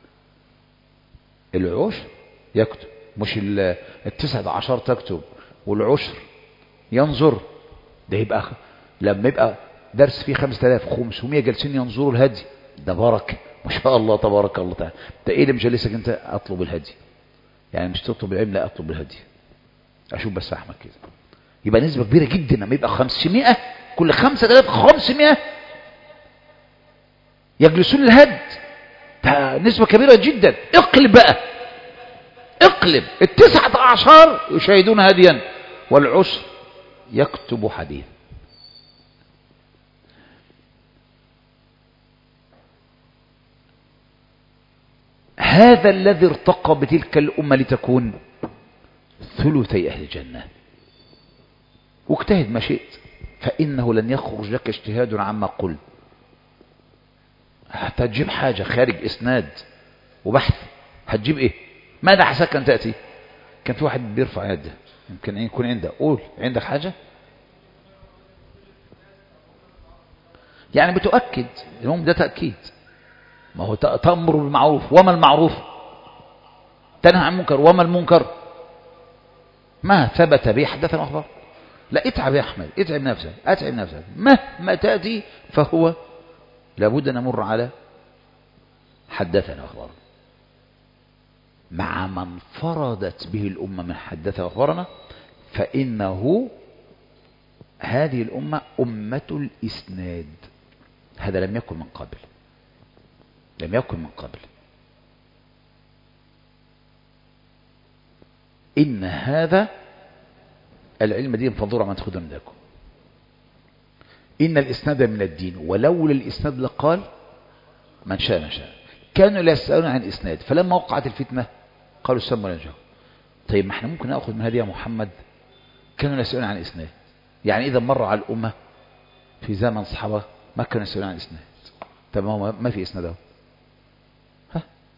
العشر يكتب، مش التسعة عشر تكتب والعشر ينظر. ده يبقى لما يبقى درس فيه خمسة آلاف وخمسمائة جالسين ينظروا الهدي، ده بركة ما شاء الله تبارك الله تعالى. ده ايه اللي مجلسك انت؟ اطلب الهدي. يعني مش تطلب العلم، لا اطلب الهدي، اشوف بس احمد كده. يبقى نسبة كبيرة جدا لما يبقى خمسمائة كل خمسة آلاف وخمسمائة يجلسون الهد، ده نسبة كبيرة جدا. اقلب بقى، اقلب التسعة عشر يشاهدون هديا والعشر يكتب حديث. هذا الذي ارتقى بتلك الأمة لتكون ثلثي أهل الجنة. واجتهد ما شئت، فإنه لن يخرج لك اجتهاد عما قل. هتجيب حاجة خارج إسناد وبحث، هتجيب إيه؟ ماذا حسك أن تأتي؟ كان في واحد بيرفع يده، يمكن يكون عنده. قول عندك حاجة يعني بتؤكد. المهم ده تأكيد. ما هو تأمر بالمعروف، وما المعروف؟ تنهى عن المنكر، وما المنكر؟ ما ثبت به حدثنا أخبار. لا، اتعب يا أحمد، اتعب نفسك، اتعب نفسك. مهما تأتي فهو لابد أن نمر على حدثنا أخبار. مع من فرضت به الأمة من حدثنا أخبارنا، فإنه هذه الأمة أمة الإسناد. هذا لم يكن من قبل، لم يكن من قبل. إن هذا العلم دين فانظروا ما تأخذون ذاكم. إن الإسناد من الدين، ولولا الإسناد لقال من شاء من شاء. كانوا لا يسألون عن الإسناد، فلما وقعت الفتنة قالوا السم ولا نجاو. طيب ما احنا ممكن نأخذ من هذه يا محمد، كانوا لا يسألون عن الإسناد. يعني إذا مر على الأمة في زمن الصحابة ما كانوا يسألون عن الإسناد. طب ما في إسناد اهو. ها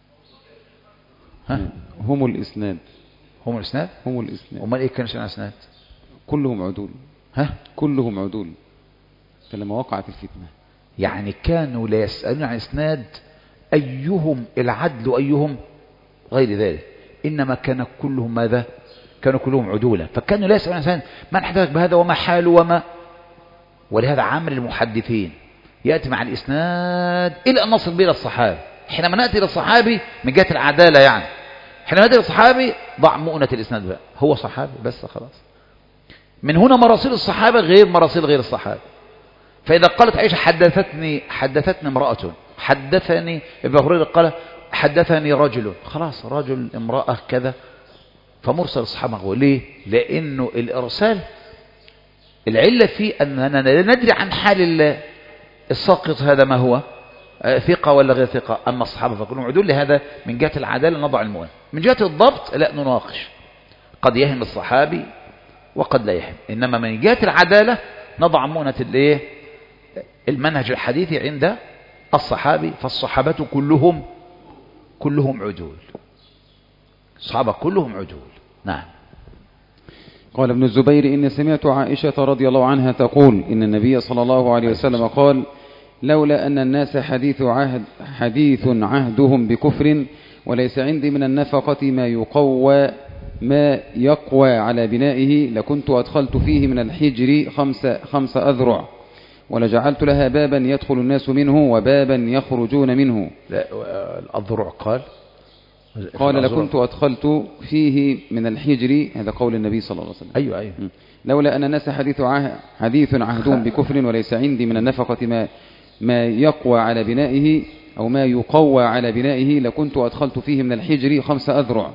ها هم الإسناد، هم الإسناد، هم الإسناد. وما إيه كانوا يسألون عن الإسناد؟ كلهم عدول. ها كلهم عدول. فلما وقعت الفتنة يعني كانوا لا يسألون عن إسناد أيهم العدل وأيهم غير ذلك، إنما كان كلهم ماذا؟ كانوا كلهم عدولا. فكانوا لا يسألون عن إسناد من حدثك بهذا وما حاله وما. ولهذا عامل المحدثين يأتي مع الإسناد إلى أن نصل به إلى الصحابي. حينما نأتي إلى الصحابي من جهة العدالة، يعني حينما نأتي إلى الصحابي ضع مؤنة الإسناد بقى، هو صحابي بس خلاص. من هنا مراسيل الصحابة غير مراسيل غير الصحابة. فإذا قالت عائشة حدثتني حدثتني امرأة، حدثني ابن هريرة قال حدثني رجل، خلاص رجل امرأة كذا، فمرسل الصحابة هو ليه؟ لأنه الإرسال العلة فيه أننا لا ندري عن حال الساقط هذا ما هو ثقة ولا غير ثقة. أما الصحابة فكلهم عدول، لهذا من جهة العدالة نضع المؤن. من جهة الضبط لا نناقش، قد يهم الصحابي وقد لا يهم. إنما من جهة العدالة نضع مؤنة الايه؟ المنهج الحديثي عند الصحابي. فالصحابة كلهم كلهم عدول، الصحابة كلهم عدول. نعم. قال ابن الزبير إن سمعت عائشة رضي الله عنها تقول إن النبي صلى الله عليه وسلم قال لولا أن الناس حديث عهد حديث عهدهم بكفر وليس عندي من النفقة ما يقوى ما يقوى على بنائه لكنت أدخلت فيه من الحجر خمس, خمس أذرع ولجعلت لها بابا يدخل الناس منه وبابا يخرجون منه. لا الأذرع قال قال لكنت أدخلت فيه من الحجر، هذا قول النبي صلى الله عليه وسلم. أيوة أيوة. لولا أن الناس حديث عهد حديث عهدهم بكفر وليس عندي من النفقة ما ما يقوى على بنائه أو ما يقوى على بنائه لكنت أدخلت فيه من الحجر خمس أذرع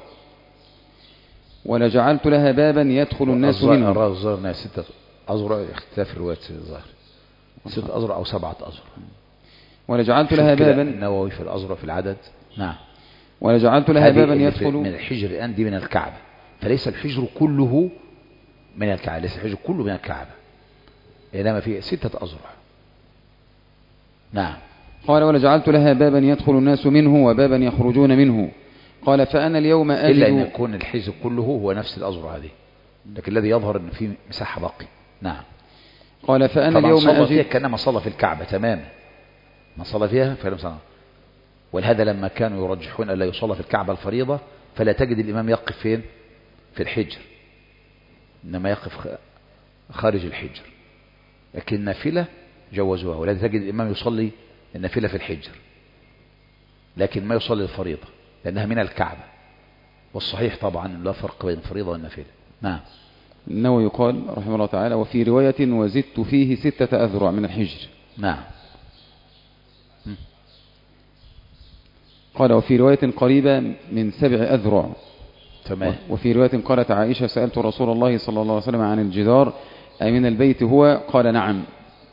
ولجعلت لها بابا يدخل الناس منه. الظاهر ستة أذرع، اختلاف الرواية الظاهر ستة أذرع أو سبعة أذرع. ولجعلت لها بابا، النووي في الأذرع في العدد. نعم. ولجعلت لها بابا يدخل من الحجر أندي من الكعبة، فليس الحجر كله من الكعبة، ليس الحجر كله من الكعبة، إنما فيه ستة أذرع. نعم. قال ولجعلت لها بابا يدخل الناس منه وبابا يخرجون منه. قال فأنا اليوم أجد إلا أن يكون الحجر كله هو نفس الأذرع هذه، لكن الذي يظهر أن فيه مساحة باقي. نعم. قال فأنا اليوم أجد كأنما صلى في الكعبة تماما، من صلى فيها فلم صلى. ولهذا لما كانوا يرجحون ألا يصلى في الكعبة الفريضة فلا تجد الإمام يقف فين؟ في الحجر، إنما يقف خارج الحجر. لكن النافلة جوزوها، ولا تجد الإمام يصلي النافلة في الحجر لكن ما يصلي الفريضة لأنها من الكعبة. والصحيح طبعا لا فرق بين الفريضة والنافلة. نعم. النووي قال رحمه الله تعالى: وفي رواية: وزدت فيه ستة أذرع من الحجر. نعم. قال: وفي رواية: قريبة من سبع أذرع. تمام. وفي رواية قالت عائشة: سألت رسول الله صلى الله عليه وسلم عن الجدار أي من البيت هو؟ قال: نعم.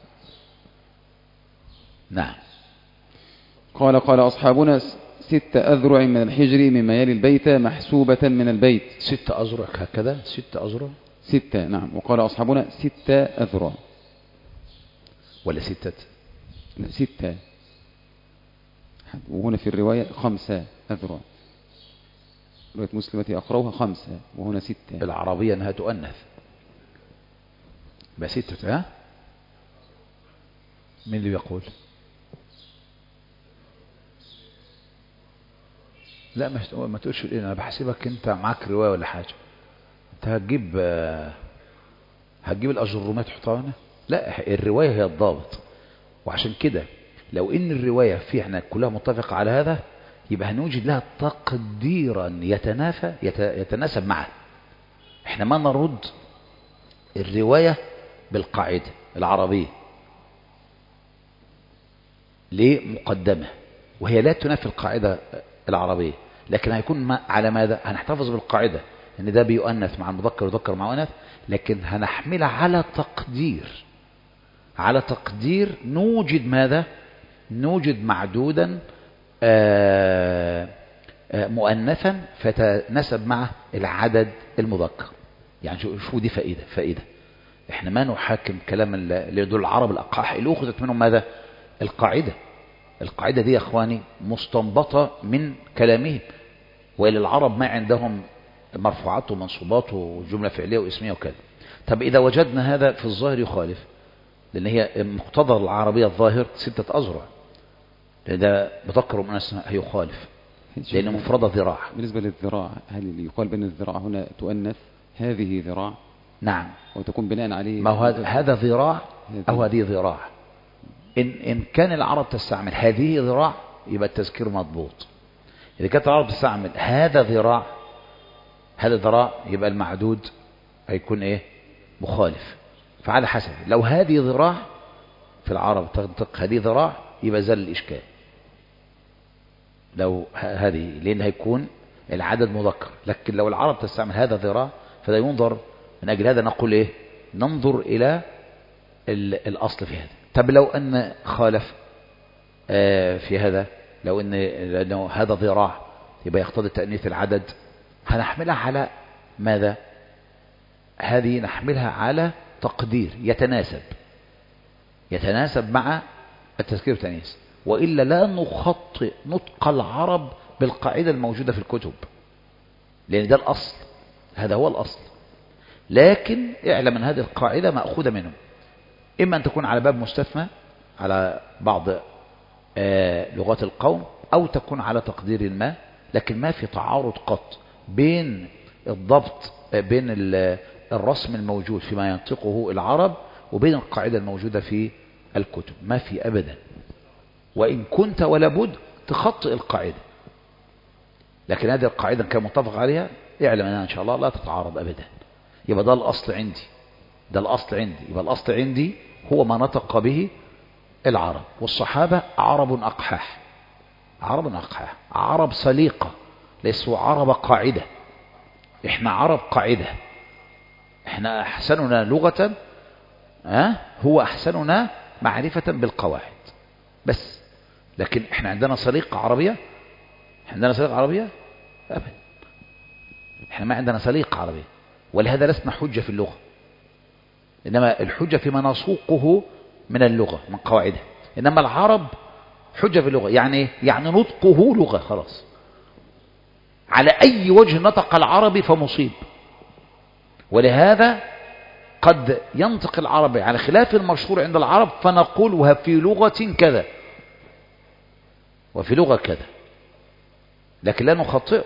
نعم. قال: قال أصحابنا: ست أذرع من الحجر مما يلي البيت محسوبة من البيت. ست أذرع هكذا، ست أذرع. ستة، نعم. وقال أصحابنا: ستة أذرع. ولا ستة؟ لا، ستة. وهنا في الرواية خمسة أذرع. رواية مسلمة أقرأها خمسة وهنا ستة. العربية أنها تؤنث بستة. ها؟ مين اللي يقول؟ لا ما تقولش إيه، أنا بحسبك أنت معاك رواية ولا حاجة. أنت هتجيب هتجيب الأجرومات تحطها هنا؟ لا، الرواية هي الضابط. وعشان كده لو إن الرواية في احنا كلها متفقة على هذا، يبقى هنوجد لها تقديرا يتنافى يتناسب معه. احنا ما نرد الرواية بالقاعدة العربية ليه مقدمة، وهي لا تنافي القاعدة العربية، لكن هيكون على ماذا؟ هنحتفظ بالقاعدة ان ده بيؤنث مع المذكر وذكر مع أنث، لكن هنحملها على تقدير على تقدير نوجد ماذا؟ نوجد معدودا آآ آآ مؤنثا فتناسب مع العدد المذكر. يعني شو دي فائدة فائدة احنا ما نحاكم كلام اللي دول العرب الأقحاح اللي أخذت منهم ماذا؟ القاعدة. القاعدة دي يا أخواني مستنبطة من كلامهم، وإلى العرب ما عندهم مرفوعات ومنصوبات وجملة فعلية واسمية وكذا. طب إذا وجدنا هذا في الظاهر يخالف، لأن هي مقتضى العربية الظاهر ستة أذرع، ده بذكر ومؤنث هيخالف لأن مفردة ذراع. بالنسبة للذراع، هل اللي يقال بأن الذراع هنا تؤنث هذه ذراع؟ نعم. وتكون بناء عليه ما هو هذا ذراع أو هذه ذراع. إن, إن كان العرب تستعمل هذه ذراع يبقى التذكير مضبوط. إذا كانت العرب تستعمل هذا ذراع هذا ذراع يبقى المعدود هيكون إيه؟ مخالف. فعلى حسب، لو هذه ذراع في العرب تنطق هذه ذراع يبقى زال الإشكال. لو هذه لأن هيكون العدد مذكر، لكن لو العرب تستعمل هذا ذراع فلا ينظر. من أجل هذا نقول إيه؟ ننظر إلى الأصل في هذا. طب لو أن خالف آه في هذا، لو أن لأنه هذا ذراع يبقى يقتضي تأنيث العدد، هنحملها على ماذا؟ هذه نحملها على تقدير يتناسب يتناسب مع التذكير والتأنيث، وإلا لا نخطئ نطق العرب بالقاعدة الموجودة في الكتب، لأن ده الأصل، هذا هو الأصل. لكن اعلم أن هذه القاعدة مأخوذة منهم، إما أن تكون على باب مستثنى على بعض آه لغات القوم، أو تكون على تقدير ما، لكن ما في تعارض قط بين الضبط آه بين الرسم الموجود فيما ينطقه العرب وبين القاعدة الموجودة في الكتب، ما في أبدا. وإن كنت ولا بد تخطئ القاعدة، لكن هذه القاعدة كان متفق عليها اعلم أنها إن شاء الله لا تتعارض أبدا. يبقى ده الأصل عندي ده الأصل عندي يبقى الأصل عندي هو ما نطق به العرب. والصحابة عرب أقحاح عرب أقحاح عرب سليقة، ليسوا عرب قاعدة. إحنا عرب قاعدة، إحنا أحسننا لغة أه؟ هو أحسننا معرفة بالقواعد بس. لكن إحنا عندنا سليقة عربية عندنا سليقة عربية أبدا. إحنا ما عندنا سليقة عربية، ولهذا لسنا حجة في اللغة، إنما الحجة فيما نسوقه من اللغة من قواعدها. إنما العرب حجة في اللغة، يعني يعني نطقه لغة خلاص. على أي وجه نطق العربي فمصيب. ولهذا قد ينطق العربي على خلاف المشهور عند العرب، فنقول وها في لغة كذا وفي لغة كذا، لكن لا نخطئه.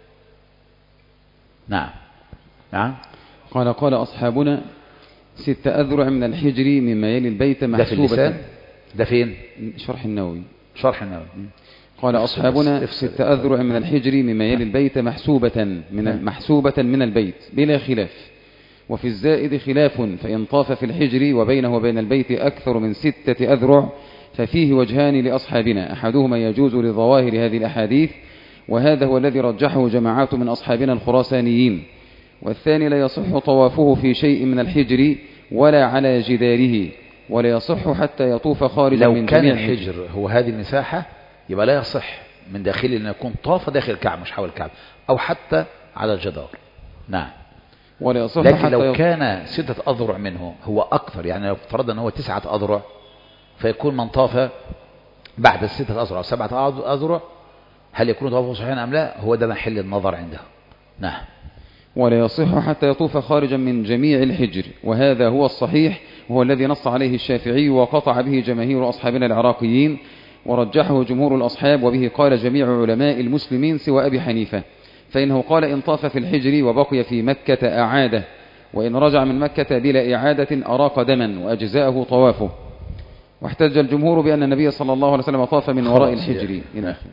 نعم نعم. قال قال أصحابنا: ست أذرع من الحجر مما يلي البيت محسوبة. ده في ده فين؟ شرح النووي شرح النووي. قال أصحابنا: ست أذرع من الحجر مما يلي البيت محسوبة من محسوبة من البيت بلا خلاف، وفي الزائد خلاف، فإن طاف في الحجر وبينه وبين البيت أكثر من ستة أذرع ففيه وجهان لأصحابنا، أحدهما يجوز لظواهر هذه الأحاديث، وهذا هو الذي رجحه جماعات من أصحابنا الخراسانيين، والثاني لا يصح طوافه في شيء من الحجر ولا على جداره، ولا يصح حتى يطوف خارجا من جميع جميع الحجر. الحجر هو هذه المساحة يبقى لا يصح من داخله أن يكون طاف داخل الكعبة مش حول الكعبة أو حتى على الجدار. نعم. ولا يصح لكن حتى لو يط... كان ستة أذرع منه هو أكثر، يعني لو فرضنا أنه هو تسعة أذرع فيكون من طاف بعد الستة أذرع سبعة أذرع هل يكون طوافه صحيحا أم لا؟ هو ده محل النظر عنده. نعم. ولا يصح حتى يطوف خارجا من جميع الحجر، وهذا هو الصحيح، وهو الذي نص عليه الشافعي وقطع به جماهير أصحابنا العراقيين، ورجحه جمهور الأصحاب، وبه قال جميع علماء المسلمين سوى أبي حنيفة، فإنه قال إن طاف في الحجر وبقي في مكة أعاده، وإن رجع من مكة بلا إعادة أراق دما وأجزاءه طوافه. واحتج الجمهور بأن النبي صلى الله عليه وسلم طاف من وراء الحجر.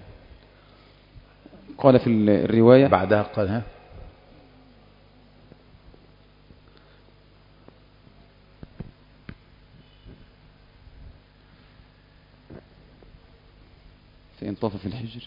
قال في الرواية بعدها قال ها فإن طاف في الحجر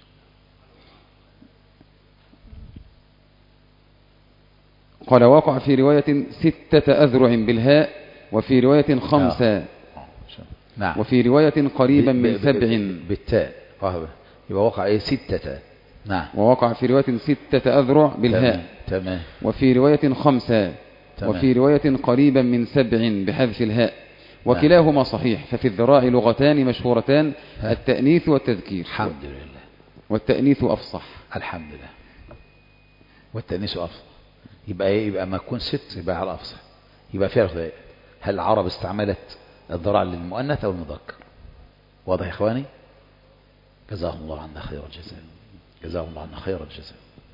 قال وقع في رواية ستة أذرع بالهاء، وفي رواية خمسة، نعم. وفي رواية قريبا من سبع بالتاء، يبقى وقع ايه ستة. نعم. ووقع في رواية ستة أذرع بالهاء. تمام. تمام. وفي رواية خمسة. تمام. وفي رواية قريبا من سبع بحذف الهاء، وكلاهما صحيح. ففي الذراع لغتان مشهورتان، التأنيث والتذكير. الحمد لله. والتأنيث أفصح. الحمد لله. والتأنيث أفصح. يبقى ايه؟ يبقى ما تكون ست يبقى على أفصح. يبقى فيها خذائق. هل العرب استعملت الذراع للمؤنث أو المذكر؟ واضح يا إخواني؟ جزاهم الله عنا خير الجزاء. جزاهم الله عنا خير الجزاء.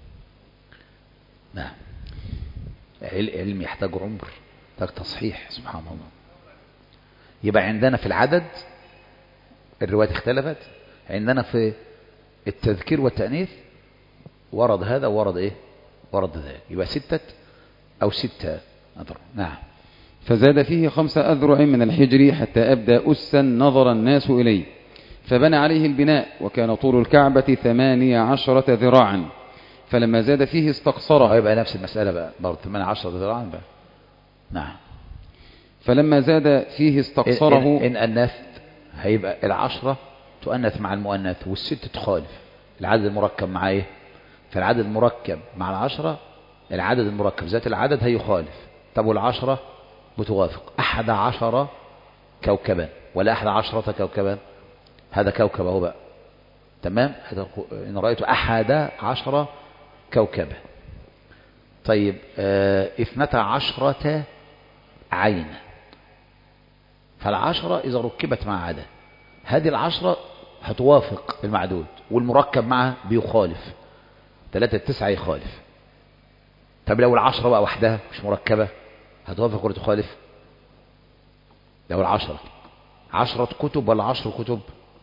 نعم. علم يحتاج عمر، يحتاج تصحيح. سبحان الله. يبقى عندنا في العدد الروايات اختلفت، عندنا في التذكير والتأنيث ورد هذا ورد ايه ورد ذلك، يبقى ستة أو ستة أذرع. نعم. فزاد فيه خمس أذرع من الحجر حتى أبدى أسا نظر الناس إليه، فبنى عليه البناء، وكان طول الكعبة ثمانية عشرة ذراعا، فلما زاد فيه استقصره. يبقى نفس المسألة بقى برضه ثمانية عشرة ذراعا بقى. نعم. فلما زاد فيه استقصره. إن, إن أنثت هيبقى العشرة تؤنث مع المؤنث والست تخالف العدد المركب مع ايه؟ فالعدد المركب مع العشرة، العدد المركب ذات العدد هيخالف. طب والعشرة بتوافق أحد عشر كوكبا ولا أحد عشرة كوكبا؟ هذا كوكب اهو بقى. تمام. إن رأيت أحد عشر كوكبا. طيب اه اثنتا عشرة عين، فالعشرة إذا ركبت مع عدد هذه العشرة هتوافق المعدود، والمركب معها بيخالف. ثلاثة تسعة يخالف. طب لو العشرة بقى وحدها مش مركبة هتوافق ولا تخالف؟ لو العشرة عشرة كتب ولا عشر كتب؟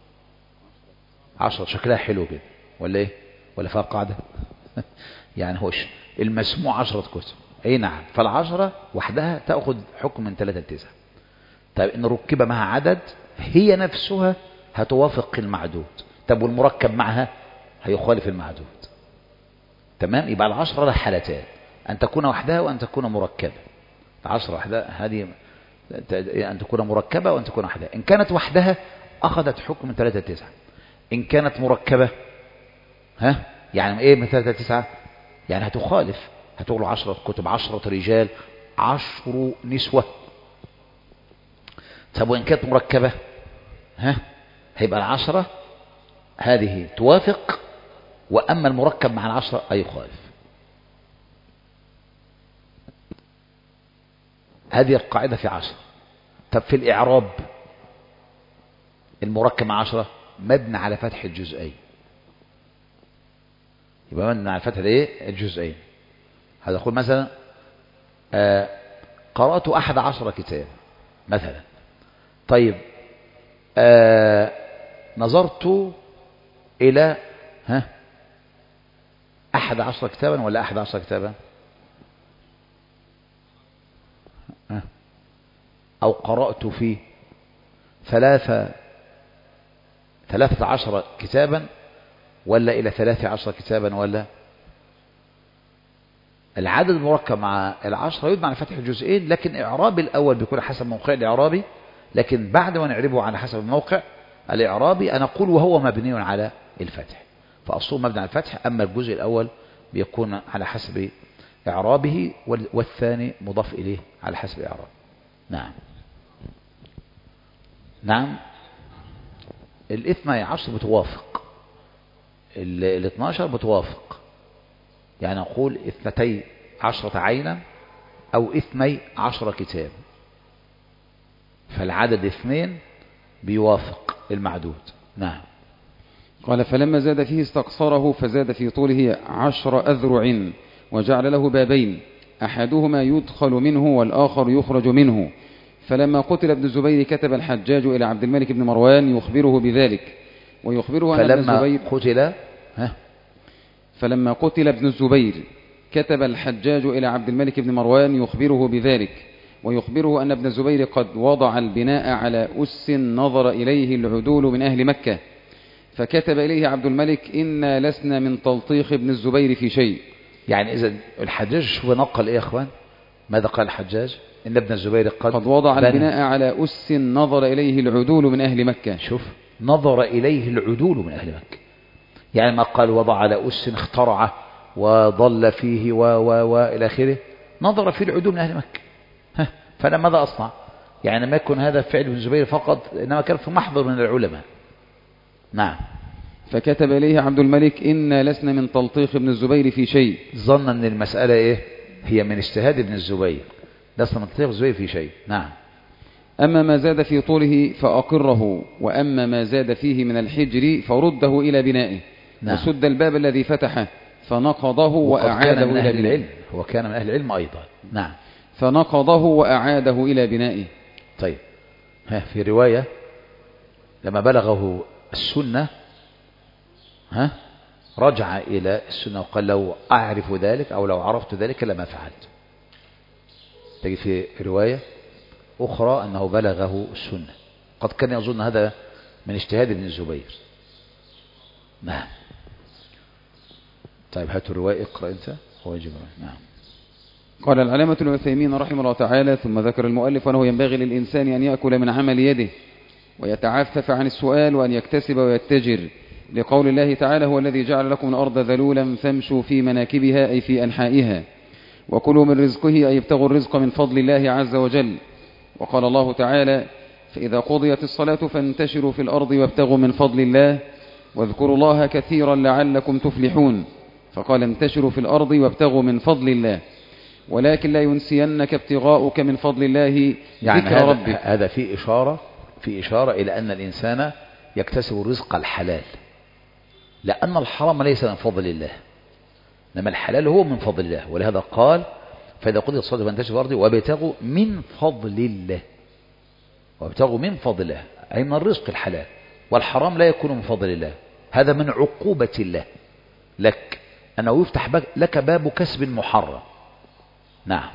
عشرة شكلها حلو كده ولا ايه؟ ولا فيها قاعدة؟ يعني هوش المسموع عشرة كتب. اي نعم. فالعشرة وحدها تأخذ حكم من ثلاثة تسعة. طيب ان ركب معها عدد هي نفسها هتوافق المعدود. طب والمركب معها هيخالف المعدود. تمام. يبقى العشرة لها حالتان، أن تكون وحدها وأن تكون مركبة. العشرة وحدها هذه أن تكون مركبة وأن تكون وحدها. إن كانت وحدها أخذت حكم من ثلاثة تسعة. إن كانت مركبة ها يعني إيه من ثلاثة تسعة؟ يعني هتخالف، هتقول عشرة كتب، عشرة رجال، عشر نسوة. طب وإن كانت مركبة ها هيبقى العشرة هذه توافق، وأما المركب مع العشرة أي يخالف. هذه القاعدة في عشرة. طب في الإعراب المركب مع عشرة مبنى على فتح الجزئين، يبقى مبنى على فتح الايه الجزئين. هذا أقول مثلا آه قرأت أحد عشر كتاب مثلا. طيب آه نظرت إلى ها أحد عشر كتابا ولا أحد عشر كتابا؟ أو قرأت فيه ثلاثة ثلاثة عشر كتابا ولا إلى ثلاثة عشر كتابا، ولا العدد المركب مع العشرة يبنى على فتح الجزئين، لكن إعراب الأول بيكون حسب موقع الإعرابي، لكن بعد ما نعربه على حسب الموقع الإعرابي أنا أقول وهو مبني على الفتح، فأصله مبني على الفتح. أما الجزء الأول بيكون على حسب إعرابه، والثاني مضاف إليه على حسب إعرابه. نعم نعم الاثنى عشر بتوافق الاثنى عشر بتوافق، يعني نقول اثنتي عشرة عينا أو اثني عشر كتاب، فالعدد اثنين بيوافق المعدود. نعم. قال فلما زاد فيه استقصره، فزاد في طوله عشر أذرع، وجعل له بابين أحدهما يدخل منه والآخر يخرج منه. فلما قتل ابن الزبير كتب الحجاج إلى عبد الملك بن مروان يخبره بذلك، ويخبره أن ابن الزبير قتل ها فلما قتل ابن الزبير كتب الحجاج إلى عبد الملك بن مروان يخبره بذلك، ويخبره أن ابن الزبير قد وضع البناء على أس نظر إليه العدول من أهل مكة، فكتب إليه عبد الملك إنا لسنا من تلطيخ ابن الزبير في شيء. يعني إذا الحجاج شو نقل إيه يا أخوان؟ ماذا قال الحجاج؟ إن ابن الزبير قد, قد وضع البناء على أس نظر إليه العدول من أهل مكة. شوف، نظر إليه العدول من أهل مكة، يعني ما قال وضع على أس اخترعه وضل فيه و و و إلى آخره، نظر فيه العدول من أهل مكة. ها، فأنا ماذا أصنع؟ يعني ما يكون هذا فعل ابن الزبير فقط، إنما كان في محضر من العلماء. نعم. فكتب إليه عبد الملك إنا لسنا من تلطيخ ابن الزبير في شيء، ظن أن المسألة إيه؟ هي من اجتهاد ابن الزبير، لسنا من تلطيخ الزبير في شيء. نعم. أما ما زاد في طوله فأقره، وأما ما زاد فيه من الحجر فرده إلى بنائه. نعم. وسد الباب الذي فتحه فنقضه وأعاده إلى بنائه. هو كان من أهل العلم أيضا. نعم. فنقضه وأعاده إلى بنائه. طيب، ها في رواية لما بلغه السنة ها رجع إلى السنة وقال لو أعرف ذلك أو لو عرفت ذلك لما فعلت. تجي في رواية أخرى أنه بلغه السنة، قد كان يظن هذا من اجتهاد ابن الزبير. نعم. طيب هاتوا الرواية، اقرأ أنت هو يجب. نعم. قال العلامة ابن عثيمين رحمه الله تعالى: ثم ذكر المؤلف أنه ينبغي للإنسان أن يأكل من عمل يده ويتعفف عن السؤال وأن يكتسب ويتجر، لقول الله تعالى: هو الذي جعل لكم الأرض ذلولا فامشوا في مناكبها أي في أنحائها، وكلوا من رزقه أي ابتغوا الرزق من فضل الله عز وجل. وقال الله تعالى: فإذا قضيت الصلاة فانتشروا في الأرض وابتغوا من فضل الله واذكروا الله كثيرا لعلكم تفلحون. فقال: انتشروا في الأرض وابتغوا من فضل الله، ولكن لا ينسينك ابتغاؤك من فضل الله يعني ذكر هذا ربك. هذا في إشارة في إشارة إلى أن الإنسان يكتسب الرزق الحلال، لأن الحرام ليس من فضل الله، إنما الحلال هو من فضل الله. ولهذا قال: فإذا قضيت الصلاة فانتشروا في الأرض وابتغوا من فضل الله، وابتغوا من فضل الله أي من الرزق الحلال، والحرام لا يكون من فضل الله، هذا من عقوبة الله لك أنه يفتح لك باب كسب محرم. نعم.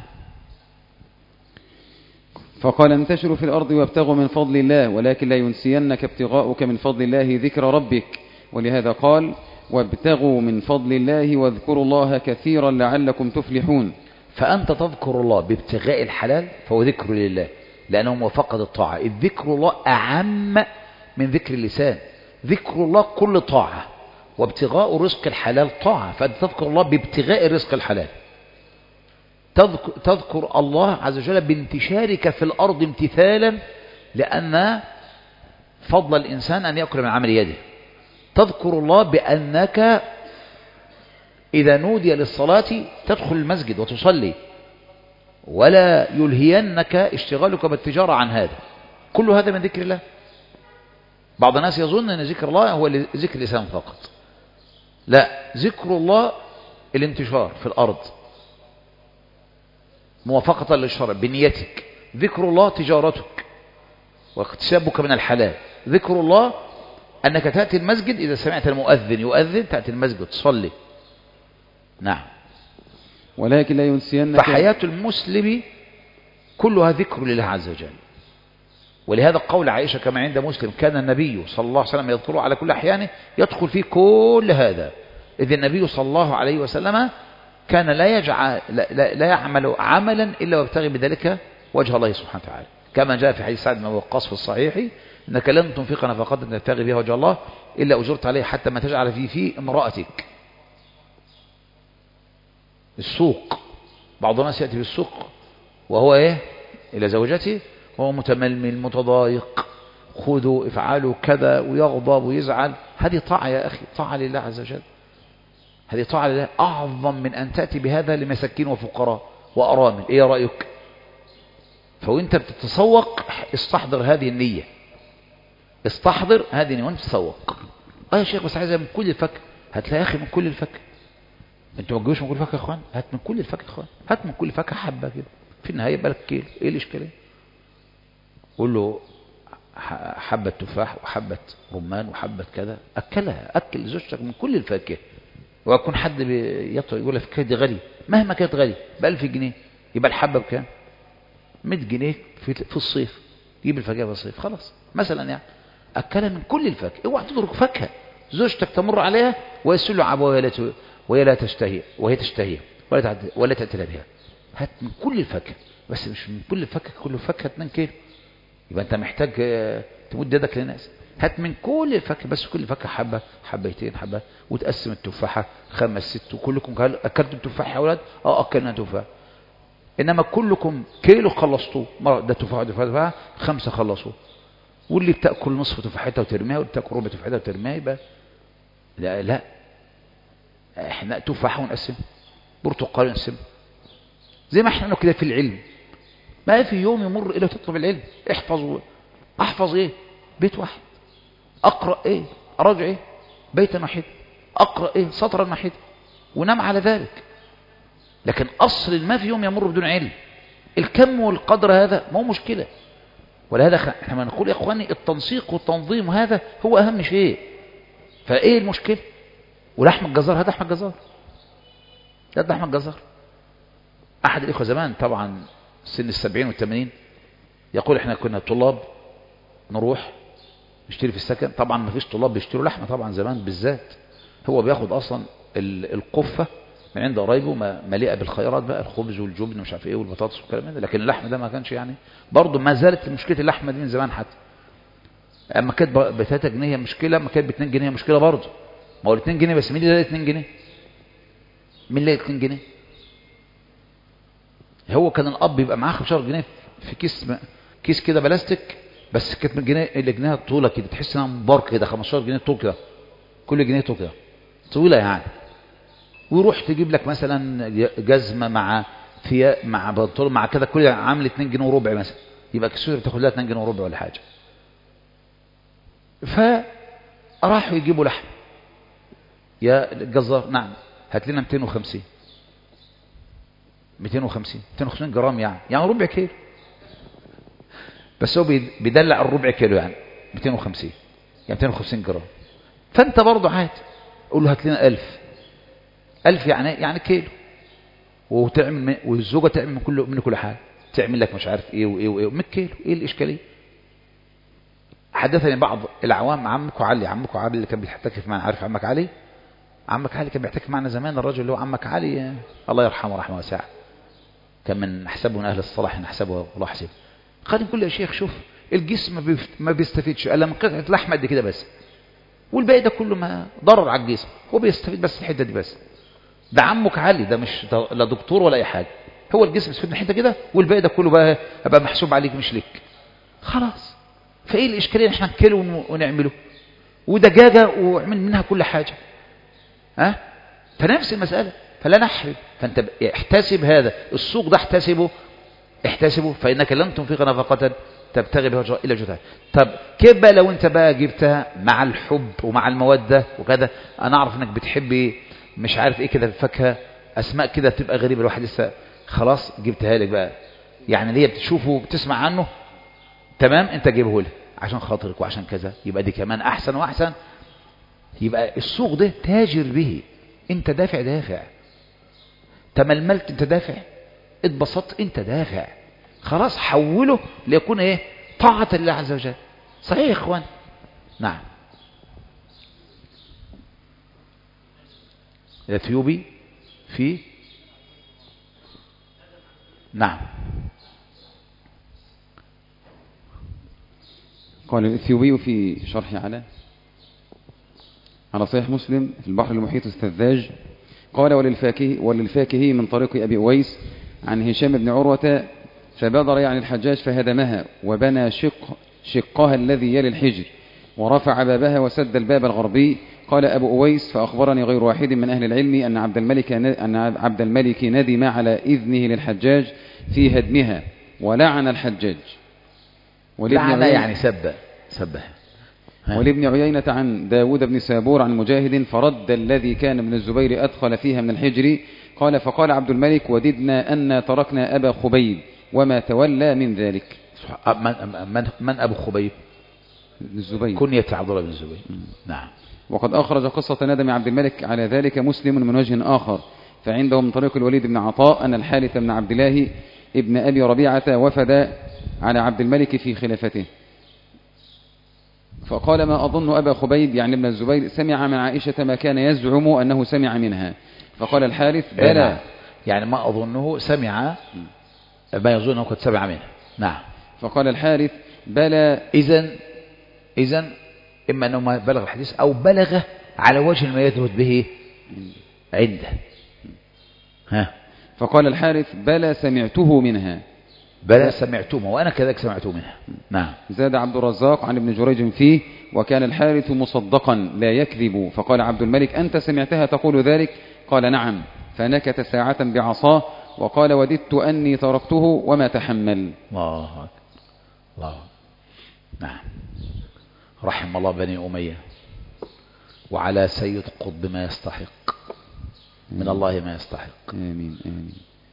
فقال: انتشروا في الأرض وابتغوا من فضل الله، ولكن لا ينسينك ابتغاؤك من فضل الله ذكر ربك. ولهذا قال: وابتغوا من فضل الله واذكروا الله كثيرا لعلكم تفلحون. فأنت تذكر الله بابتغاء الحلال فهو ذكر لله، لأنه موافقة الطاعة، إذ ذكر الله أعم من ذكر اللسان. ذكر الله كل طاعة، وابتغاء رزق الحلال طاعة، فأنت تذكر الله بابتغاء الرزق الحلال، تذكر, تذكر الله عز وجل بانتشارك في الأرض امتثالا، لأن فضل الإنسان أن يأكل من عمل يده. تذكر الله بأنك إذا نودي للصلاة تدخل المسجد وتصلي، ولا يلهينك اشتغالك بالتجارة عن هذا. كل هذا من ذكر الله. بعض الناس يظن أن ذكر الله هو ذكر اللسان فقط، لا، ذكر الله الانتشار في الأرض موافقة للشرع بنيتك. ذكر الله تجارتك واكتسابك من الحلال. ذكر الله أنك تأتي المسجد إذا سمعت المؤذن يؤذن تأتي المسجد تصلي. نعم. ولكن لا ينسينك. فحياة المسلم كلها ذكر لله عز وجل، ولهذا قول عائشة كما عند مسلم كان النبي صلى الله عليه وسلم يذكره على كل أحيانه يدخل فيه كل هذا. إذ النبي صلى الله عليه وسلم كان لا يجعل لا, لا, لا يعمل عملا إلا ويبتغي بذلك وجه الله سبحانه وتعالى، كما جاء في حديث سعد بن وقاص في الصحيح إنك لن تنفق نفقة تبتغي بها وجه الله إلا أجرت عليه حتى ما تجعل فيه في امرأتك. السوق، بعض الناس يأتي في السوق وهو إيه إلى زوجته وهو متململ متضايق، خذوا افعلوا كذا، ويغضب ويزعل. هذه طاعة يا أخي، طاعة لله عز وجل، هذه طاعة لله أعظم من أن تأتي بهذا لمساكين وفقراء وأرامل. إيه رأيك؟ فوانت بتتسوق استحضر هذه النية، استحضر هذه النية وانت تتسوق. اه يا شيخ بس عايزها من كل الفكر. هات لها يا أخي من كل الفكر. انتوا ما تجيبوش من كل الفكر يا اخوان، هات من كل الفكر يا اخوان، هات من كل الفكر حبة كده، في النهاية يبقى لك كيلو. ايه الإشكالية؟ قول له حبة تفاح وحبة رمان وحبة كذا، أكلها، أكل زوجتك من كل الفاكهة. ويكون حد يقول لك الفاكهة دي غالية، مهما كانت غالية بألف جنيه، يبقى الحبة بكام؟ مئة جنيه في في الصيف، جيب الفاكهة في الصيف خلاص مثلا يعني. أكلها من كل الفاكهة، اوعى تترك فاكهة زوجتك تمر عليها ويسل عبوها وهي لا تشتهي وهي تشتهي ولا ولا تأتي بها. هات من كل الفاكهة، بس مش من كل الفاكهة، كل فاكهة اتنين كيلو، يبقى انت محتاج تمد يدك للناس. هات من كل الفاكهه، بس كل فاكهه حبه حبيتين حبه، وتقسم التفاحه خمس ست، وكلكم اكلتوا التفاح يا اولاد؟ اه اكلنا تفاح. انما كلكم كيلو خلصتوه، ده تفاح ده تفاح، خمسه خلصوه، واللي بتاكل نصف تفاحتها وترميها واللي بتاكل ربع تفاحتها وترميها، يبقى لا لا احنا تفاح ونقسم، برتقال نقسم، زي ما احنا كده في العلم. ما في يوم يمر إلا تطلب العلم. احفظ، احفظ ايه؟ بيت واحد. اقرأ ايه؟ اراجع ايه؟ بيتا واحد. اقرأ ايه؟ سطرا واحد، ونام على ذلك. لكن اصل ما في يوم يمر بدون علم. الكم والقدر هذا ما هو مشكلة، ولهذا احنا ما نقول يا اخواني التنسيق والتنظيم هذا هو اهم شيء. فايه المشكلة؟ ولحم الجزار، هذا لحم الجزار، هذا لحم الجزار. احد الاخوة زمان طبعا سن السبعين والثمانين يقول احنا كنا طلاب نروح نشتري في السكن. طبعا ما فيش طلاب بيشتروا لحمة طبعا زمان بالذات، هو بياخد اصلا القفة من عند قرايبه مليئة بالخيرات بقى، الخبز والجبن ومش عارف ايه والبطاطس والكلام ده. لكن اللحم ده ما كانش يعني، برضه ما زالت مشكلة اللحمة دي من زمان حتى. اما كانت ب ثلاثة جنيه مشكلة، اما كانت ب اتنين جنيه مشكلة برضه. ما هو ال اتنين جنيه بس، مين اللي لاقي اتنين جنيه؟ مين اللي لاقي اتنين جنيه؟ هو كان الاب يبقى معاه خمستاشر جنيه في كيس كيس كده بلاستيك، بس كانت من الجنيه الجنيه طوله كده، تحس انها مبار كده، خمستاشر جنيه طول كده، كل جنيه طول كده طويله يعني. ويروح تجيب لك مثلا جزمه مع في مع بنطلون مع كده، كل عامل اتنين جنيه وربع مثلا، يبقى كسوره بتاخد لها اتنين جنيه وربع ولا حاجه. فراحوا يجيبوا لحم. يا الجزار نعم هات لنا مئتين وخمسين مئتين وخمسين مئتين وخمسين جرام يعني يعني ربع كيلو، بس هو بيدلع الربع كيلو يعني مئتين وخمسين يعني مئتين وخمسين جرام. فانت برضه عادي قول له هات لنا ألف ألف يعني يعني كيلو، وتعمل والزوجه تعمل من كل من كل حاجه، تعمل لك مش عارف ايه وايه وايه مية كيلو. ايه الاشكاليه؟ حدثني بعض العوام، عمك علي عمك علي اللي كان بيحتكف معنا، عارف عمك علي؟ عمك علي كان بيحتكف معنا زمان، الرجل اللي هو عمك علي الله يرحمه رحمه واسعه، كان من نحسبه من اهل الصلاح، نحسبه الله حسيب. قال كل يا شيخ شوف الجسم ما بيستفيدش الا من قطعه لحمه قد كده بس، والباقي ده كله ما ضرر على الجسم، هو بيستفيد بس الحته دي بس. ده عمك علي، ده مش لا دكتور ولا اي حاجه، هو الجسم يستفيد من حته كده، والباقي ده كله بقى هبقى محسوب عليك مش ليك خلاص. فايه الاشكاليه احنا نكله ونعمله؟ ودجاجه واعمل منها كل حاجه، ها؟ فنفس المساله، فلا نحرم. فانت احتسب هذا السوق ده، احتسبه احتسبه فانك لن تنفق نفقه تبتغي بها الى جهتها. طب كيف بقى لو انت بقى جبتها مع الحب ومع الموده وكذا؟ انا اعرف انك بتحبي مش عارف ايه كده الفاكهه، اسماء كده بتبقى غريبه، الواحد لسه خلاص جبتها لك بقى يعني، اللي هي بتشوفه بتسمع عنه تمام، انت جايبه لها عشان خاطرك وعشان كذا، يبقى دي كمان احسن واحسن. يبقى السوق ده تاجر به، انت دافع دافع، تململت انت دافع، اتبسطت انت دافع، خلاص حوله ليكون ايه؟ طاعة لله عز وجل. صحيح يا إخوان؟ نعم. الأثيوبي في نعم. قال الإثيوبي في شرح على على صحيح مسلم في البحر المحيط الثذاج قال وللفاكهي, وللفاكهي من طريق أبي أويس عن هشام بن عروة فبادر يعني الحجاج فهدمها وبنى شق شقها الذي يلي الحجر ورفع بابها وسد الباب الغربي. قال أبو أويس فأخبرني غير واحد من أهل العلم أن عبد الملك أن عبد الملك ندم على إذنه للحجاج في هدمها ولعن الحجاج. لعن يعني سب سبه. ولابن عيينة عن داود بن سابور عن مجاهد فرد الذي كان ابن الزبير أدخل فيها من الحجر. قال فقال عبد الملك وددنا أن تركنا أبا خبيب وما تولى من ذلك. من, من, من أبو خبيب؟ ابن الزبير، كنية عبد الله بن الزبير. نعم. وقد أخرج قصة ندم عبد الملك على ذلك مسلم من وجه آخر فعنده من طريق الوليد بن عطاء أن الحارث بن عبد الله ابن أبي ربيعة وفد على عبد الملك في خلافته فقال ما أظن أبا خبيب يعني ابن الزبير سمع من عائشة ما كان يزعم أنه سمع منها. فقال الحارث بلى، يعني ما أظنه سمع ما يظنه قد سمع منها. نعم. فقال الحارث بلى. إذن إذن إما أنه ما بلغ الحديث أو بلغ على وجه ما يثبت به عنده. ها. فقال الحارث بلى سمعته منها. بلى سمعته وأنا كذلك سمعته منها. نعم. زاد عبد الرزاق عن ابن جريج فيه وكان الحارث مصدقا لا يكذب. فقال عبد الملك أنت سمعتها تقول ذلك؟ قال نعم. فنكت ساعة بعصاه وقال وددت أني تركته وما تحمل. الله الله. نعم. رحم الله بني أمية وعلى سيد قطب ما يستحق من الله ما يستحق. آمين آمين.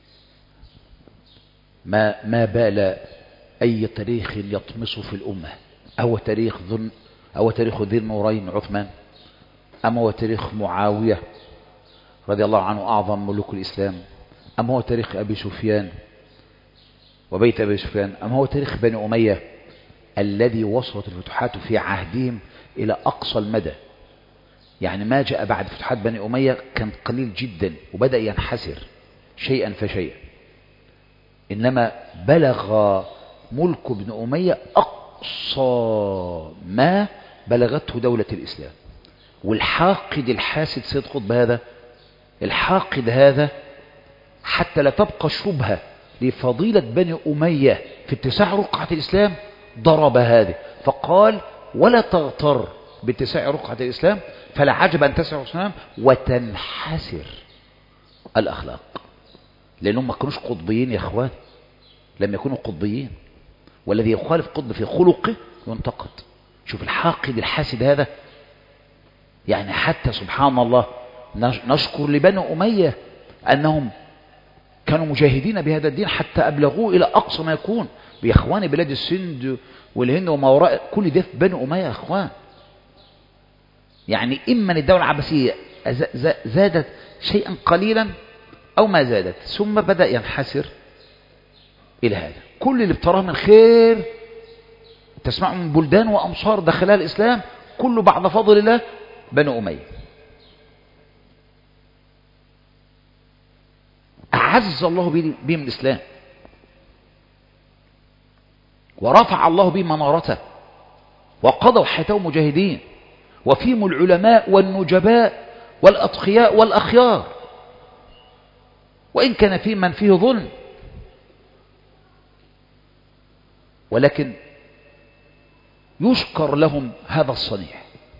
ما ما بال أي تاريخ يطمس في الأمة أو تاريخ ذن أو تاريخ ذي النورين عثمان أم هو تاريخ معاوية رضي الله عنه أعظم ملوك الإسلام أم هو تاريخ أبي سفيان وبيت أبي سفيان أم هو تاريخ بني أمية الذي وصلت الفتوحات في عهدهم إلى أقصى المدى. يعني ما جاء بعد فتوحات بني أمية كان قليل جدا وبدأ ينحسر شيئا فشيئا، إنما بلغ ملك ابن أمية أقصى ما بلغته دولة الإسلام. والحاقد الحاسد سيد قطب هذا الحاقد هذا حتى لا تبقى شبهة لفضيلة بني أمية في اتساع رقعة الإسلام ضرب هذه فقال ولا تغتر باتساع رقعة الإسلام فلا عجب أن تسع الإسلام وتنحسر الأخلاق. لأنهم ما كانوش قطبيين يا أخوان، لم يكونوا قطبيين، والذي يخالف قطب في خلقه ينتقد. شوف الحاقد الحاسد هذا، يعني حتى سبحان الله نشكر لبني أمية أنهم كانوا مجاهدين بهذا الدين حتى أبلغوه إلى أقصى ما يكون. يا إخواني بلاد السند والهند وما وراء كل ده في بني أمية يا إخوان. يعني إما الدولة العباسية زادت شيئا قليلا أو ما زادت ثم بدأ ينحسر إلى هذا. كل اللي ابتراه من خير تسمع من بلدان وأمصار دخلها الإسلام كله بعد فضل الله بني أمية. أعز الله بهم الإسلام ورفع الله بهم منارته وقضوا حياتهم مجاهدين وفيهم العلماء والنجباء والأتقياء والأخيار، وإن كان في من فيه ظلم، ولكن يشكر لهم هذا الصنيع.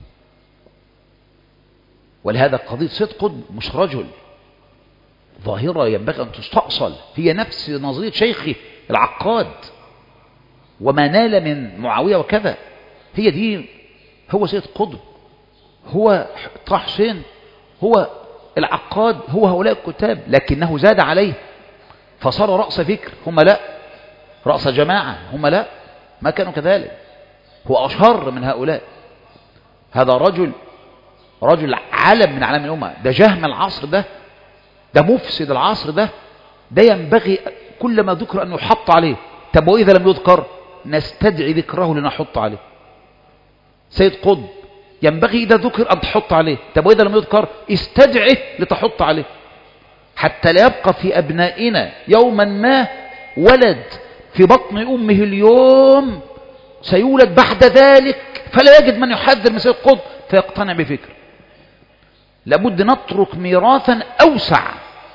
ولهذا قضية سيد قطب مش رجل، ظاهرة ينبغي أن تستأصل، هي نفس نظرية شيخي العقاد وما نال من معاوية وكذا، هي دي. هو سيد قطب، هو طه حسين، هو العقاد، هو هؤلاء الكتاب، لكنه زاد عليه فصار رأس فكر، هم لا، رأس جماعة، هم لا، ما كانوا كذلك. هو أشهر من هؤلاء. هذا رجل رجل علم من علام الأمة، ده جهم العصر ده، ده مفسد العصر ده، ده ينبغي كل ما ذكر أن يحط عليه. طب وإذا لم يذكر نستدعي ذكره لنحط عليه. سيد قطب ينبغي إذا ذكر أن تحط عليه، طب وإذا لم يذكر استدعه لتحط عليه، حتى لا يبقى في أبنائنا يوما ما ولد في بطن أمه اليوم سيولد بعد ذلك فلا يجد من يحذر من سيد قطب فيقتنع بفكر. لابد نترك ميراثا أوسع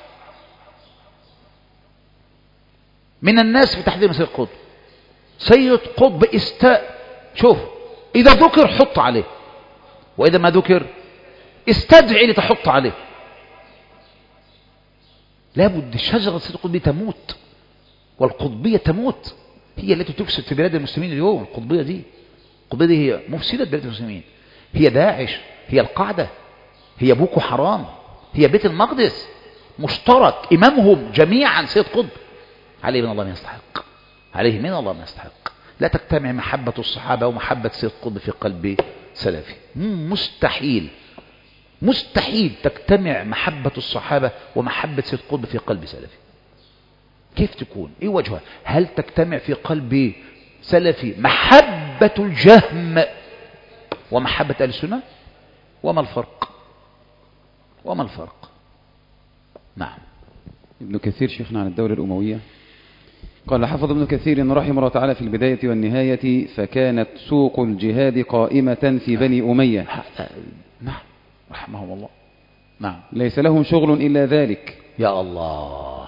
من الناس في تحذير من سيد قطب. سيد قطب استاء، شوف إذا ذكر حط عليه، وإذا ما ذكر استدعي لتحط عليه. لابد شجرة سيد قطب تموت، والقطبية تموت، هي التي تفسد في بلاد المسلمين اليوم. القطبية دي القطبية دي هي مفسدة بلاد المسلمين، هي داعش، هي القاعدة، هي بوكو حرام، هي بيت المقدس، مشترك إمامهم جميعا سيد قطب. عليه من الله ما يستحق، عليه من الله ما يستحق. لا تجتمع محبة الصحابة ومحبة سيد قطب في قلب سلفي، مستحيل مستحيل تجتمع محبة الصحابة ومحبة سيد قطب في قلب سلفي. كيف تكون؟ ايه وجهها؟ هل تجتمع في قلب سلفي محبة الجهم ومحبة أهل السنة؟ وما الفرق؟ وما الفرق؟ نعم. ابن كثير شيخنا عن الدولة الأموية قال حفظ ابن كثير رحمه الله تعالى في البداية والنهاية: فكانت سوق الجهاد قائمة في بني أمية. نعم رحمهم الله. نعم. ليس لهم شغل إلا ذلك. يا الله،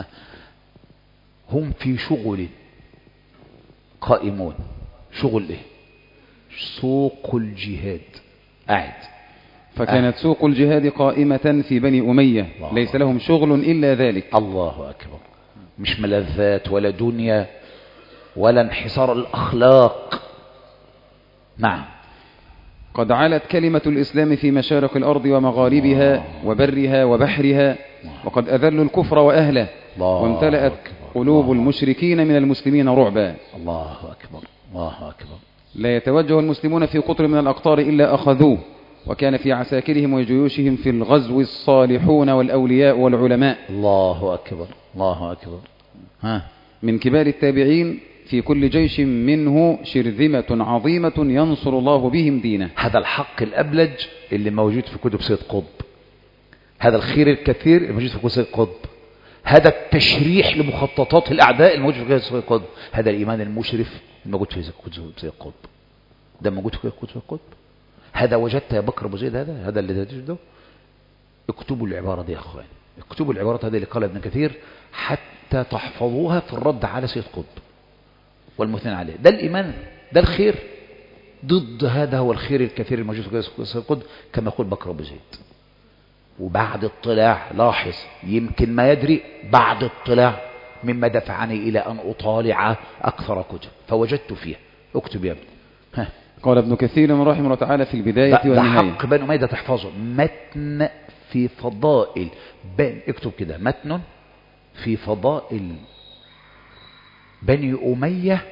هم في شغل قائمون. شغل ايه؟ سوق الجهاد. قاعد. فكانت آه. سوق الجهاد قائمة في بني أمية، ليس لهم شغل إلا ذلك. الله أكبر. مش ملذات ولا دنيا ولا انحسار الأخلاق. نعم. قد علت كلمة الإسلام في مشارق الأرض ومغاربها الله. وبرها وبحرها الله. وقد أذلوا الكفر وأهله الله. وامتلأت قلوب الله. المشركين من المسلمين رعبا. الله أكبر الله أكبر. لا يتوجه المسلمون في قطر من الأقطار إلا أخذوه، وكان في عساكرهم وجيوشهم في الغزو الصالحون والأولياء والعلماء. الله أكبر الله أكبر. ها. من كبار التابعين في كل جيش منه شرذمة عظيمة ينصر الله بهم دينه. هذا الحق الأبلج اللي موجود في كتب سيد قطب، هذا الخير الكثير اللي موجود في كتب سيد قطب، هذا التشريح لمخططات الأعداء الموجود في كتب سيد قطب، هذا الإيمان المشرف الموجود في كتب سيد قطب، ده موجود في كتب سيد قطب. هذا وجدت يا بكر أبو زيد، هذا هذا اللي تجده. اكتبوا العبارة دي يا أخوان، اكتبوا العبارة هذه اللي قال ابن كثير حتى تحفظوها في الرد على سيد قطب والمثنى عليه. ده الإيمان، ده الخير. ضد هذا هو الخير الكثير الموجود في سيد قطب كما يقول بكر أبو زيد. وبعد اطلاع، لاحظ يمكن ما يدري، بعد اطلاع مما دفعني إلى أن أطالع أكثر كتب فوجدت فيها. اكتب يا ابني. ها. قال ابن كثير رحمه الله تعالى في البداية والنهاية: ده حق بني أمية تحفظه. متن في فضائل بن، اكتب كده: متن في فضائل بني أمية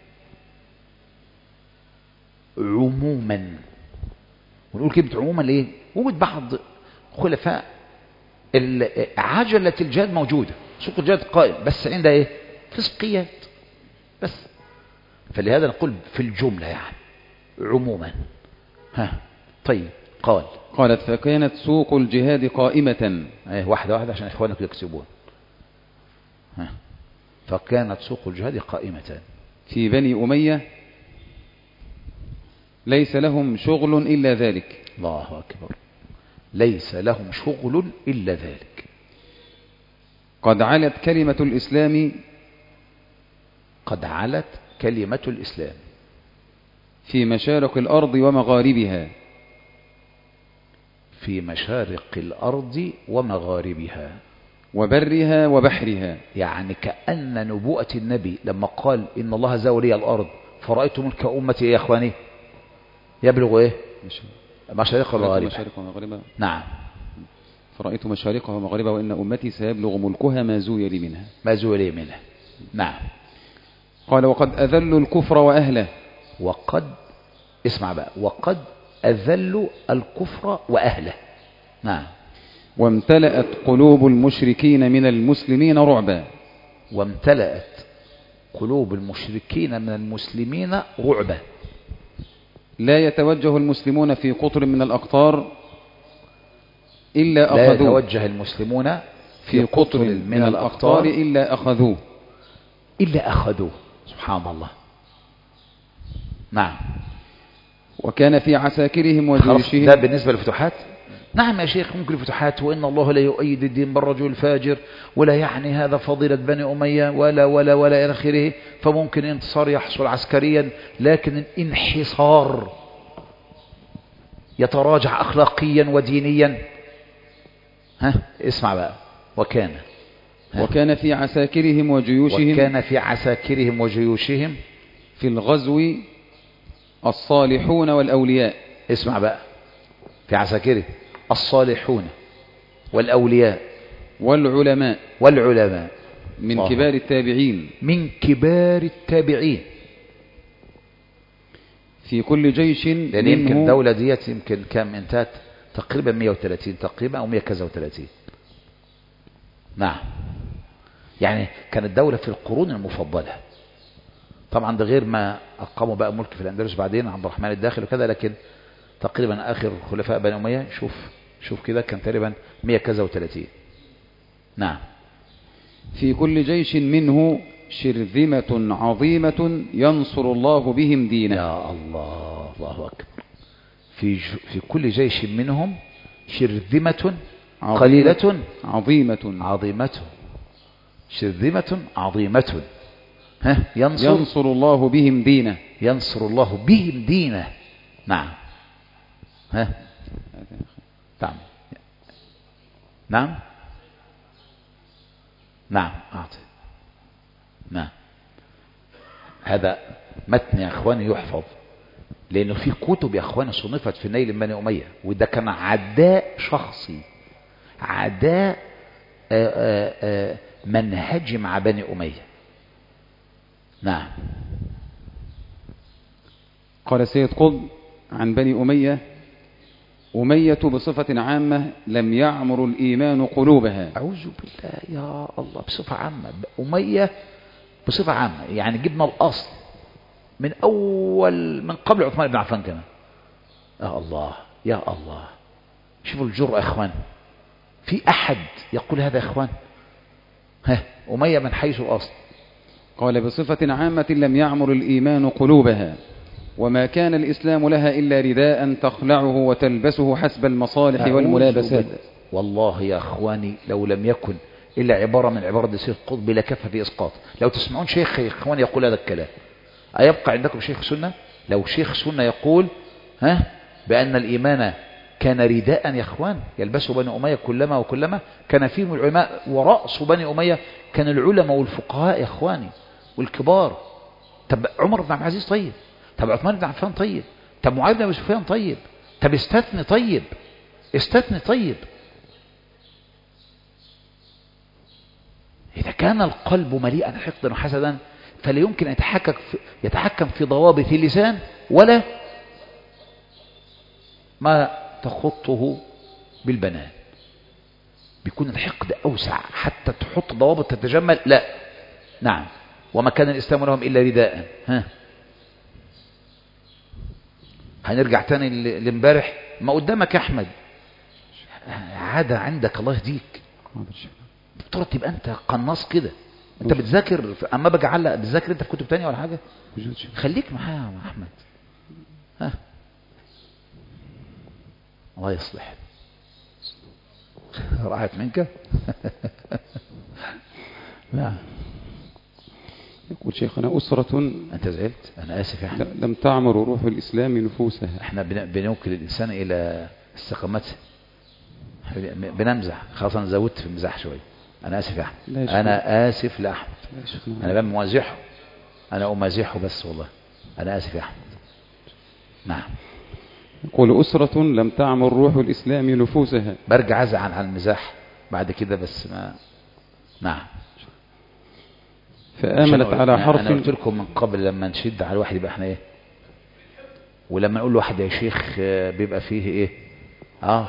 عموما. ونقول كلمة عموما ليه؟ وجود بعض خلفاء عجلة الجهاد موجودة، سوق الجهاد قائم، بس عندها ايه؟ فسقيات بس. فلهذا نقول في الجملة يعني عموما. ها. طيب. قال قالت: فكانت سوق الجهاد قائمة. ايه، واحدة واحدة عشان اخوانك يكسبون. ها. فكانت سوق الجهاد قائمة في بني أمية، ليس لهم شغل إلا ذلك. الله أكبر. ليس لهم شغل إلا ذلك. قد علت كلمة الإسلام قد علت كلمة الإسلام في مشارق الأرض ومغاربها. في مشارق الأرض ومغاربها وبرها وبحرها. يعني كأن نبوءة النبي لما قال إن الله زاوى لي الأرض فرأيت ملك أمتي يا إخواني يبلغ إيه؟ مشارق ومغاربها. نعم. فرأيت مشارقها ومغاربها وإن أمتي سيبلغ ملكها ما زوي لي منها. ما زوي لي منها. نعم. قال: وقد أذلوا الكفر وأهله. وقد اسمع بقى، وقد أذلوا الكفر وأهله. نعم. وامتلأت قلوب المشركين من المسلمين رعبا. وامتلأت قلوب المشركين من المسلمين رعبا. لا يتوجه المسلمون في قطر من الأقطار إلا لا أخذوه. يتوجه المسلمون في قطر من الأقطار إلا أخذوه. إلا أخذوه. سبحان الله. نعم. وكان في عساكرهم خلاص، وجيوشهم. ده بالنسبة للفتوحات. نعم يا شيخ، ممكن الفتوحات، وإن الله لا يؤيد الدين بالرجل الفاجر، ولا يعني هذا فضيلة بني أمية ولا ولا ولا إلى آخره، فممكن انتصار يحصل عسكريا، لكن الانحصار يتراجع أخلاقيا ودينيا. ها اسمع بقى. وكان ها. وكان في عساكرهم وجيوشهم. وكان في عساكرهم وجيوشهم في الغزو الصالحون والأولياء. اسمع بقى. في عساكره الصالحون والأولياء والعلماء. والعلماء من الله. كبار التابعين. من كبار التابعين. في كل جيش لأن منه. يمكن الدولة ديت يمكن كم انتهت تقريبا مئة وثلاثين تقريبا أو مئة كذا وثلاثين. نعم. يعني كانت دولة في القرون المفضلة طبعا، ده غير ما أقاموا بقى ملك في الأندلس بعدين عبد الرحمن الداخل وكذا، لكن تقريبا آخر خلفاء بني أمية شوف شوف كده كان تقريبا مئة كذا وثلاثين. نعم. في كل جيش منه شرذمة عظيمة ينصر الله بهم دينه. يا الله، الله أكبر. في ج... في كل جيش منهم شرذمة قليلة عظيمة عظيمة. شرذمة عظيمة. ها ينصر ينصر الله بهم دينه. ينصر الله بهم دينه. نعم. ها نعم نعم نعم أعطي. نعم. هذا متن يا أخواني يحفظ، لأنه في كتب يا أخواني صنفت في نيل بني أمية، وده كان عداء شخصي، عداء آآ آآ منهجي مع بني أمية. نعم. قال سيد قطب عن بني أمية: أمية بصفة عامة لم يعمر الإيمان قلوبها. أعوذ بالله يا الله. بصفة عامة أمية، بصفة عامة يعني جبنا الأصل من أول من قبل عثمان بن عفان كمان. يا الله يا الله، شوفوا الجرأة يا إخوان. في أحد يقول هذا يا إخوان؟ ها أمية من حيث الأصل. قال: بصفة عامة لم يعمر الإيمان قلوبها، وما كان الإسلام لها إلا رداء تخلعه وتلبسه حسب المصالح والملابسات. والله يا أخواني لو لم يكن إلا عبارة من عبارة سيد قطب لكفى في إسقاط. لو تسمعون شيخ يا إخواني يقول هذا الكلام، أيبقى عندكم شيخ سنة؟ لو شيخ سنة يقول ها بأن الإيمان كان رداء يا إخوان يلبسه بني أمية كلما وكلما، كان فيهم العلماء، ورأس بني أمية كان العلماء والفقهاء يا إخواني والكبار. طب عمر بن عبد العزيز طيب، طب عثمان بن عفان طيب، طب معاوية بن أبي سفيان طيب، طب استثني طيب استثني طيب. إذا كان القلب مليئا حقدا وحسدا فلا يمكن أن يتحكم في, يتحكم في ضوابط اللسان ولا ما تخطه بالبنان. بيكون الحقد أوسع حتى تحط ضوابط تتجمل. لا. نعم. وما كان الإسلام لهم إلا رداء. ها هنرجع تاني لامبارح. ما قدامك يا أحمد عادة عندك الله يهديك، بترى تبقى أنت قناص كده. أنت بتذاكر أما باجي أعلق بتذاكر أنت في كتب تانية ولا حاجة؟ خليك معايا يا أحمد. ها الله يصلح. راحت منك. لا. يقول شيخنا: أسرة. أنت زعلت؟ أنا آسف يا أحمد. لم تعمر روح الإسلام نفوسها. احنا بنوكل الإنسان إلى استقامته، بنمزح. خلاص أنا زودت في المزاح شوية. أنا آسف يا أحمد. أنا آسف لأحمد. أنا بمازحه، أنا أمازحه بس والله. أنا آسف يا أحمد. نعم. يقول: أسرة لم تعمر روح الإسلام نفوسها. برجع أزعل عن المزاح بعد كده بس ما. نعم. فآملت على حرف. أنا قلت لكم من قبل لما نشد على الواحد يبقى احنا إيه، ولما نقول له واحد يا شيخ بيبقى فيه إيه. آه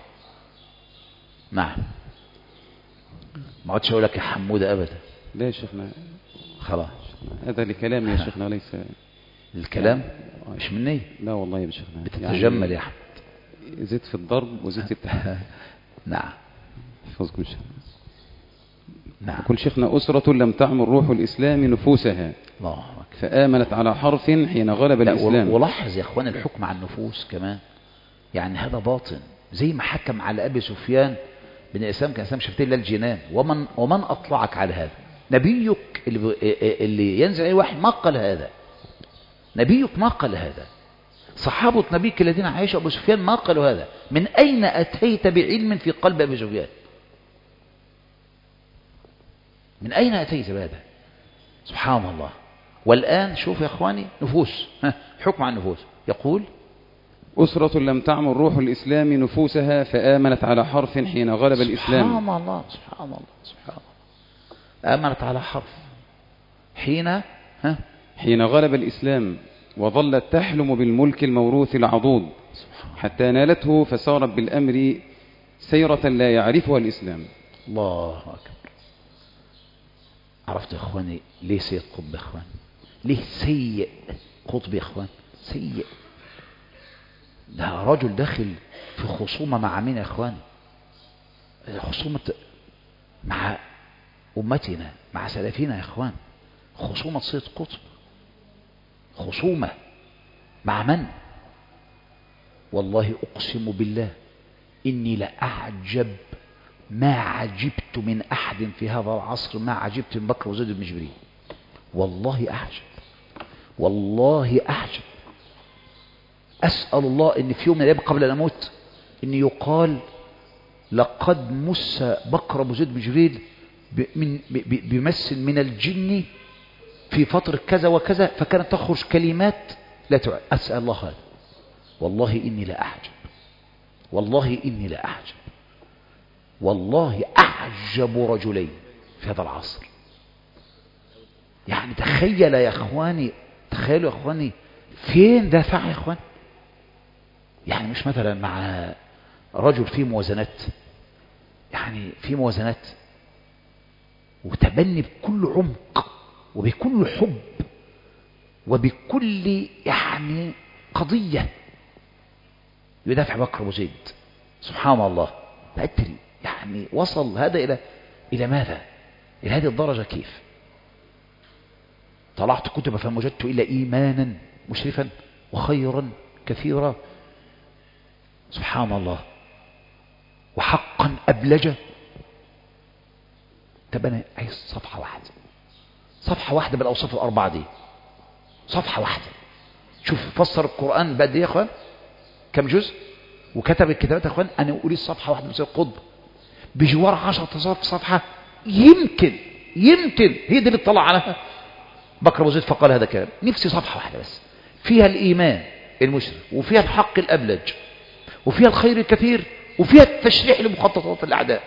نعم. ما عدتش أقول لك يا حمودة أبدا. لا يا شيخنا. خلاص. هذا لكلام يا شيخنا وليس الكلام مش مني. لا والله يا شيخنا بتتجمل يا أحمد. زدت في الضرب وزدت في التحديد. نعم احفظكم شيخنا. نعم. كل شيخنا أسرة لم تعمل روح الإسلام نفوسها الله فآمنت على حرف حين غلب الإسلام. ولاحظ يا أخوان الحكم على النفوس كمان، يعني هذا باطن، زي ما حكم على أبي سفيان بن الإسلام كان إسلام شفتين لا الجنان. ومن, ومن أطلعك على هذا؟ نبيك اللي, اللي ينزل عليه واحد ما قال هذا، نبيك ما قال هذا، صحابة نبيك الذين عايشوا أبو سفيان ما قالوا هذا. من أين أتيت بعلم في قلب أبي سفيان؟ من أين أتيت بهذا؟ سبحان الله. والآن شوف يا أخواني نفوس، حكم عن النفوس يقول أسرة لم تعمل روح الإسلام نفوسها فآمنت على حرف حين غلب الإسلام. سبحان الله سبحان الله سبحان الله. آمنت على حرف حين ها حين غلب الإسلام وظلت تحلم بالملك الموروث العضوض حتى نالته فصارت بالأمر سيرة لا يعرفها الإسلام. الله أكبر. عرفت يا أخواني ليه سيد قطب يا أخوان؟ ليه سيء قطب يا أخوان؟ سيء. ده رجل داخل في خصومة مع مين يا أخواني؟ خصومة مع أمتنا، مع سلفنا يا أخوان. خصومة سيد قطب، خصومة مع من؟ والله أقسم بالله إني لأعجب ما عجبت من أحد في هذا العصر ما عجبت من بكر وزيد بن جبريل. والله أعجب، والله أعجب. أسأل الله إن في يوم من الأيام قبل أن أموت إن يقال لقد مس بكر أبو زيد بن جبريل بيمثل من الجن في فترة كذا وكذا فكانت تخرج كلمات لا تعلم. أسأل الله هذا. والله إني لا أعجب، والله إني لا أعجب، والله أعجب رجلين في هذا العصر. يعني تخيل يا أخواني، تخيلوا يا أخواني فين دافع يا أخوان؟ يعني مش مثلا مع رجل فيه موازنات، يعني في موازنات وتبني بكل عمق وبكل حب وبكل يعني قضية يدافع بكر أبو زيد. سبحان الله. بأتري يعني وصل هذا إلى إلى ماذا؟ إلى هذه الدرجة كيف؟ طلعت كتب فما وجدت إلا إيمانا مشرفا وخيرا كثيرا. سبحان الله. وحقا أبلجة. طب أنا عايز صفحة واحدة، صفحة واحدة بالأوصاف الأربعة دي، صفحة واحدة. شوف فسر القرآن بقد إيه يا أخوان؟ كم جزء؟ وكتب الكتابات يا أخوان. أنا أقول صفحة واحدة بسيط قطب بجوار عشر تصارف صفحة، يمكن يمكن هي دي اللي اطلع عليها بكر أبو زيد فقال هذا كلام. نفسي صفحة واحدة بس فيها الإيمان المشرف وفيها الحق الأبلج وفيها الخير الكثير وفيها التشريح لمخططات الأعداء.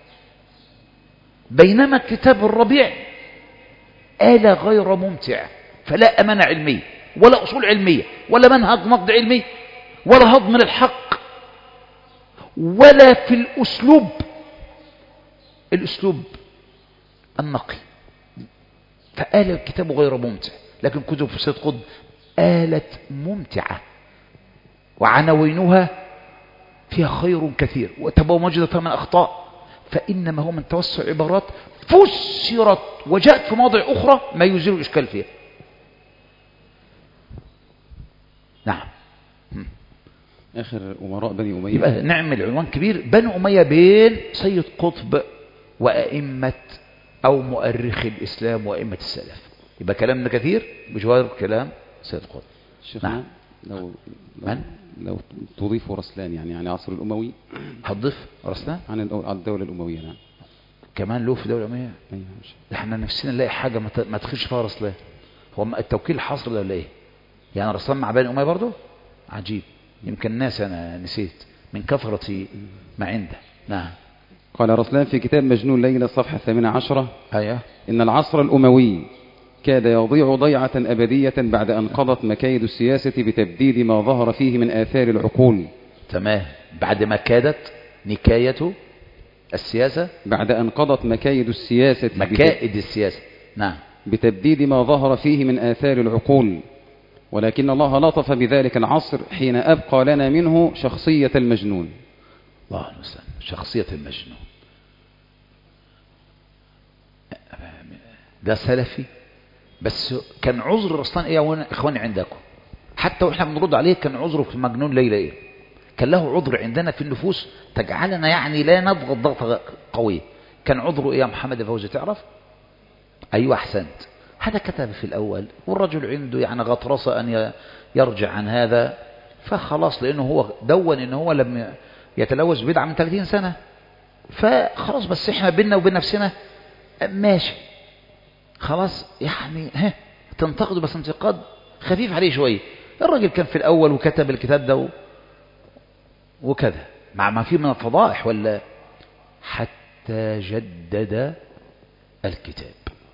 بينما كتاب الربيع آلة غير ممتع، فلا أمانة علمية ولا أصول علمية ولا منهج نقد علمي ولا هضم للحق ولا في الأسلوب الأسلوب النقي. فآلة الكتاب غير ممتع. لكن كتب في سيد قطب آلة ممتعة وعناوينها فيها خير كثير وتبقى موجودة فيها من أخطاء، فإنما هو من توسع عبارات فسرت وجاءت في مواضع أخرى ما يزيل الإشكال فيها. نعم. آخر أمراء بني أمية. يبقى نعمل عنوان كبير بني أمية بين سيد قطب وأئمة أو مؤرخ الإسلام وأئمة السلف. يبقى كلامنا كثير بجوار كلام سيد قطب. نعم. لو لو, من؟ لو تضيف رسلان يعني عن عصر الأموي. هتضيف رسلان عن الدولة الأموية. نعم. كمان له في الدولة الأموية. أيوة. احنا نفسنا نلاقي حاجة ما تخش فيها رسلان. هو التوكيل حاصل ولا ايه؟ يعني رسلان مع بني أمية برضه؟ عجيب. يمكن الناس أنا نسيت من كثرة ما عنده. نعم. قال رسلان في كتاب مجنون ليلى الصفحة الثامنة عشرة. أيوة. إن العصر الأموي كاد يضيع ضيعة أبدية بعد أن قضت مكايد السياسة بتبديد ما ظهر فيه من آثار العقول. تمام. بعد ما كادت نكاية السياسة، بعد أن قضت مكايد السياسة مكائد السياسة. نعم. بتبديد ما ظهر فيه من آثار العقول، ولكن الله لطف بذلك العصر حين أبقى لنا منه شخصية المجنون. الله المستعان. شخصية المجنون ده سلفي، بس كان عذر رسلان ايه يا اخواني عندكم؟ حتى واحنا بنرد عليه كان عذره في المجنون ليلى ايه؟ كان له عذر عندنا في النفوس تجعلنا يعني لا نضغط ضغطة قوية. كان عذره ايه يا محمد فوزي تعرف؟ ايوه احسنت. هذا كتب في الاول، والرجل عنده يعني غطرسة ان يرجع عن هذا، فخلاص لانه هو دون ان هو لم يتلوث بدعة من ثلاثين سنة، فخلاص بس احنا بيننا وبين نفسنا ماشي خلاص، يعني ها تنتقده بس انتقاد خفيف عليه شوية. الراجل كان في الأول وكتب الكتاب ده وكذا مع ما فيه من الفضائح، ولا حتى جدد الكتاب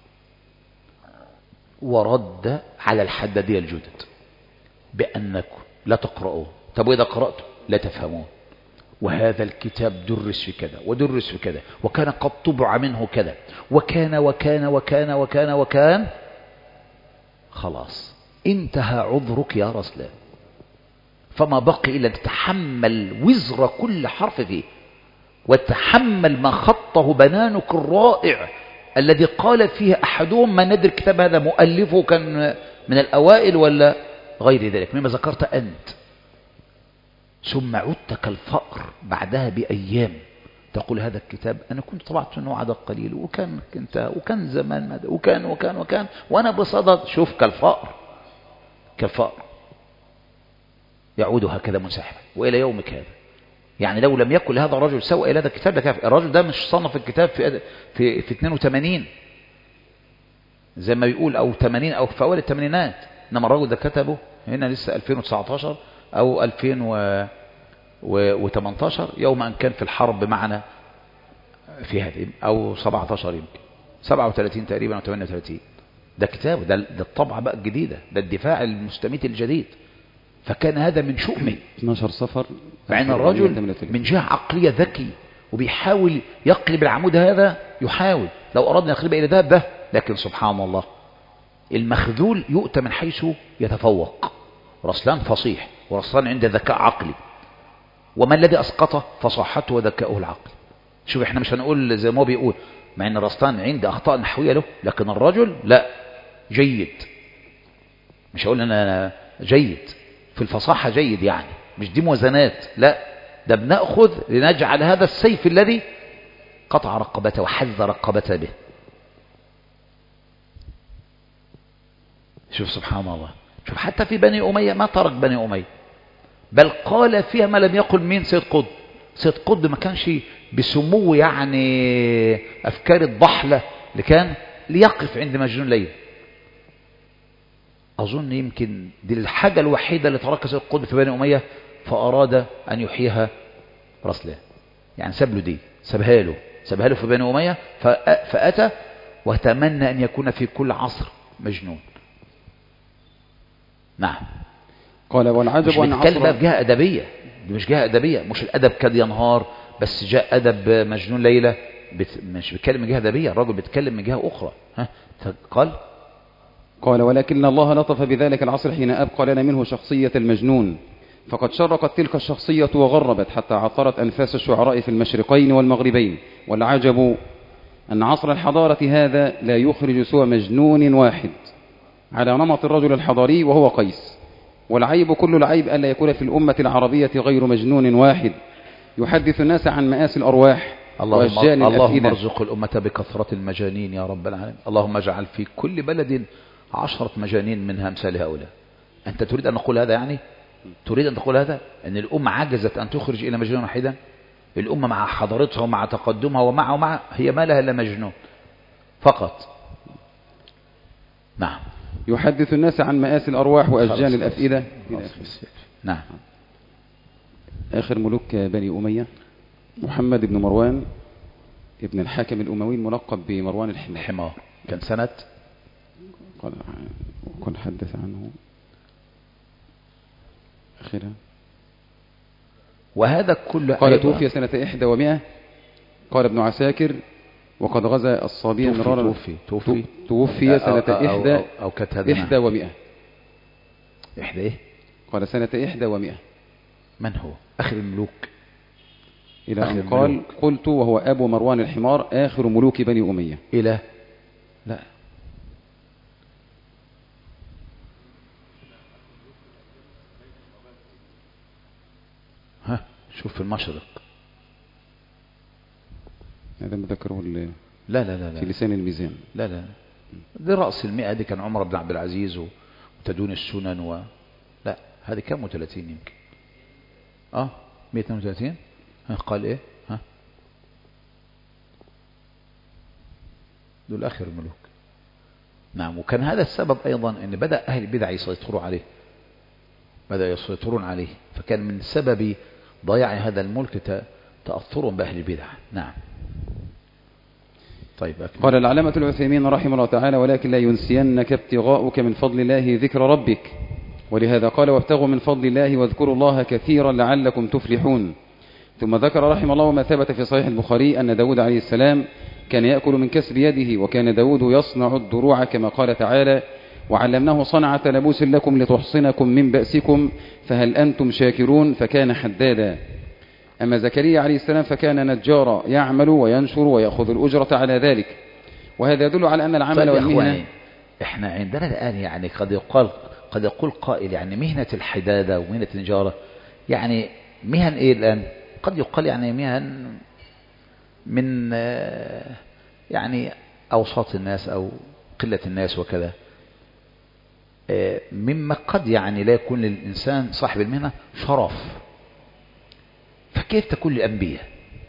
ورد على الحدادية الجدد بأنكم لا تقرأوه. طب وإذا قرأته لا تفهمون، وهذا الكتاب درس في كذا ودرس في كذا، وكان قد طبع منه كذا، وكان وكان وكان وكان وكان. خلاص انتهى عذرك يا رسلان، فما بقي إلا تتحمل وزر كل حرف فيه، وتحمل ما خطه بنانك الرائع الذي قال فيه أحدهم ما ندري الكتاب هذا مؤلفه كان من الأوائل ولا غير ذلك مما ذكرت أنت. ثم عدت كالفأر بعدها بأيام تقول هذا الكتاب أنا كنت طبعت منه عدد قليل، وكان كنت وكان زمان ماذا وكان وكان وكان وأنا بصدد. شوف كالفأر كالفأر يعود هكذا منسحبا وإلى يومك هذا. يعني لو لم يكن هذا الرجل سوى إلى هذا الكتاب لكافر. الرجل ده مش صنف الكتاب في في في اثنين وثمانين زي ما بيقول أو ثمانين أو في أول الثمانينات، إنما الرجل ده كتبه هنا لسه ألفين وتسعة عشر أو ألفين وثمانية عشر يوم أن كان في الحرب معنا في هذه، أو سبعة عشر يمكن سبعة وثلاثين تقريبا أو ثمانية وثلاثين. ده كتاب، ده, ده الطبعة بقى الجديدة، ده الدفاع المستميت الجديد. فكان هذا من شؤمه اثناشر صفر، مع أن الرجل من جهة عقلية ذكي وبيحاول يقلب العمود هذا، يحاول لو أردنا يقلب إلى ذهب ده، لكن سبحان الله المخذول يؤتى من حيث يتفوق. رسلان فصيح، ورسلان عنده ذكاء عقلي، وما الذي أسقطه؟ فصاحته وذكاؤه العقلي. شوف احنا مش هنقول زي ما هو بيقول، مع ان رسلان عنده أخطاء نحوية له، لكن الرجل لا، جيد. مش هقول أنا جيد في الفصاحة، جيد يعني مش دي موازنات، لا، ده بنأخذ لنجعل هذا السيف الذي قطع رقبته وحز رقبته به. شوف سبحان الله. شوف حتى في بني أمية ما ترك بني أمية، بل قال فيها ما لم يقل مين سيد قطب. سيد قطب ما كانش بسمو يعني أفكار الضحلة اللي كان ليقف عند مجنون ليلى. أظن يمكن دي الحاجة الوحيدة اللي تركها سيد قطب في بني أمية، فأراد أن يحييها رسلان. يعني ساب له دي، سابها له سابها له في بني أمية، فأتى وتمنى أن يكون في كل عصر مجنون. نعم. قال والعجب مش بيتكلم بقى بجهة أدبية، دي مش جهة أدبية، مش الأدب كاد ينهار بس جاء أدب مجنون ليلى، بت... مش بيتكلم من جهة أدبية، الراجل بيتكلم من جهة أخرى. ها قال قال ولكن الله لطف بذلك العصر حين أبقى لنا منه شخصية المجنون، فقد شرقت تلك الشخصية وغربت حتى عطرت أنفاس الشعراء في المشرقين والمغربين. والعجب أن عصر الحضارة هذا لا يخرج سوى مجنون واحد على نمط الرجل الحضاري وهو قيس. والعيب كل العيب ألا يكون في الأمة العربية غير مجنون واحد يحدث الناس عن مآسي الأرواح وأشجان الأفئدة. اللهم ارزق الأمة بكثرة المجانين يا رب العالمين. اللهم اجعل في كل بلد عشرة مجانين منها أمثال هؤلاء. أنت تريد أن نقول هذا؟ يعني تريد أن تقول هذا أن الأمة عجزت أن تخرج إلى مجنون واحدا؟ الأمة مع حضارتها ومع تقدمها ومع ومع هي ما لها إلا مجنون فقط. نعم. يحدث الناس عن مآسي الأرواح وأشجان الأفئدة. نعم. آخر ملوك بني أمية محمد بن مروان ابن الحاكم الأموي الملقب بمروان الحمار. كان سنة قال قال حدث عنه آخرها. وهذا كله قال توفي سنة إحدى ومئة. قال ابن عساكر وقد غزا الصبي مرارا. توفي توفي توفي سنة إحدى أو, أو, أو إحدى ومئة. إحدى إيه؟ قال سنة إحدى ومئة. من هو آخر الملوك؟ إلى أن قال قلت وهو أبو مروان الحمار آخر ملوك بني أمية. إلى لا ها شوف في المشرق. هذا مذكره لا لا لا لا في لسان الميزان. لا لا دي رأس المئة دي كان عمر بن عبد العزيز وتدون السنن و لا هذه كم وثلاثين يمكن اه مئة واثنين وثلاثين. ها قال ايه ها دول آخر الملوك. نعم. وكان هذا السبب أيضا أن بدأ أهل البدع يسيطروا عليه بدأ يسيطرون عليه فكان من سبب ضياع هذا الملك تأثرهم بأهل البدع. نعم. طيب أكمل. قال العلامة العثيمين رحمه الله تعالى ولكن لا ينسينك ابتغاؤك من فضل الله ذكر ربك ولهذا قال وابتغوا من فضل الله واذكروا الله كثيرا لعلكم تفلحون. ثم ذكر رحمه الله ما ثبت في صحيح البخاري أن داود عليه السلام كان يأكل من كسب يده وكان داود يصنع الدروع كما قال تعالى وعلمناه صنعة لبوس لكم لتحصنكم من بأسكم فهل أنتم شاكرون فكان حدادا. أما زكريا عليه السلام فكان نجارا يعمل وينشر ويأخذ الأجرة على ذلك وهذا يدل على أن العمل طيب والمهنة. احنا عندنا الآن يعني قد يقال قد يقول قائل يعني مهنة الحدادة ومهنة النجارة يعني مهن ايه الآن؟ قد يقال يعني مهن من يعني أوساط الناس أو قلة الناس وكذا مما قد يعني لا يكون للإنسان صاحب المهنة شرف. فكيف تكون للأنبياء؟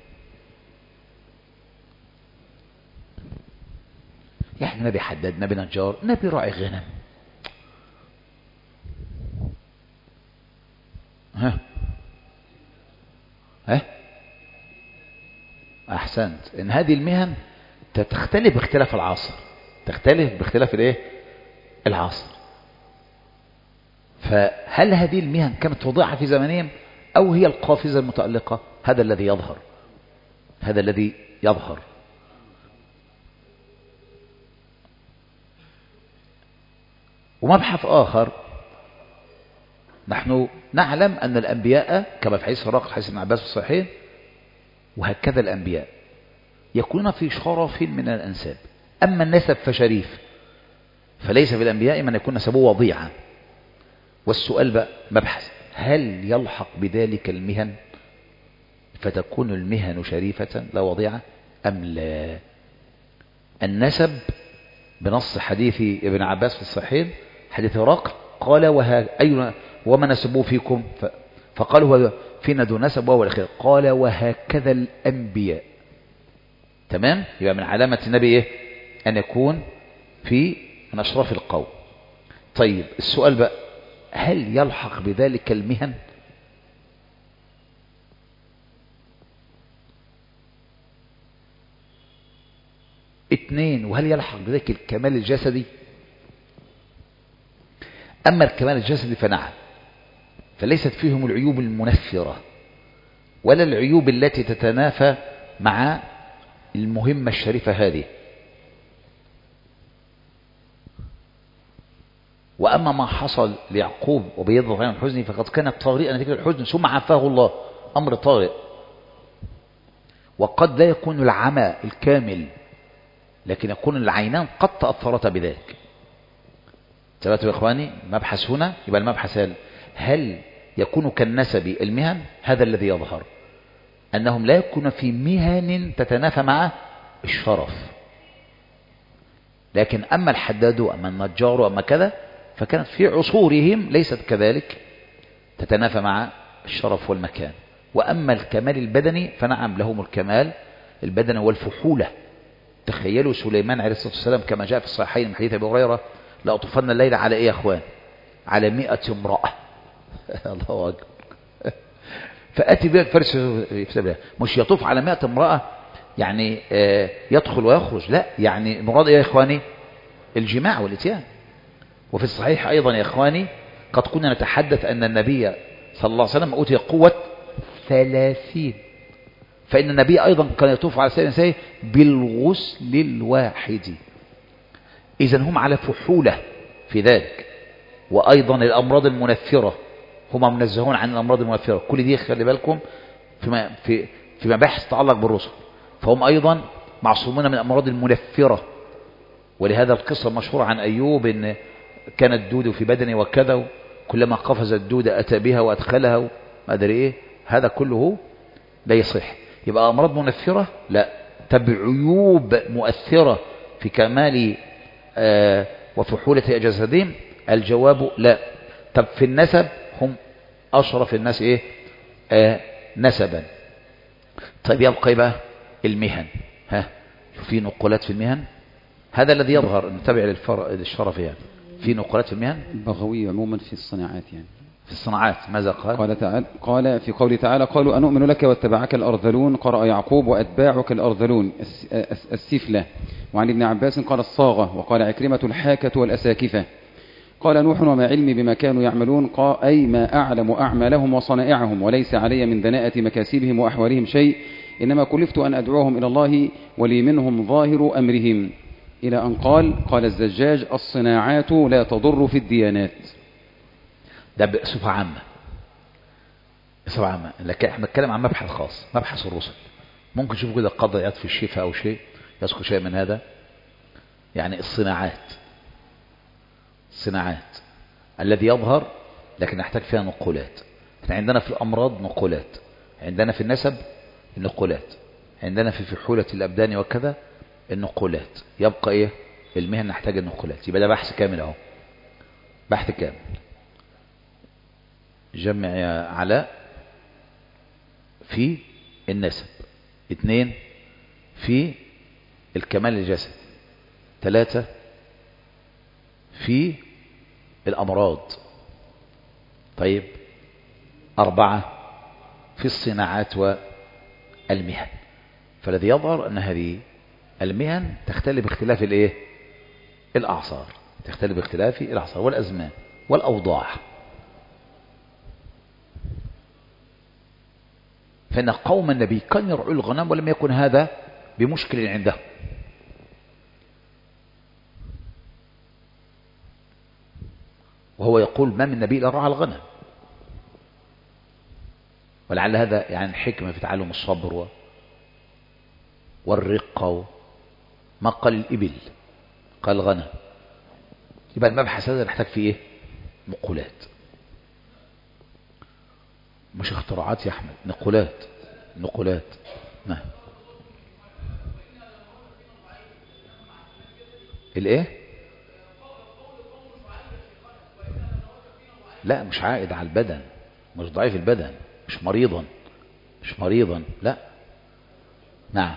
يعني نبي حداد نبي نجار نبي راعي غنم ها ها أحسنت. إن هذه المهن تختلف باختلاف العصر تختلف باختلاف الايه العصر. فهل هذه المهن كانت وضيعة في زمانهم أو هي القافزة المتألقة؟ هذا الذي يظهر هذا الذي يظهر. ومبحث آخر نحن نعلم أن الأنبياء كما في حديث الراقي حديث ابن عباس في الصحيحين وهكذا الأنبياء يكونون في شرف من الأنساب. أما النسب فشريف فليس في الأنبياء من يكون نسبه وضيعا. والسؤال بقى مبحث هل يلحق بذلك المهن فتكون المهن شريفة لا وضيعة أم لا؟ النسب بنص حديث ابن عباس في الصحيحين حديث راق قال وها أينا وما نسبوه فيكم فقالوا هو فينا ذو نسب وهو الأخير قال وهكذا الأنبياء. تمام. يبقى من علامة النبي إيه؟ أن يكون في من أشراف القوم. طيب السؤال بقى هل يلحق بذلك المهن؟ اثنين وهل يلحق بذلك الكمال الجسدي؟ أما الكمال الجسدي فنعم فليست فيهم العيوب المنفرة ولا العيوب التي تتنافى مع المهمة الشريفة هذه. وأما ما حصل ليعقوب وبيض عن الحزن فقد كانت طارئا نتيجة الحزن ثم عفاه الله أمر طارئ. وقد لا يكون العمى الكامل لكن يكون العينان قد تأثرتا بذلك. ثبتوا يا إخواني مبحث هنا. يبقى المبحث هل, هل يكون كالنسب المهن؟ هذا الذي يظهر أنهم لا يكون في مهن تتنافى مع الشرف. لكن أما الحداد أما النجار أما كذا فكانت في عصورهم ليست كذلك تتنافى مع الشرف والمكان. وأما الكمال البدني فنعم لهم الكمال البدني والفحولة. تخيلوا سليمان عليه الصلاة والسلام كما جاء في الصحيحين من حديث أبي هريرة لا أطوفن الليلة على إيه يا أخوان؟ على مئة امرأة. الله أكبر. فأتي بها الفرس في سبيل مش يطوف على مئة امرأة يعني يدخل ويخرج لا يعني المراد إيه يا إخواني؟ الجماع والإتيان. وفي الصحيح أيضا يا إخواني قد كنا نتحدث أن النبي صلى الله عليه وسلم أوتي قوة ثلاثين فإن النبي أيضا كان يطوف على سائر النساء بالغسل الواحد. إذن هم على فحولة في ذلك. وأيضا الأمراض المنفرة هم منزهون عن الأمراض المنفرة. كل دي خلي بالكم في في في مباحث تتعلق بالرسل، فهم أيضا معصومون من الأمراض المنفرة. ولهذا القصة المشهورة عن أيوب إن كانت الدود في بدنه وكذا، كلما قفز الدود أتى بها وأدخلها ما أدري إيه، هذا كله لا يصح. يبقى أمراض منفرة لا. طب عيوب مؤثرة في كمال آه وفحولة جسدهم؟ الجواب لا. طب في النسب هم أشرف الناس إيه آه نسبا. طيب يبقى بقى المهن. ها في نقولات في المهن، هذا الذي يظهر نتبع للشرف يعني. في نقولات في المهن البغوي عموما في الصناعات يعني. في الصناعات ماذا قال؟ قال تعالى قال في قوله تعالى قالوا أنؤمن لك واتبعك الأرذلون، قرأ يعقوب وأتباعك الأرذلون السفلة. وعن ابن عباس قال الصاغة، وقال عكرمة الحاكة والأساكفة. قال نوح وما علمي بما كانوا يعملون، قال أي ما أعلم أعمالهم وصنائعهم، وليس علي من دناءة مكاسبهم وأحوالهم شيء، إنما كلفت أن أدعوهم إلى الله ولي منهم ظاهر أمرهم. إلى أن قال قال الزجاج الصناعات لا تضر في الديانات. ده بصفة عامة، بصفة عامة. لكن احنا بنتكلم عن مبحث خاص، مبحث الرسل. ممكن تشوفوا كده قضايات في الشفاء أو شيء يذكر شيء من هذا. يعني الصناعات، الصناعات الذي يظهر لكن نحتاج فيها نقولات. احنا عندنا في الأمراض نقولات، عندنا في النسب النقولات، عندنا في فحولة الأبدان وكذا النقولات. يبقى ايه المهن نحتاج النقولات. يبقى ده بحث كامل اهو، بحث كامل. جمع يا علاء في النسب، اثنين في الكمال الجسد، ثلاثة في الأمراض، طيب أربعة في الصناعات والمهن. فالذي يظهر أن هذه المهن تختلف باختلاف الايه الأعصار، تختلف باختلاف الأعصار والأزمان والأوضاع. فإن قوم النبي كان يرعوا الغنم ولم يكن هذا بمشكل عنده. وهو يقول ما من نبي إلا رعى الغنم. ولعل هذا يعني حكمة في تعلم الصبر والرقة. ما قال الإبل قال الغنم. يبقى المبحث هذا نحتاج فيه ايه نقولات، مش اختراعات يا أحمد، نقولات نقولات. نعم. الايه لا مش عائد على البدن، مش ضعيف البدن، مش مريضا، مش مريضا لا. نعم.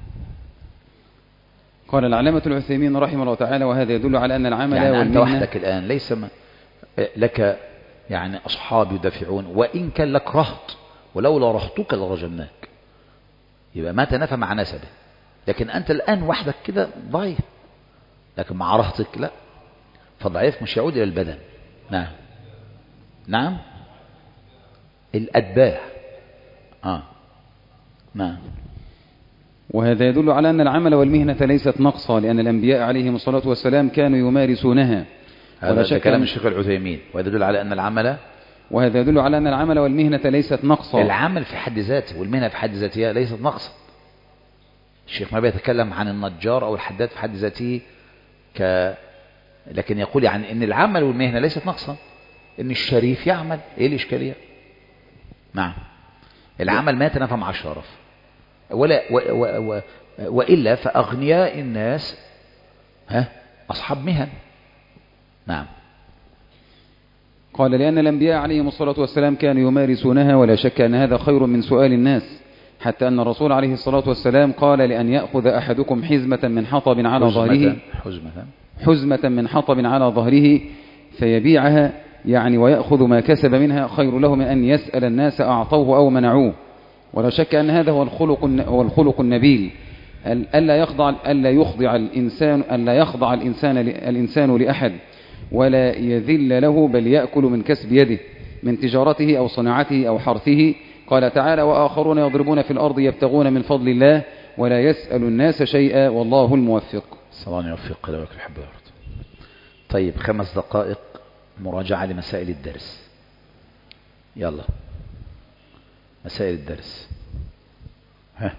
قال العلامة العثيمين رحمه الله تعالى وهذا يدل على أن العمل يعني والمهنة. أنت وحدك الآن ليس ما لك يعني أصحاب يدافعون، وإن كان لك رهط ولولا رهطك لرجمناك، يبقى ما تنافى مع نسبه. لكن أنت الآن وحدك كده ضعيف، لكن مع رهطك لا، فضعيف مش يعود إلى البدن. نعم نعم الأتباع آه. نعم. وهذا يدل على أن العمل والمهنة ليست نقصا، لأن الأنبياء عليهم الصلاة والسلام كانوا يمارسونها. هذا كلام الشيخ العثيمين. وهذا يدل على أن العمل وهذا يدل على أن العمل والمهنة ليست نقصا. العمل في حد ذاته والمهنة في حد ذاتها ليست نقصا. الشيخ ما بيتكلم عن النجار أو الحداد في حد ذاته ك... لكن يقول يعني أن العمل والمهنة ليست نقصا، أن الشريف يعمل. إيه الإشكالية؟ نعم. العمل ما يتنافى مع الشرف، ولا و و و وإلا فأغنياء الناس ها أصحاب مهن. نعم. قال لأن الأنبياء عليهم الصلاة والسلام كانوا يمارسونها، ولا شك أن هذا خير من سؤال الناس، حتى أن الرسول عليه الصلاة والسلام قال لأن يأخذ أحدكم حزمة من حطب على ظهره حزمة حزمة من حطب على ظهره فيبيعها، يعني ويأخذ ما كسب منها، خير له من أن يسأل الناس أعطوه أو منعوه. ولا شك أن هذا هو الخلق هو الخلق النبيل، ألا يخضع ألا يخضع الإنسان ألا يخضع الإنسان الإنسان لأحد ولا يذل له، بل يأكل من كسب يده من تجارته أو صناعته أو حرثه، قال تعالى وآخرون يضربون في الأرض يبتغون من فضل الله ولا يسأل الناس شيئا والله الموفق. صلى يوفق لك الحب يا رب. طيب خمس دقائق مراجعة لمسائل الدرس. يلا مسائل الدرس. ها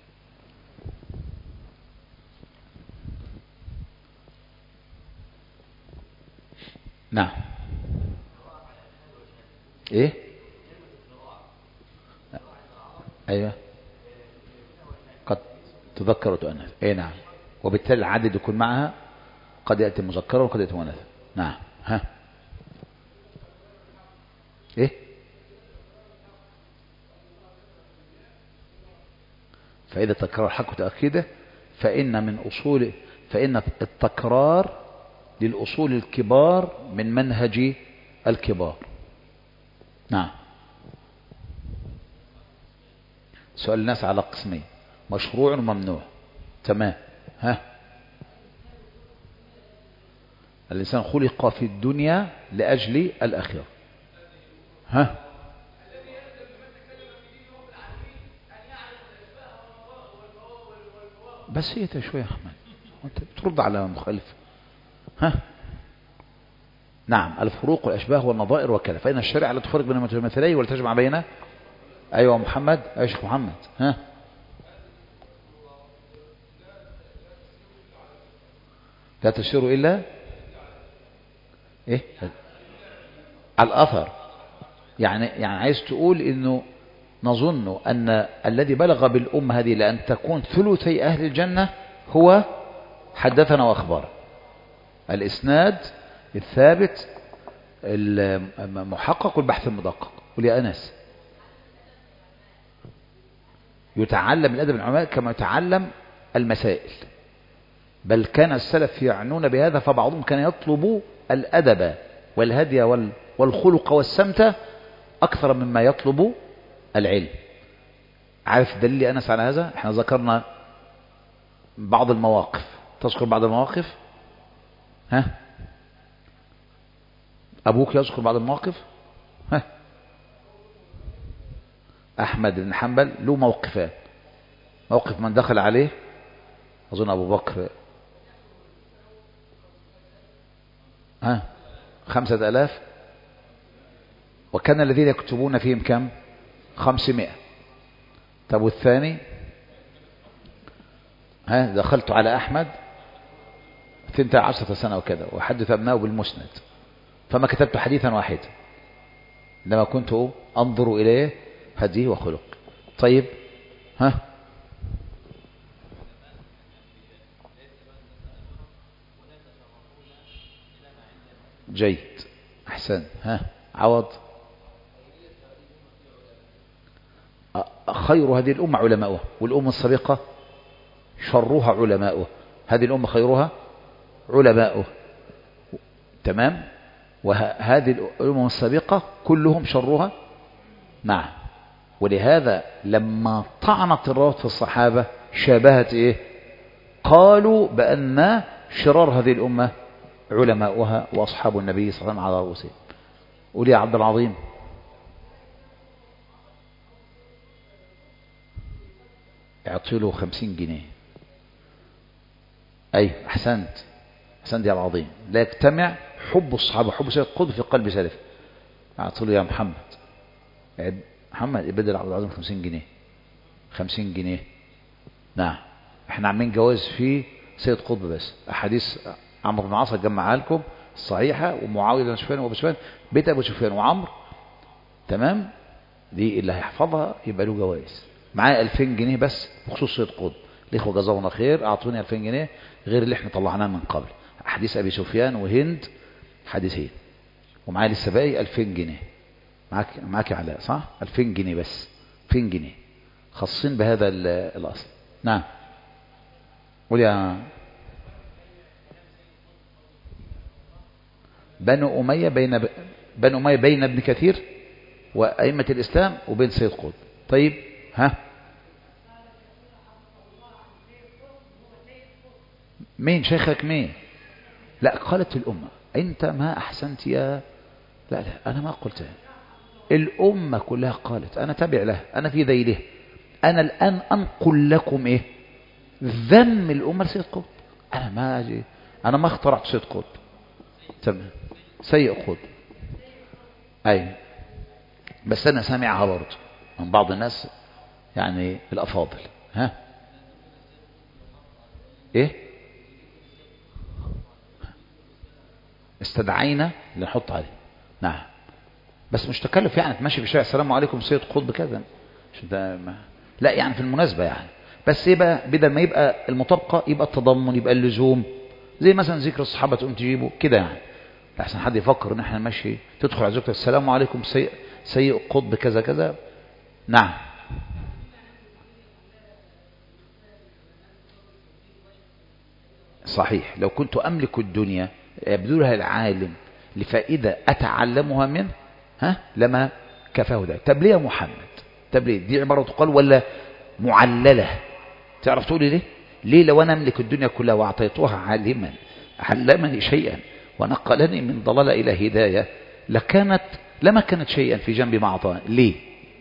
نعم. ايه ايوه قد تذكر وتؤنث. ايه نعم. وبالتالي العدد يكون معها قد يأتي مذكرا وقد يأتي مؤنثا. نعم. ها ايه فإذا تكرر حق تأكيده فإن من أصول فإن التكرار للأصول الكبار من منهج الكبار. نعم. سؤال الناس على قسمين مشروع وممنوع. تمام. ها الإنسان خلق في الدنيا لأجل الآخرة. ها بس هي شوية يا أحمد أنت بترد على مخالف. ها نعم. الفروق والأشباه والنظائر وكذا فإن الشريعة لا تفرق بين المتماثلين ولا تجمع بينه. أيوة محمد. أيوة شيخ محمد. ها لا تشير إلا إيه الأثر. يعني يعني عايز تقول إنه نظن أن الذي بلغ بالأمة هذه لأن تكون ثلثي أهل الجنة هو حدثنا وأخبار. الإسناد الثابت المحقق والبحث المدقق. قل يا أنس يتعلم الأدب العلماء كما يتعلم المسائل بل كان السلف يعنون بهذا فبعضهم كان يطلب الأدب والهدي والخلق والسمت أكثر مما يطلب العلم. عارف دليل أنس على هذا؟ احنا ذكرنا بعض المواقف. تذكر بعض المواقف؟ ها أبوك يذكر بعض المواقف؟ ها أحمد بن حنبل له موقفان. موقف من دخل عليه أظن أبو بكر ها خمسة آلاف وكان الذين يكتبون فيهم كم خمسمائة. طب والثاني ها دخلت على أحمد ثنتا عشرة سنة وكذا وحدث أبناه بالمسند فما كتبت حديثا واحدا لما كنت أنظر إليه هديه وخلق. طيب ها جيد أحسن. ها عوض خير هذه الأمة علماؤها والأمة السابقة شرها علماؤها. هذه الأمة خيرها علماؤها. تمام. وهذه الأمم السابقة كلهم شرها. نعم. ولهذا لما طعنت الرواة في الصحابة شابهت إيه قالوا بأن شرار هذه الأمة علماؤها وأصحاب النبي صلى الله عليه وسلم على رؤوسهم. قول يا عبد العظيم. اعطي له خمسين جنيه. أي أحسنت أحسنت يا العظيم. لا يجتمع حب الصحابة حب سيد قطب في قلب سلف. اعطي له يا محمد. محمد ابدل عبد العظيم خمسين جنيه. خمسين جنيه. نعم. احنا عاملين جواز في سيد قطب بس أحاديث عمرو بن عاص جمعها لكم الصحيحة ومعاوية بن سفيان وابو سفيان بيت ابو سفيان وعمرو. تمام. دي اللي هيحفظها يبقى له جوائز. معايا ألفين جنيه بس بخصوص سيد قطب. الاخوه جزاهم الله خير اعطوني ألفين جنيه غير اللي احنا طلعناه من قبل حديث ابي سفيان وهند حديثين. ومعايا لسه باقي ألفين جنيه. معاك معاك علاء صح؟ ألفين جنيه بس. ألفين جنيه خاصين بهذا الاصل. نعم. قول يا بنو أمية بين ب... بنو أمية بين ابن كثير وأئمة الإسلام وبين سيد قطب. طيب ها مين شيخك مين؟ لا قالت الأمة. أنت ما أحسنت يا لا لا أنا ما قلتها. الأمة كلها قالت، أنا تابع لها، أنا في ذيله، أنا الآن أنقل لكم إيه ذم الأمة لسيد قطب. أنا ما أجي أنا ما اخترعت سيد قطب، تمام، سيء قطب، أي بس أنا سامعها برضه من بعض الناس يعني الأفاضل. ها إيه استدعينا لنحط عليه، نعم، بس مش تكلف يعني تمشي في الشارع السلام عليكم سيد قطب كذا، مش ده ما... لا يعني في المناسبة يعني، بس يبقى بدل ما يبقى المطابقة يبقى التضمن، يبقى اللزوم، زي مثلا ذكر الصحابة تقوم تجيبه كده يعني، لحسن حد يفكر ان احنا ماشي تدخل على زوجتك السلام عليكم سيء سيء قطب كذا كذا. نعم صحيح، لو كنت أملك الدنيا يبذلها العالم لفائدة أتعلمها منه ها لما كفاه ذلك. طب ليه يا محمد؟ طب ليه؟ دي عبارة تقال ولا معللة؟ تعرف تقولي ليه؟ ليه لو أنا أملك الدنيا كلها وأعطيتها عالما علمني شيئا ونقلني من ضلالة إلى هداية لكانت لما كانت شيئا في جنب ما أعطاني؟ ليه؟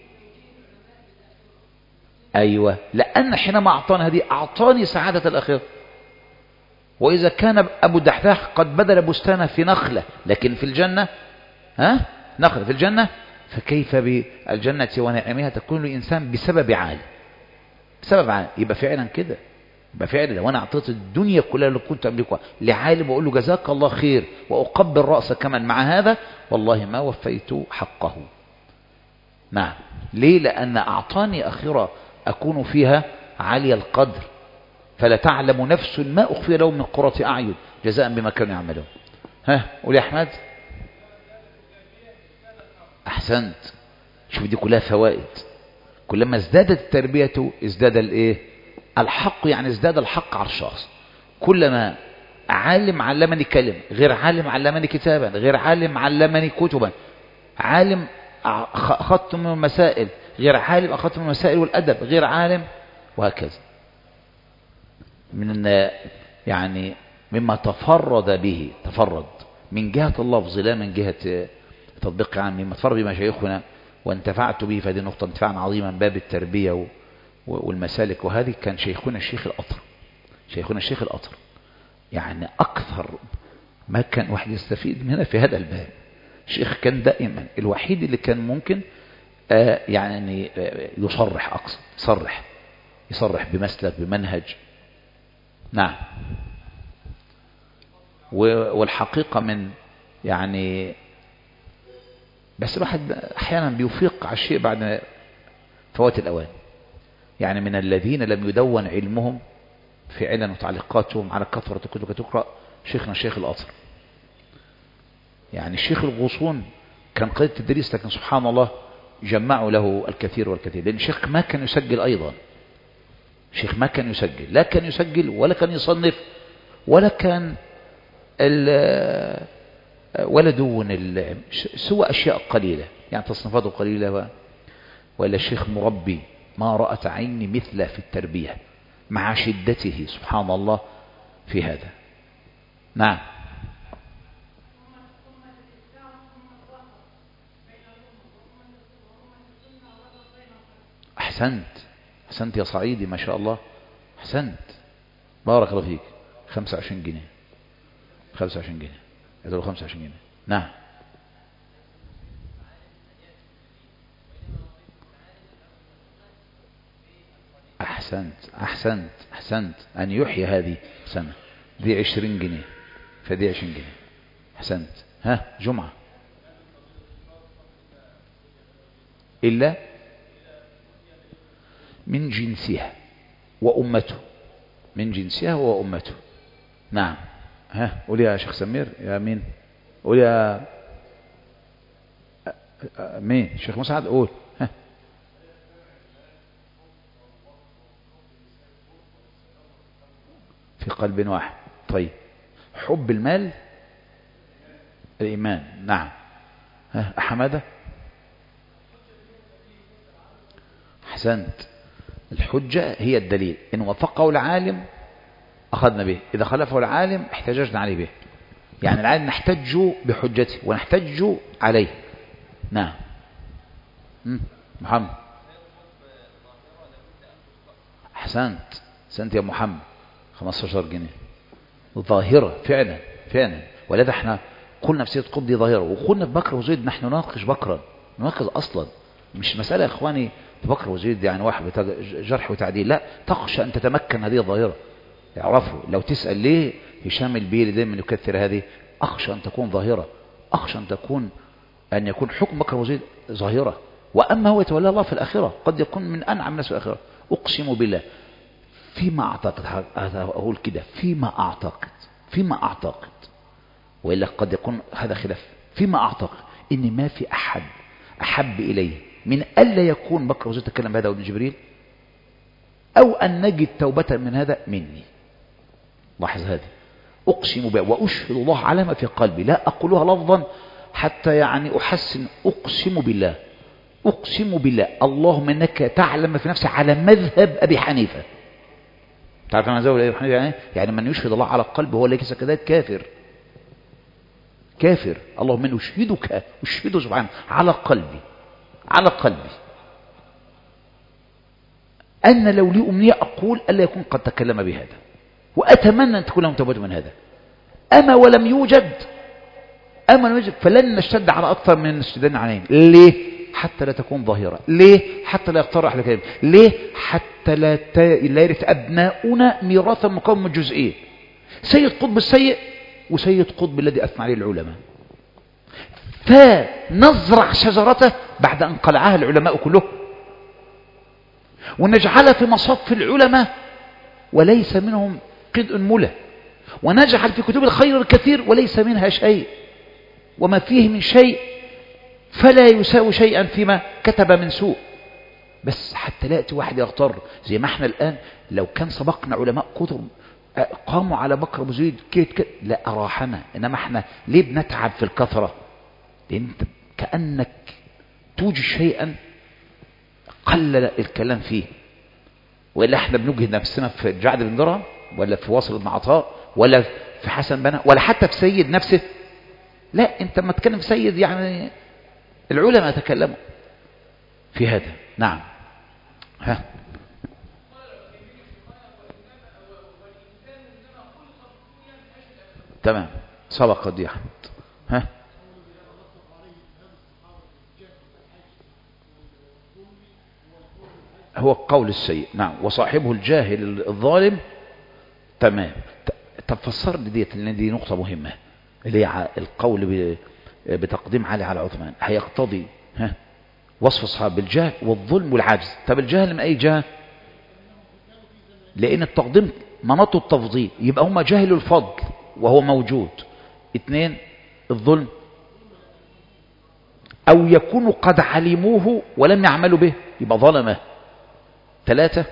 أيوة، لأن حينما أعطاني هذه أعطاني سعادة الآخرة. وإذا كان أبو الدحداح قد بدل بستانه في نخلة لكن في الجنة ها نخلة في الجنة، فكيف بالجنة ونعمها تكون الإنسان بسبب عالم، بسبب عالم. يبقى فعلا كده، يبقى فعلا لو أنا أعطيت الدنيا كلها اللي كنت أملكها لعالم وأقول له جزاك الله خير وأقبل رأسه كمان مع هذا، والله ما وفيت حقه. نعم، ليه؟ لأن أعطاني أخرى أكون فيها عالي القدر، فلا تعلم نفس ما أخفي لهم من قرة أعين جزاء بما كانوا يعملون. ها قول يا أحمد. أحسنت، شوف دي كلها فوائد. كلما ازدادت التربية ازداد الايه الحق، يعني ازداد الحق على الشخص. كلما عالم علمني كلمة، غير عالم علمني كتابا، غير عالم علمني كتبا، عالم أخذت من المسائل، غير عالم أخذت من المسائل والأدب، غير عالم، وهكذا. من يعني مما تفرد به تفرد من جهة اللفظ لا من جهة تطبيق عام، مما تفرد به مشايخنا وانتفعت به، فهذه نقطة انتفاعا عظيما باب التربية والمسالك. وهذه كان شيخنا الشيخ الأطر، شيخنا الشيخ الأطر يعني أكثر ما كان واحد يستفيد منها في هذا الباب. الشيخ كان دائما الوحيد اللي كان ممكن آه يعني آه يصرح أقصى يصرح يصرح بمسلك بمنهج. نعم، والحقيقة من يعني بس الواحد أحيانا بيفيق على الشيء بعد فوات الأوان. يعني من الذين لم يدون علمهم فعلا وتعليقاتهم على كثرة الكتب تقرأ شيخنا الشيخ الأطر. يعني الشيخ الغصون كان قيد التدريس، لكن سبحان الله جمعوا له الكثير والكثير، لأن الشيخ ما كان يسجل أيضا. الشيخ ما كان يسجل، لا كان يسجل ولا كان يصنف ولا كان ولا دون سوى أشياء قليلة، يعني تصنيفاته قليلة. ولا الشيخ مربي ما رأت عيني مثله في التربية مع شدته سبحان الله في هذا. نعم، أحسنت أحسنت يا صعيدي ما شاء الله، أحسنت بارك الله فيك. خمسة وعشرين جنيه خمسة وعشرين جنيه يدلوا خمسة وعشرين جنيه. نعم، أحسنت أحسنت أحسنت أن يحيي هذه سنة دي عشرين جنيه فدي عشرين جنيه. أحسنت. ها جمعة إلا من جنسها وأمته، من جنسها وأمته. نعم. ها قول يا شيخ سمير. يا مين؟ قول يا مين؟ شيخ مسعد قول. ها في قلب واحد. طيب حب المال الإيمان. نعم. ها حمادة. أحسنت. الحجة هي الدليل، إن وفقه العالم أخذنا به، إذا خلفه العالم احتججنا عليه به. يعني العالم نحتج بحجته ونحتج عليه. نعم. مم. محمد أحسنت أحسنت يا محمد. خمستاشر جنيه ظاهرة فعلا فعلا. ولذا احنا قلنا في سيد قطب دي ظاهرة، وقلنا في بكر وزيد نحن نناقش بكرا، نناقش أصلا مش مسألة يا إخواني بكر وزيد يعني واحد جرح وتعديل، لا، تخشى أن تتمكن هذه الظاهرة. يعرفوا لو تسأل ليه هشام البيلي دائما يكثر هذه، أخشى أن تكون ظاهرة، أخشى أن تكون أن يكون حكم بكر وزيد ظاهرة، وأما هو يتولى الله في الآخرة قد يكون من أنعم الناس في الآخرة. أقسم بالله فيما أعتقد، هذا أقول كده فيما أعتقد، فيما أعتقد، وإلا قد يكون هذا خلاف، فيما أعتقد إن ما في أحد أحب إليه من ألا يكون بكر وزيد تكلم بهذا ابن جبريل، أو أن نجد توبة من هذا مني. لاحظ هذه، أقسم بها وأشهد الله على ما في قلبي، لا أقولها لفظا حتى يعني أحسن، أقسم بالله أقسم بالله اللهم إنك تعلم في نفسي على مذهب أبي حنيفة. تعرف أنا مذهب أبي حنيفة يعني يعني من يشهد الله على القلب هو ليس كذلك كافر، كافر. اللهم إني أشهدك، أشهده سبحانه على قلبي، على قلبي أن لو لي أمنية أقول ألا يكون قد تكلم بهذا، وأتمنى أن تكون لهم توبة من هذا. أما ولم يوجد، أما لم يوجد فلن نشتد على أكثر من الاشتداد عليهم. ليه؟ حتى لا تكون ظاهرة. ليه؟ حتى لا يقترح أحد كلمة. ليه؟ حتى لا ت... لا يرث أبناؤنا ميراثا مكون من جزئين، سيد قطب السيء وسيد قطب الذي أثنى عليه العلماء، فنزرع شجرته بعد أن قلعها العلماء كلهم، ونجعلها في مصف العلماء وليس منهم قدء مله، ونجعل في كتب الخير الكثير وليس منها شيء، وما فيه من شيء فلا يساوي شيئا فيما كتب من سوء. بس حتى لا يأتي واحد يغتر زي ما احنا الآن، لو كان سبقنا علماء كتب قاموا على بكر أبو زيد كيت كيت لا أراحنا. إنما احنا ليه بنتعب في الكثرة؟ لأن انت كأنك توجد شيئا قلل الكلام فيه، وإلا احنا بنجهد نفسنا في جعد بن درهم، ولا في واصل بن عطاء، ولا في حسن بنا، ولا حتى في سيد نفسه. لا، انت ما تتكلم في سيد يعني العلماء تكلموا في هذا. نعم. ها تمام، سبق دي أحمد. ها هو القول السيء، نعم، وصاحبه الجاهل الظالم. تمام. طب فسر لي ديت، لان دي نقطة مهمة، اللي هي القول بتقديم علي على عثمان هيقتضي ها وصف اصحاب الجهل والظلم والعجز. طب الجهل من اي جهة؟ لان التقديم مناط التفضيل، يبقى هم جاهلوا الفضل وهو موجود. اثنين، الظلم او يكونوا قد علموه ولم يعملوا به، يبقى ظلمه. ثلاثة،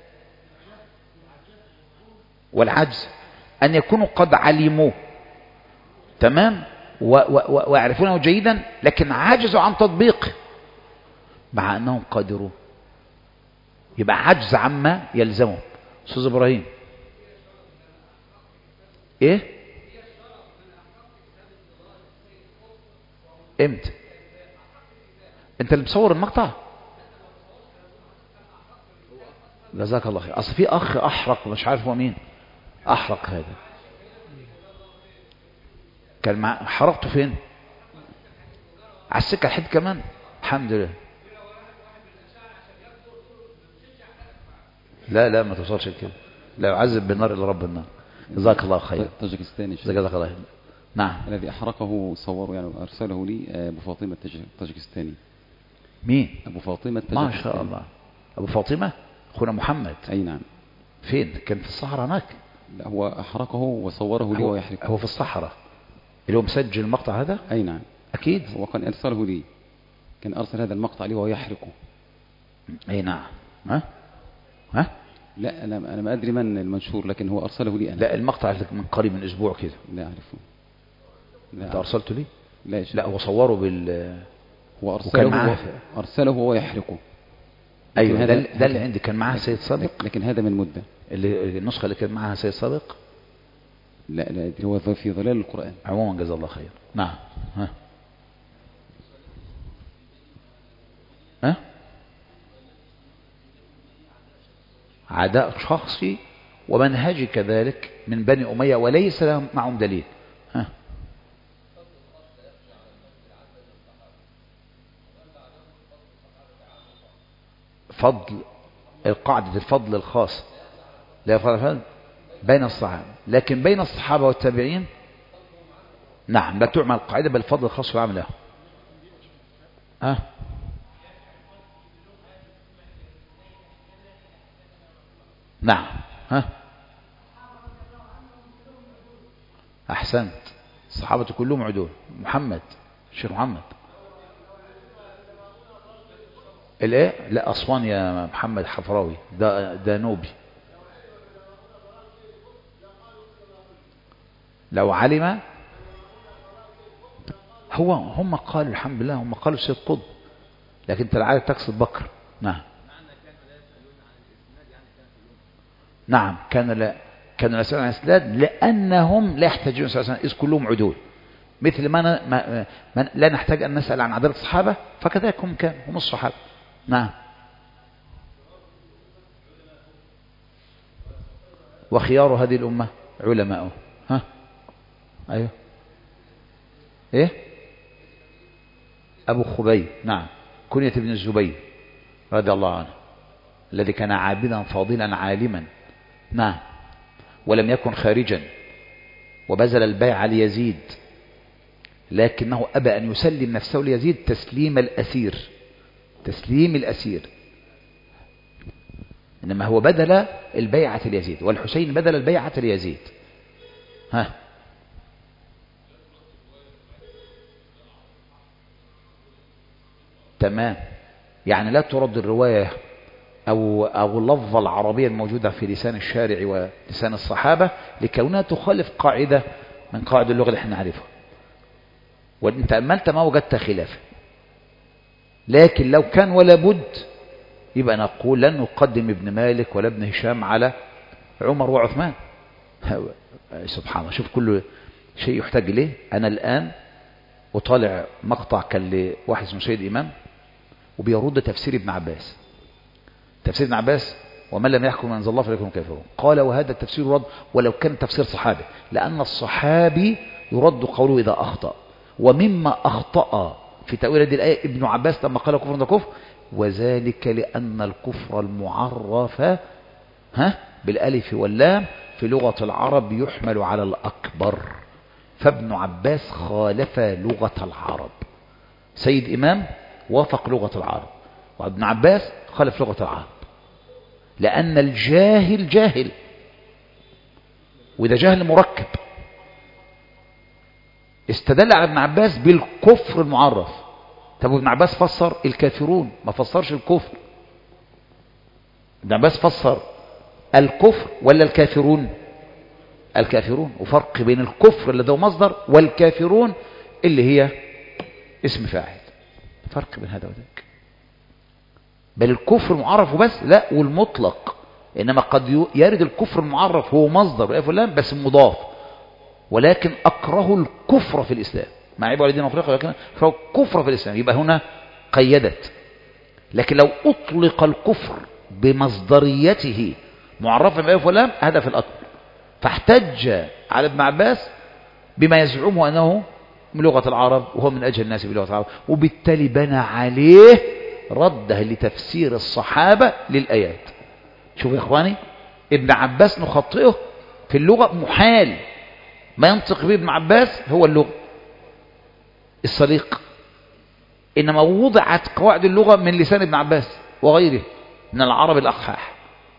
والعجز أن يكونوا قد علموه تمام ويعرفونه جيدا، لكن عجزوا عن تطبيقه مع أنهم قادرون، يبقى عجز عما يلزمهم. أستاذ إبراهيم إيه؟ إمتى؟ أنت اللي مصور المقطع؟ جزاك الله خير. أصل في أخ أحرق مش عارف هو مين أحرق هذا، كان مع حرقته فين؟ على السكة الحد كمان. الحمد لله. لا لا ما توصلش كده، لا يعذب بالنار إلا رب النار. جزاك الله خير. طاجكستاني جزاك الله خير. نعم. الذي أحرقه صوره يعني أرسله لي أبو فاطمة الطاجكستاني. مين؟ أبو فاطمة الطاجكستاني. ما شاء الله. أبو فاطمة أخونا محمد. أي نعم. فين؟ كان في الصحراء هناك؟ لا، هو أحرقه وصوره لي ويحرقه. هو في الصحراء اللي هو مسجل المقطع هذا؟ أي نعم. أكيد. هو كان أرسله لي، كان أرسل هذا المقطع لي وهو يحرقه. أي نعم. ها؟ ها؟ لا أنا أنا ما أدري من المنشور، لكن هو أرسله لي أنا. لا المقطع من قريب من أسبوع كده. لا أعرفه. لا أنت أرسلته لي؟ لا يا شيخ. لا هو صوره بال هو أرسله معاه أرسله وهو يحرقه. أيوة ده, ده اللي عندي كان معاه سيد صادق. لكن هذا من مدة. اللي النسخة اللي كان معها سيد صادق. لا لا أدري، هو في ظلال القرآن. عموما جزا الله خير. نعم. ها ها عداء شخصي ومنهجي كذلك من بني أمية وليس لهم معهم دليل. ها فضل القاعدة الفضل الخاص لا فضل بين الصحابة، لكن بين الصحابة والتابعين نعم لا تعمل القاعدة بل الفضل الخاص ويعمل له. ها نعم. ها أحسنت، الصحابة كلهم عدول. محمد الشيخ محمد الايه؟ لا أسوان يا محمد حفراوي، ده ده نوبي. لو علم هو هم قالوا الحمد لله، هم قالوا سيد قطب، لكن انت العادة تقصد بكر. نعم نعم كان لا كانوا لا يسألون عن الإسناد لأنهم لا يحتاجون إلى الإسناد إذ كلهم عدول، مثل ما, ما, ما لا نحتاج أن نسأل عن عدالة الصحابة فكذلك هم كانوا هم الصحابة. نعم وخيار هذه الأمة علماءه. ها أيوه إيه أبو خبيب نعم كنية ابن الزبير رضي الله عنه الذي كان عابدا فاضلا عالما. نعم ولم يكن خارجا وبذل البيع ليزيد، لكنه أبى أن يسلم نفسه ليزيد تسليم الأسير، تسليم الأسير، إنما هو بدل البيعة ليزيد، والحسين بدل البيعة ليزيد. ها تمام، يعني لا ترد الرواية أو, أو اللفظة العربية الموجودة في لسان الشارع ولسان الصحابة لكونها تخالف قاعدة من قواعد اللغة اللي احنا نعرفها، وإن تأملت ما وجدت خلافه. لكن لو كان ولا بد يبقى نقول لن نقدم ابن مالك ولا ابن هشام على عمر وعثمان. سبحان الله، شوف كل شيء يحتاج إليه. أنا الآن وطالع مقطع كان لواحد اسمه سيد إمام وبيرد تفسير ابن عباس، تفسير ابن عباس ومن لم يحكم من أنزل الله فليكن كافرون. قال وهذا التفسير رد ولو كان تفسير صحابي، لأن الصحابي يرد قوله إذا أخطأ، ومما أخطأ في تأويل هذه الآية ابن عباس لما قال كفر ده كفر، وذلك لأن الكفر المعرف ها بالألف واللام في لغة العرب يحمل على الأكبر، فابن عباس خالف لغة العرب. سيد إمام وافق لغة العرب، وابن عباس خالف لغة العرب، لأن الجاهل جاهل، وإذا جاهل مركب. استدل على ابن عباس بالكفر المعرف. طب ابن عباس فسر الكافرون ما فسرش الكفر. ابن عباس فسر الكفر ولا الكافرون؟ الكافرون، وفرق بين الكفر اللي ده مصدر والكافرون اللي هي اسم فاعل، فرق بين هذا وذاك. بل الكفر المعرف وبس لا، والمطلق، إنما قد يرد الكفر المعرف هو مصدر وإيه فلان بس مضاف، ولكن أكره الكفر في الإسلام مع عيب والدين أفريقيا، ولكن فهو كفر في الإسلام، يبقى هنا قيدت. لكن لو أطلق الكفر بمصدريته معرفا بإيه فلان هذا في الأكبر، فاحتج على ابن عباس بما يزعمه أنه من لغة العرب وهو من أجل الناس بلغة العرب، وبالتالي بنى عليه رده لتفسير الصحابة للآيات. شوف يا إخواني، ابن عباس نخطئه في اللغة محال، ما ينطق به ابن عباس هو اللغة السليق، إنما وضعت قواعد اللغة من لسان ابن عباس وغيره من العرب الأقحاح.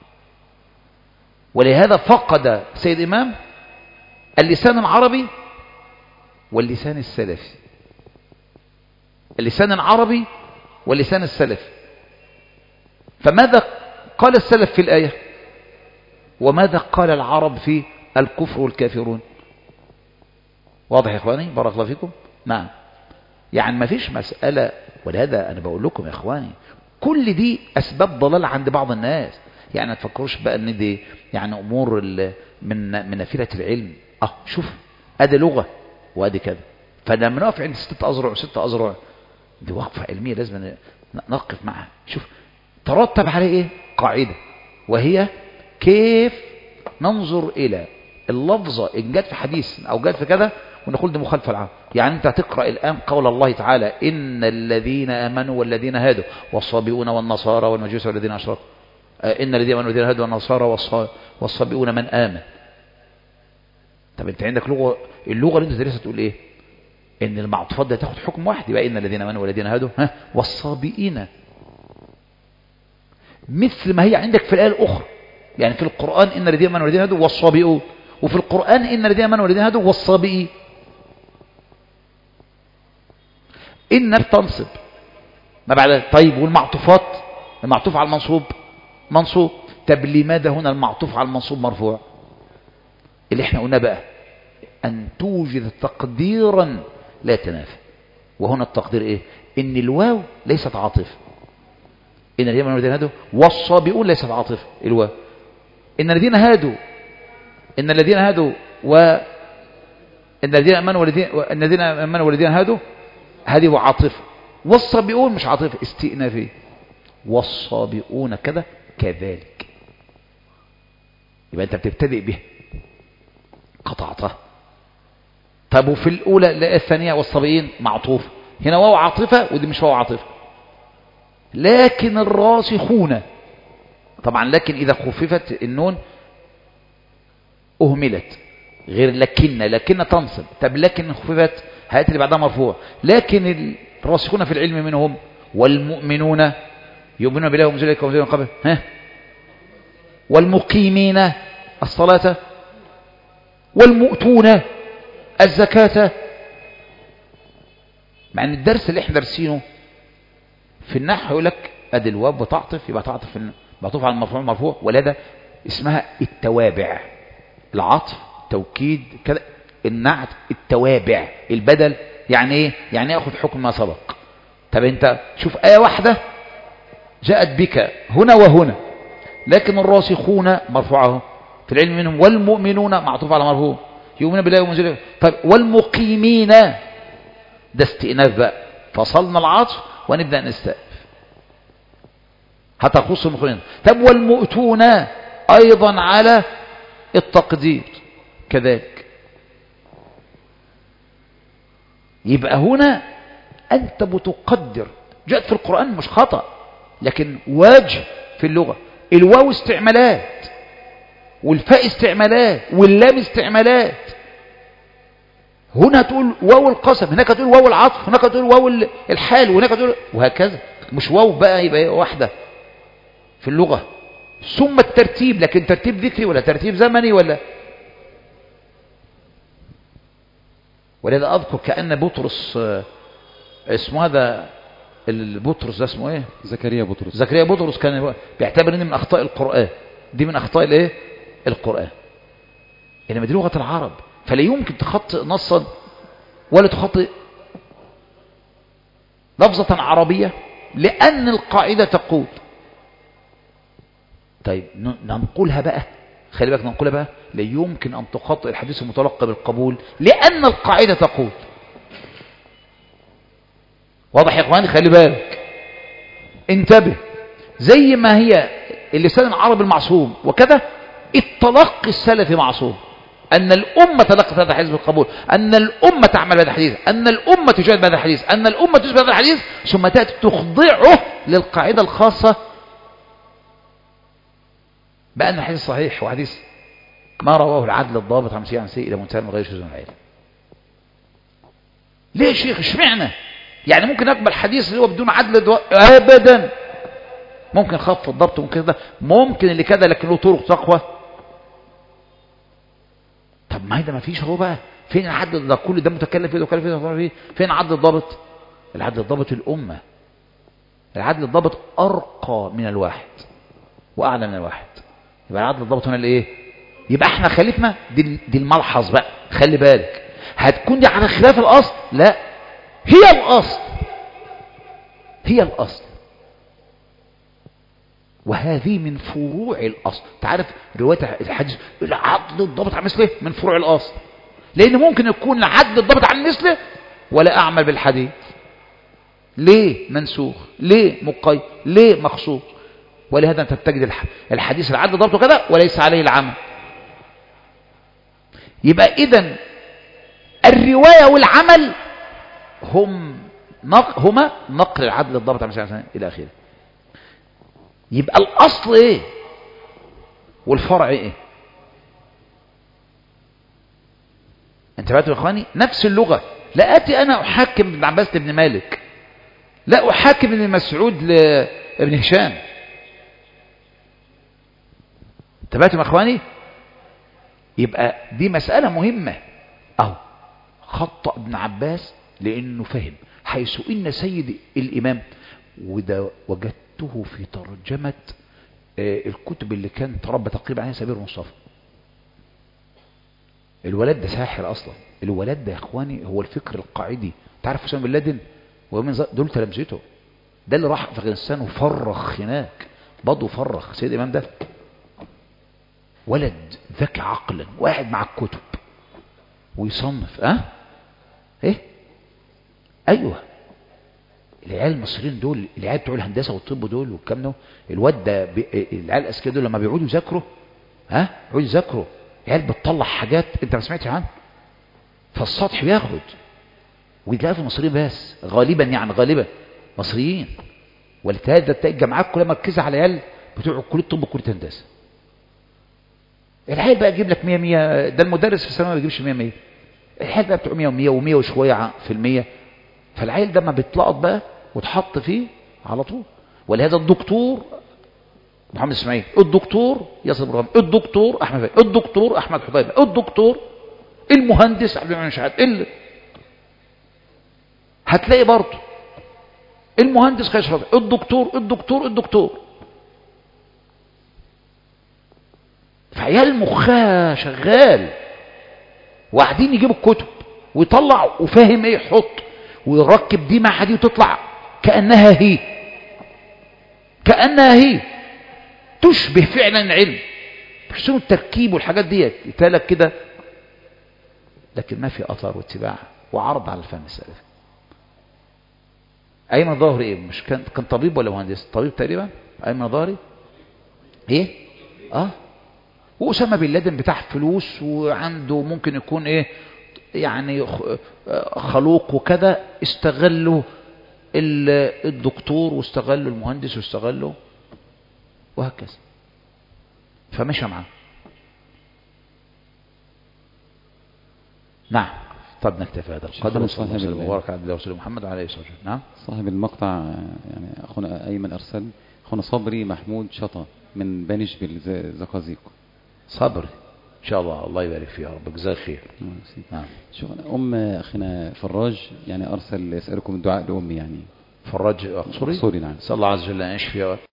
ولهذا فقد سيد إمام اللسان العربي واللسان السلفي، اللسان العربي واللسان السلفي. فماذا قال السلف في الآية وماذا قال العرب في الكفر والكافرون؟ واضح يا إخواني؟ بارك الله فيكم. نعم، يعني ما فيش مسألة. ولهذا أنا بقول لكم يا إخواني كل دي أسباب ضلال عند بعض الناس، يعني ما تفكروش بقى ان دي يعني امور من من نافله العلم. اه شوف ادي لغه وادي كذا، فلما نقف عند ستة اذرع وستة اذرع دي وقفه علميه لازم نقف معها. شوف ترتب عليه ايه؟ قاعده، وهي كيف ننظر إلى اللفظة إن جت في حديث أو جت في كذا ونقول دي مخالفة العام. يعني أنت هتقرأ الآن قول الله تعالى إن الذين آمنوا والذين هادوا والصابئون والنصارى والمجوس والذين أشركوا، إن الذين آمنوا والذين هادوا والنصارى والصابئون من آمن. طب أنت عندك لغة، اللغة اللي أنت تدرسها تقول إيه؟ إن المعطوفات دي تاخد حكم واحد، يبقى إن الذين آمنوا والذين هادوا ها والصابئين، مثل ما هي عندك في الآية الأخرى. يعني في القرآن إن الذين آمنوا والذين هادوا والصابئون، وفي القرآن إن الذين آمنوا والذين هادوا والصابئين. إن بتنصب ما بعد. طيب والمعطوفات، المعطوف على المنصوب منصوب. طب لماذا هنا المعطوف على المنصوب مرفوع؟ اللي احنا قلنا بقى أن توجد تقديرا لا يتنافى. وهنا التقدير إيه؟ إن الواو ليست عاطفة. إن الذين آمنوا والذين هادوا والصابئون ليست عاطفة الواو. إن الذين هادوا إن الذين هادوا و إن الذين آمنوا والذين إن الذين آمنوا والذين هادوا هذه عاطفة، والصابئون مش عاطفة استئنافية. والصابئون كذا كذلك، يبقى أنت بتبتدئ به قطعتها. طب وفي الأولى الثانية والصابئين معطوف، هنا واو عاطفة ودي مش واو عاطفة. لكن الراسخون طبعا، لكن إذا خففت النون أهملت، غير لكن لكن تنصب. طب لكن خففت هيأتي اللي بعدها مرفوع. لكن الراسخون في العلم منهم والمؤمنون يؤمنون بالله ومنزل إليك ومنزل من قبل ها والمقيمين الصلاة والمؤتون الزكاة. مع ان الدرس اللي احنا دارسينه في النحو يقول لك ادي الواو بتعطف، يبقى تعطف في معطوف على المرفوع مرفوع، ولا اسمها التوابع. العطف توكيد كذا، النعت التوابع، البدل يعني ايه؟ يعني ياخذ حكم ما سبق. طب انت شوف آية واحدة جاءت بك هنا وهنا، لكن الراسخون مرفوعه في العلم منهم والمؤمنون معطوف على مرفوع يؤمنون بالله ومنزله. طيب والمقيمين ده استئناف بقى، فصلنا العطف ونبدأ نستأنف حتى خص المقيمين. طب والمؤتون أيضا على التقدير كذلك. يبقى هنا أنت بتقدر، جاءت في القرآن مش خطأ لكن واجه في اللغة. الواو استعمالات والفاء استعمالات واللام استعمالات. هنا تقول واو القسم، هناك تقول واو العطف، هناك تقول واو الحال، وهناك تقول وهكذا. مش واو بقى يبقى واحدة في اللغة. ثم الترتيب، لكن ترتيب ذكري ولا ترتيب زمني ولا. ولذا أذكر كأن بطرس اسمه هذا البطرس ده اسمه ايه؟ زكريا بطرس. زكريا بطرس كان بيعتبر ان من اخطاء القرآن، دي من اخطاء الايه؟ القرآن. انما دي لغة العرب، فلا يمكن تخطئ نصا ولا تخطئ لفظة عربية، لأن القاعدة تقول. طيب ننقلها بقى، خلي بالك ننقلها بقى. لا يمكن أن تخطئ الحديث المتلقى بالقبول، لأن القاعدة تقول. واضح يا اخواني؟ خلي بالك، انتبه. زي ما هي اللسان العربي المعصوم وكذا، التلقي السلفي معصوم. أن الأمة تلقت هذا الحديث بالقبول، أن الأمة تعمل بهذا الحديث، أن الأمة تجاهد بهذا الحديث، أن الأمة تثبت بهذا الحديث، ثم تأتي تخضعه للقاعدة الخاصة بأن الحديث صحيح وحديث ما رواه العدل الضابط عن مسيء عن سيء إلى منتهى من غير شذوذ العلم. ليه يا شيخ؟ اشمعنى؟ يعني ممكن أقبل حديث اللي هو بدون عدل دو... أبدا. ممكن خف الضبط، ممكن كذا، ممكن اللي كذا، لكن له طرق تقوى. طب ما هذا ما فيش. هو بقى فين العدل ده؟ كل ده متكلم فيه وكلم فيه وكلم فيه. فين عدل الضابط؟ العدل الضابط الأمة. العدل الضابط أرقى من الواحد وأعلى من الواحد. يبقى العدل الضابط هنا الايه؟ يبقى احنا خالفنا دي, دي الملحظ بقى. خلي بالك، هتكون دي على خلاف الأصل؟ لا، هي الأصل، هي الأصل، وهذه من فروع الأصل. تعرف رواية الحديث العدل الضابط عن مثله من فروع الأصل، لأن ممكن يكون العدل الضابط عن مثله ولا أعمل بالحديث. ليه منسوخ؟ ليه مقيد؟ ليه مخصوص؟ ولهذا أنت تجد الحديث العدل ضبطه كذا وليس عليه العمل. يبقى إذن الرواية والعمل هم هما نقل العدل الضبط عن مثلا إلى آخره. يبقى الأصل إيه والفرع إيه؟ انتبهتوا يا إخواني؟ نفس اللغة. لا أتي أنا أحاكم ابن عباس لابن مالك، لا أحاكم ابن مسعود لابن هشام. انتبهتوا يا إخواني؟ يبقى دي مسألة مهمة. أهو خطأ ابن عباس لأنه فهم، حيث إن سيد الإمام، وده وجدته في ترجمة الكتب اللي كان تربى تقريبا عليها سبيل المصطفى. الولد ده ساحر أصلا. الولد ده يا إخواني هو الفكر القاعدي. تعرف أسامة بن لادن ومن دول تلامذته، ده اللي راح أفغانستان وفرخ هناك برضه، فرخ سيد الإمام ده. ولد ذكي عقلا وقاعد مع الكتب ويصنف. أه ايه ايوه العيال المصريين دول، العيال بتوع الهندسه والطب دول والكلام ده، الواد ده بي... العيال الاذكياء دول لما بيقعدوا يذاكروا ها بيقعدوا يذاكروا، العيال بتطلع حاجات انت ما سمعتش عنها، فالسطح بياخد. ويتلاقي في المصريين بس غالبا، يعني غالبا مصريين. ولهذا تلاقي الجامعات كلها مركزه على العيال بتوع كليه الطب وكليه الهندسه. العيال بقى يجيب لك مية مية، ده المدرس في الثانويه ما بيجيبش مية مية، الحال بقى بتوع مية ومية ومية وشوية في المية. فالعيل ده ما بيتلقط بقى وتحط فيه على طول. ولهذا الدكتور محمد اسماعيل، الدكتور ياسر ابراهيم، الدكتور احمد فايد، الدكتور احمد حضيبه، الدكتور المهندس عبد المنعم شحات، اللي هتلاقي برضه المهندس خيش رضي، الدكتور الدكتور الدكتور. فعيال مخها شغال وقاعدين يجيبوا الكتب ويطلع وفاهم ايه يحط ويركب دي مع دي وتطلع كأنها هي، كأنها هي تشبه فعلا علم. بحسن التركيب والحاجات دي يتالك كده، لكن ما في أثر واتباع وعرض على الفهم السلفي. أيمن ظاهري ايه؟ مش كان كان طبيب ولا مهندس؟ طبيب تقريبا أيمن ظاهري. ايه اه وأسامة بن لادن بتاع فلوس وعنده ممكن يكون ايه يعني خلوق وكذا، استغلوا الدكتور واستغلوا المهندس واستغلوا وهكذا، فمشى معاه. نعم. طب نكتفي هذا القدر. صلى الله وسلم وبارك على رسول محمد وعلى اله وصحبه. نعم. صاحب المقطع يعني اخونا ايمن ارسل، اخونا صبري محمود شطا من بني شبل زقازيق. صبري ان شاء الله، الله يبارك فيه يا رب، جزاه خير. نعم. شوف ام اخينا فراج يعني ارسل يسالكم الدعاء لامي، يعني فراج اقصري. اقصري نعم. صلى الله عز وجل ان يشفي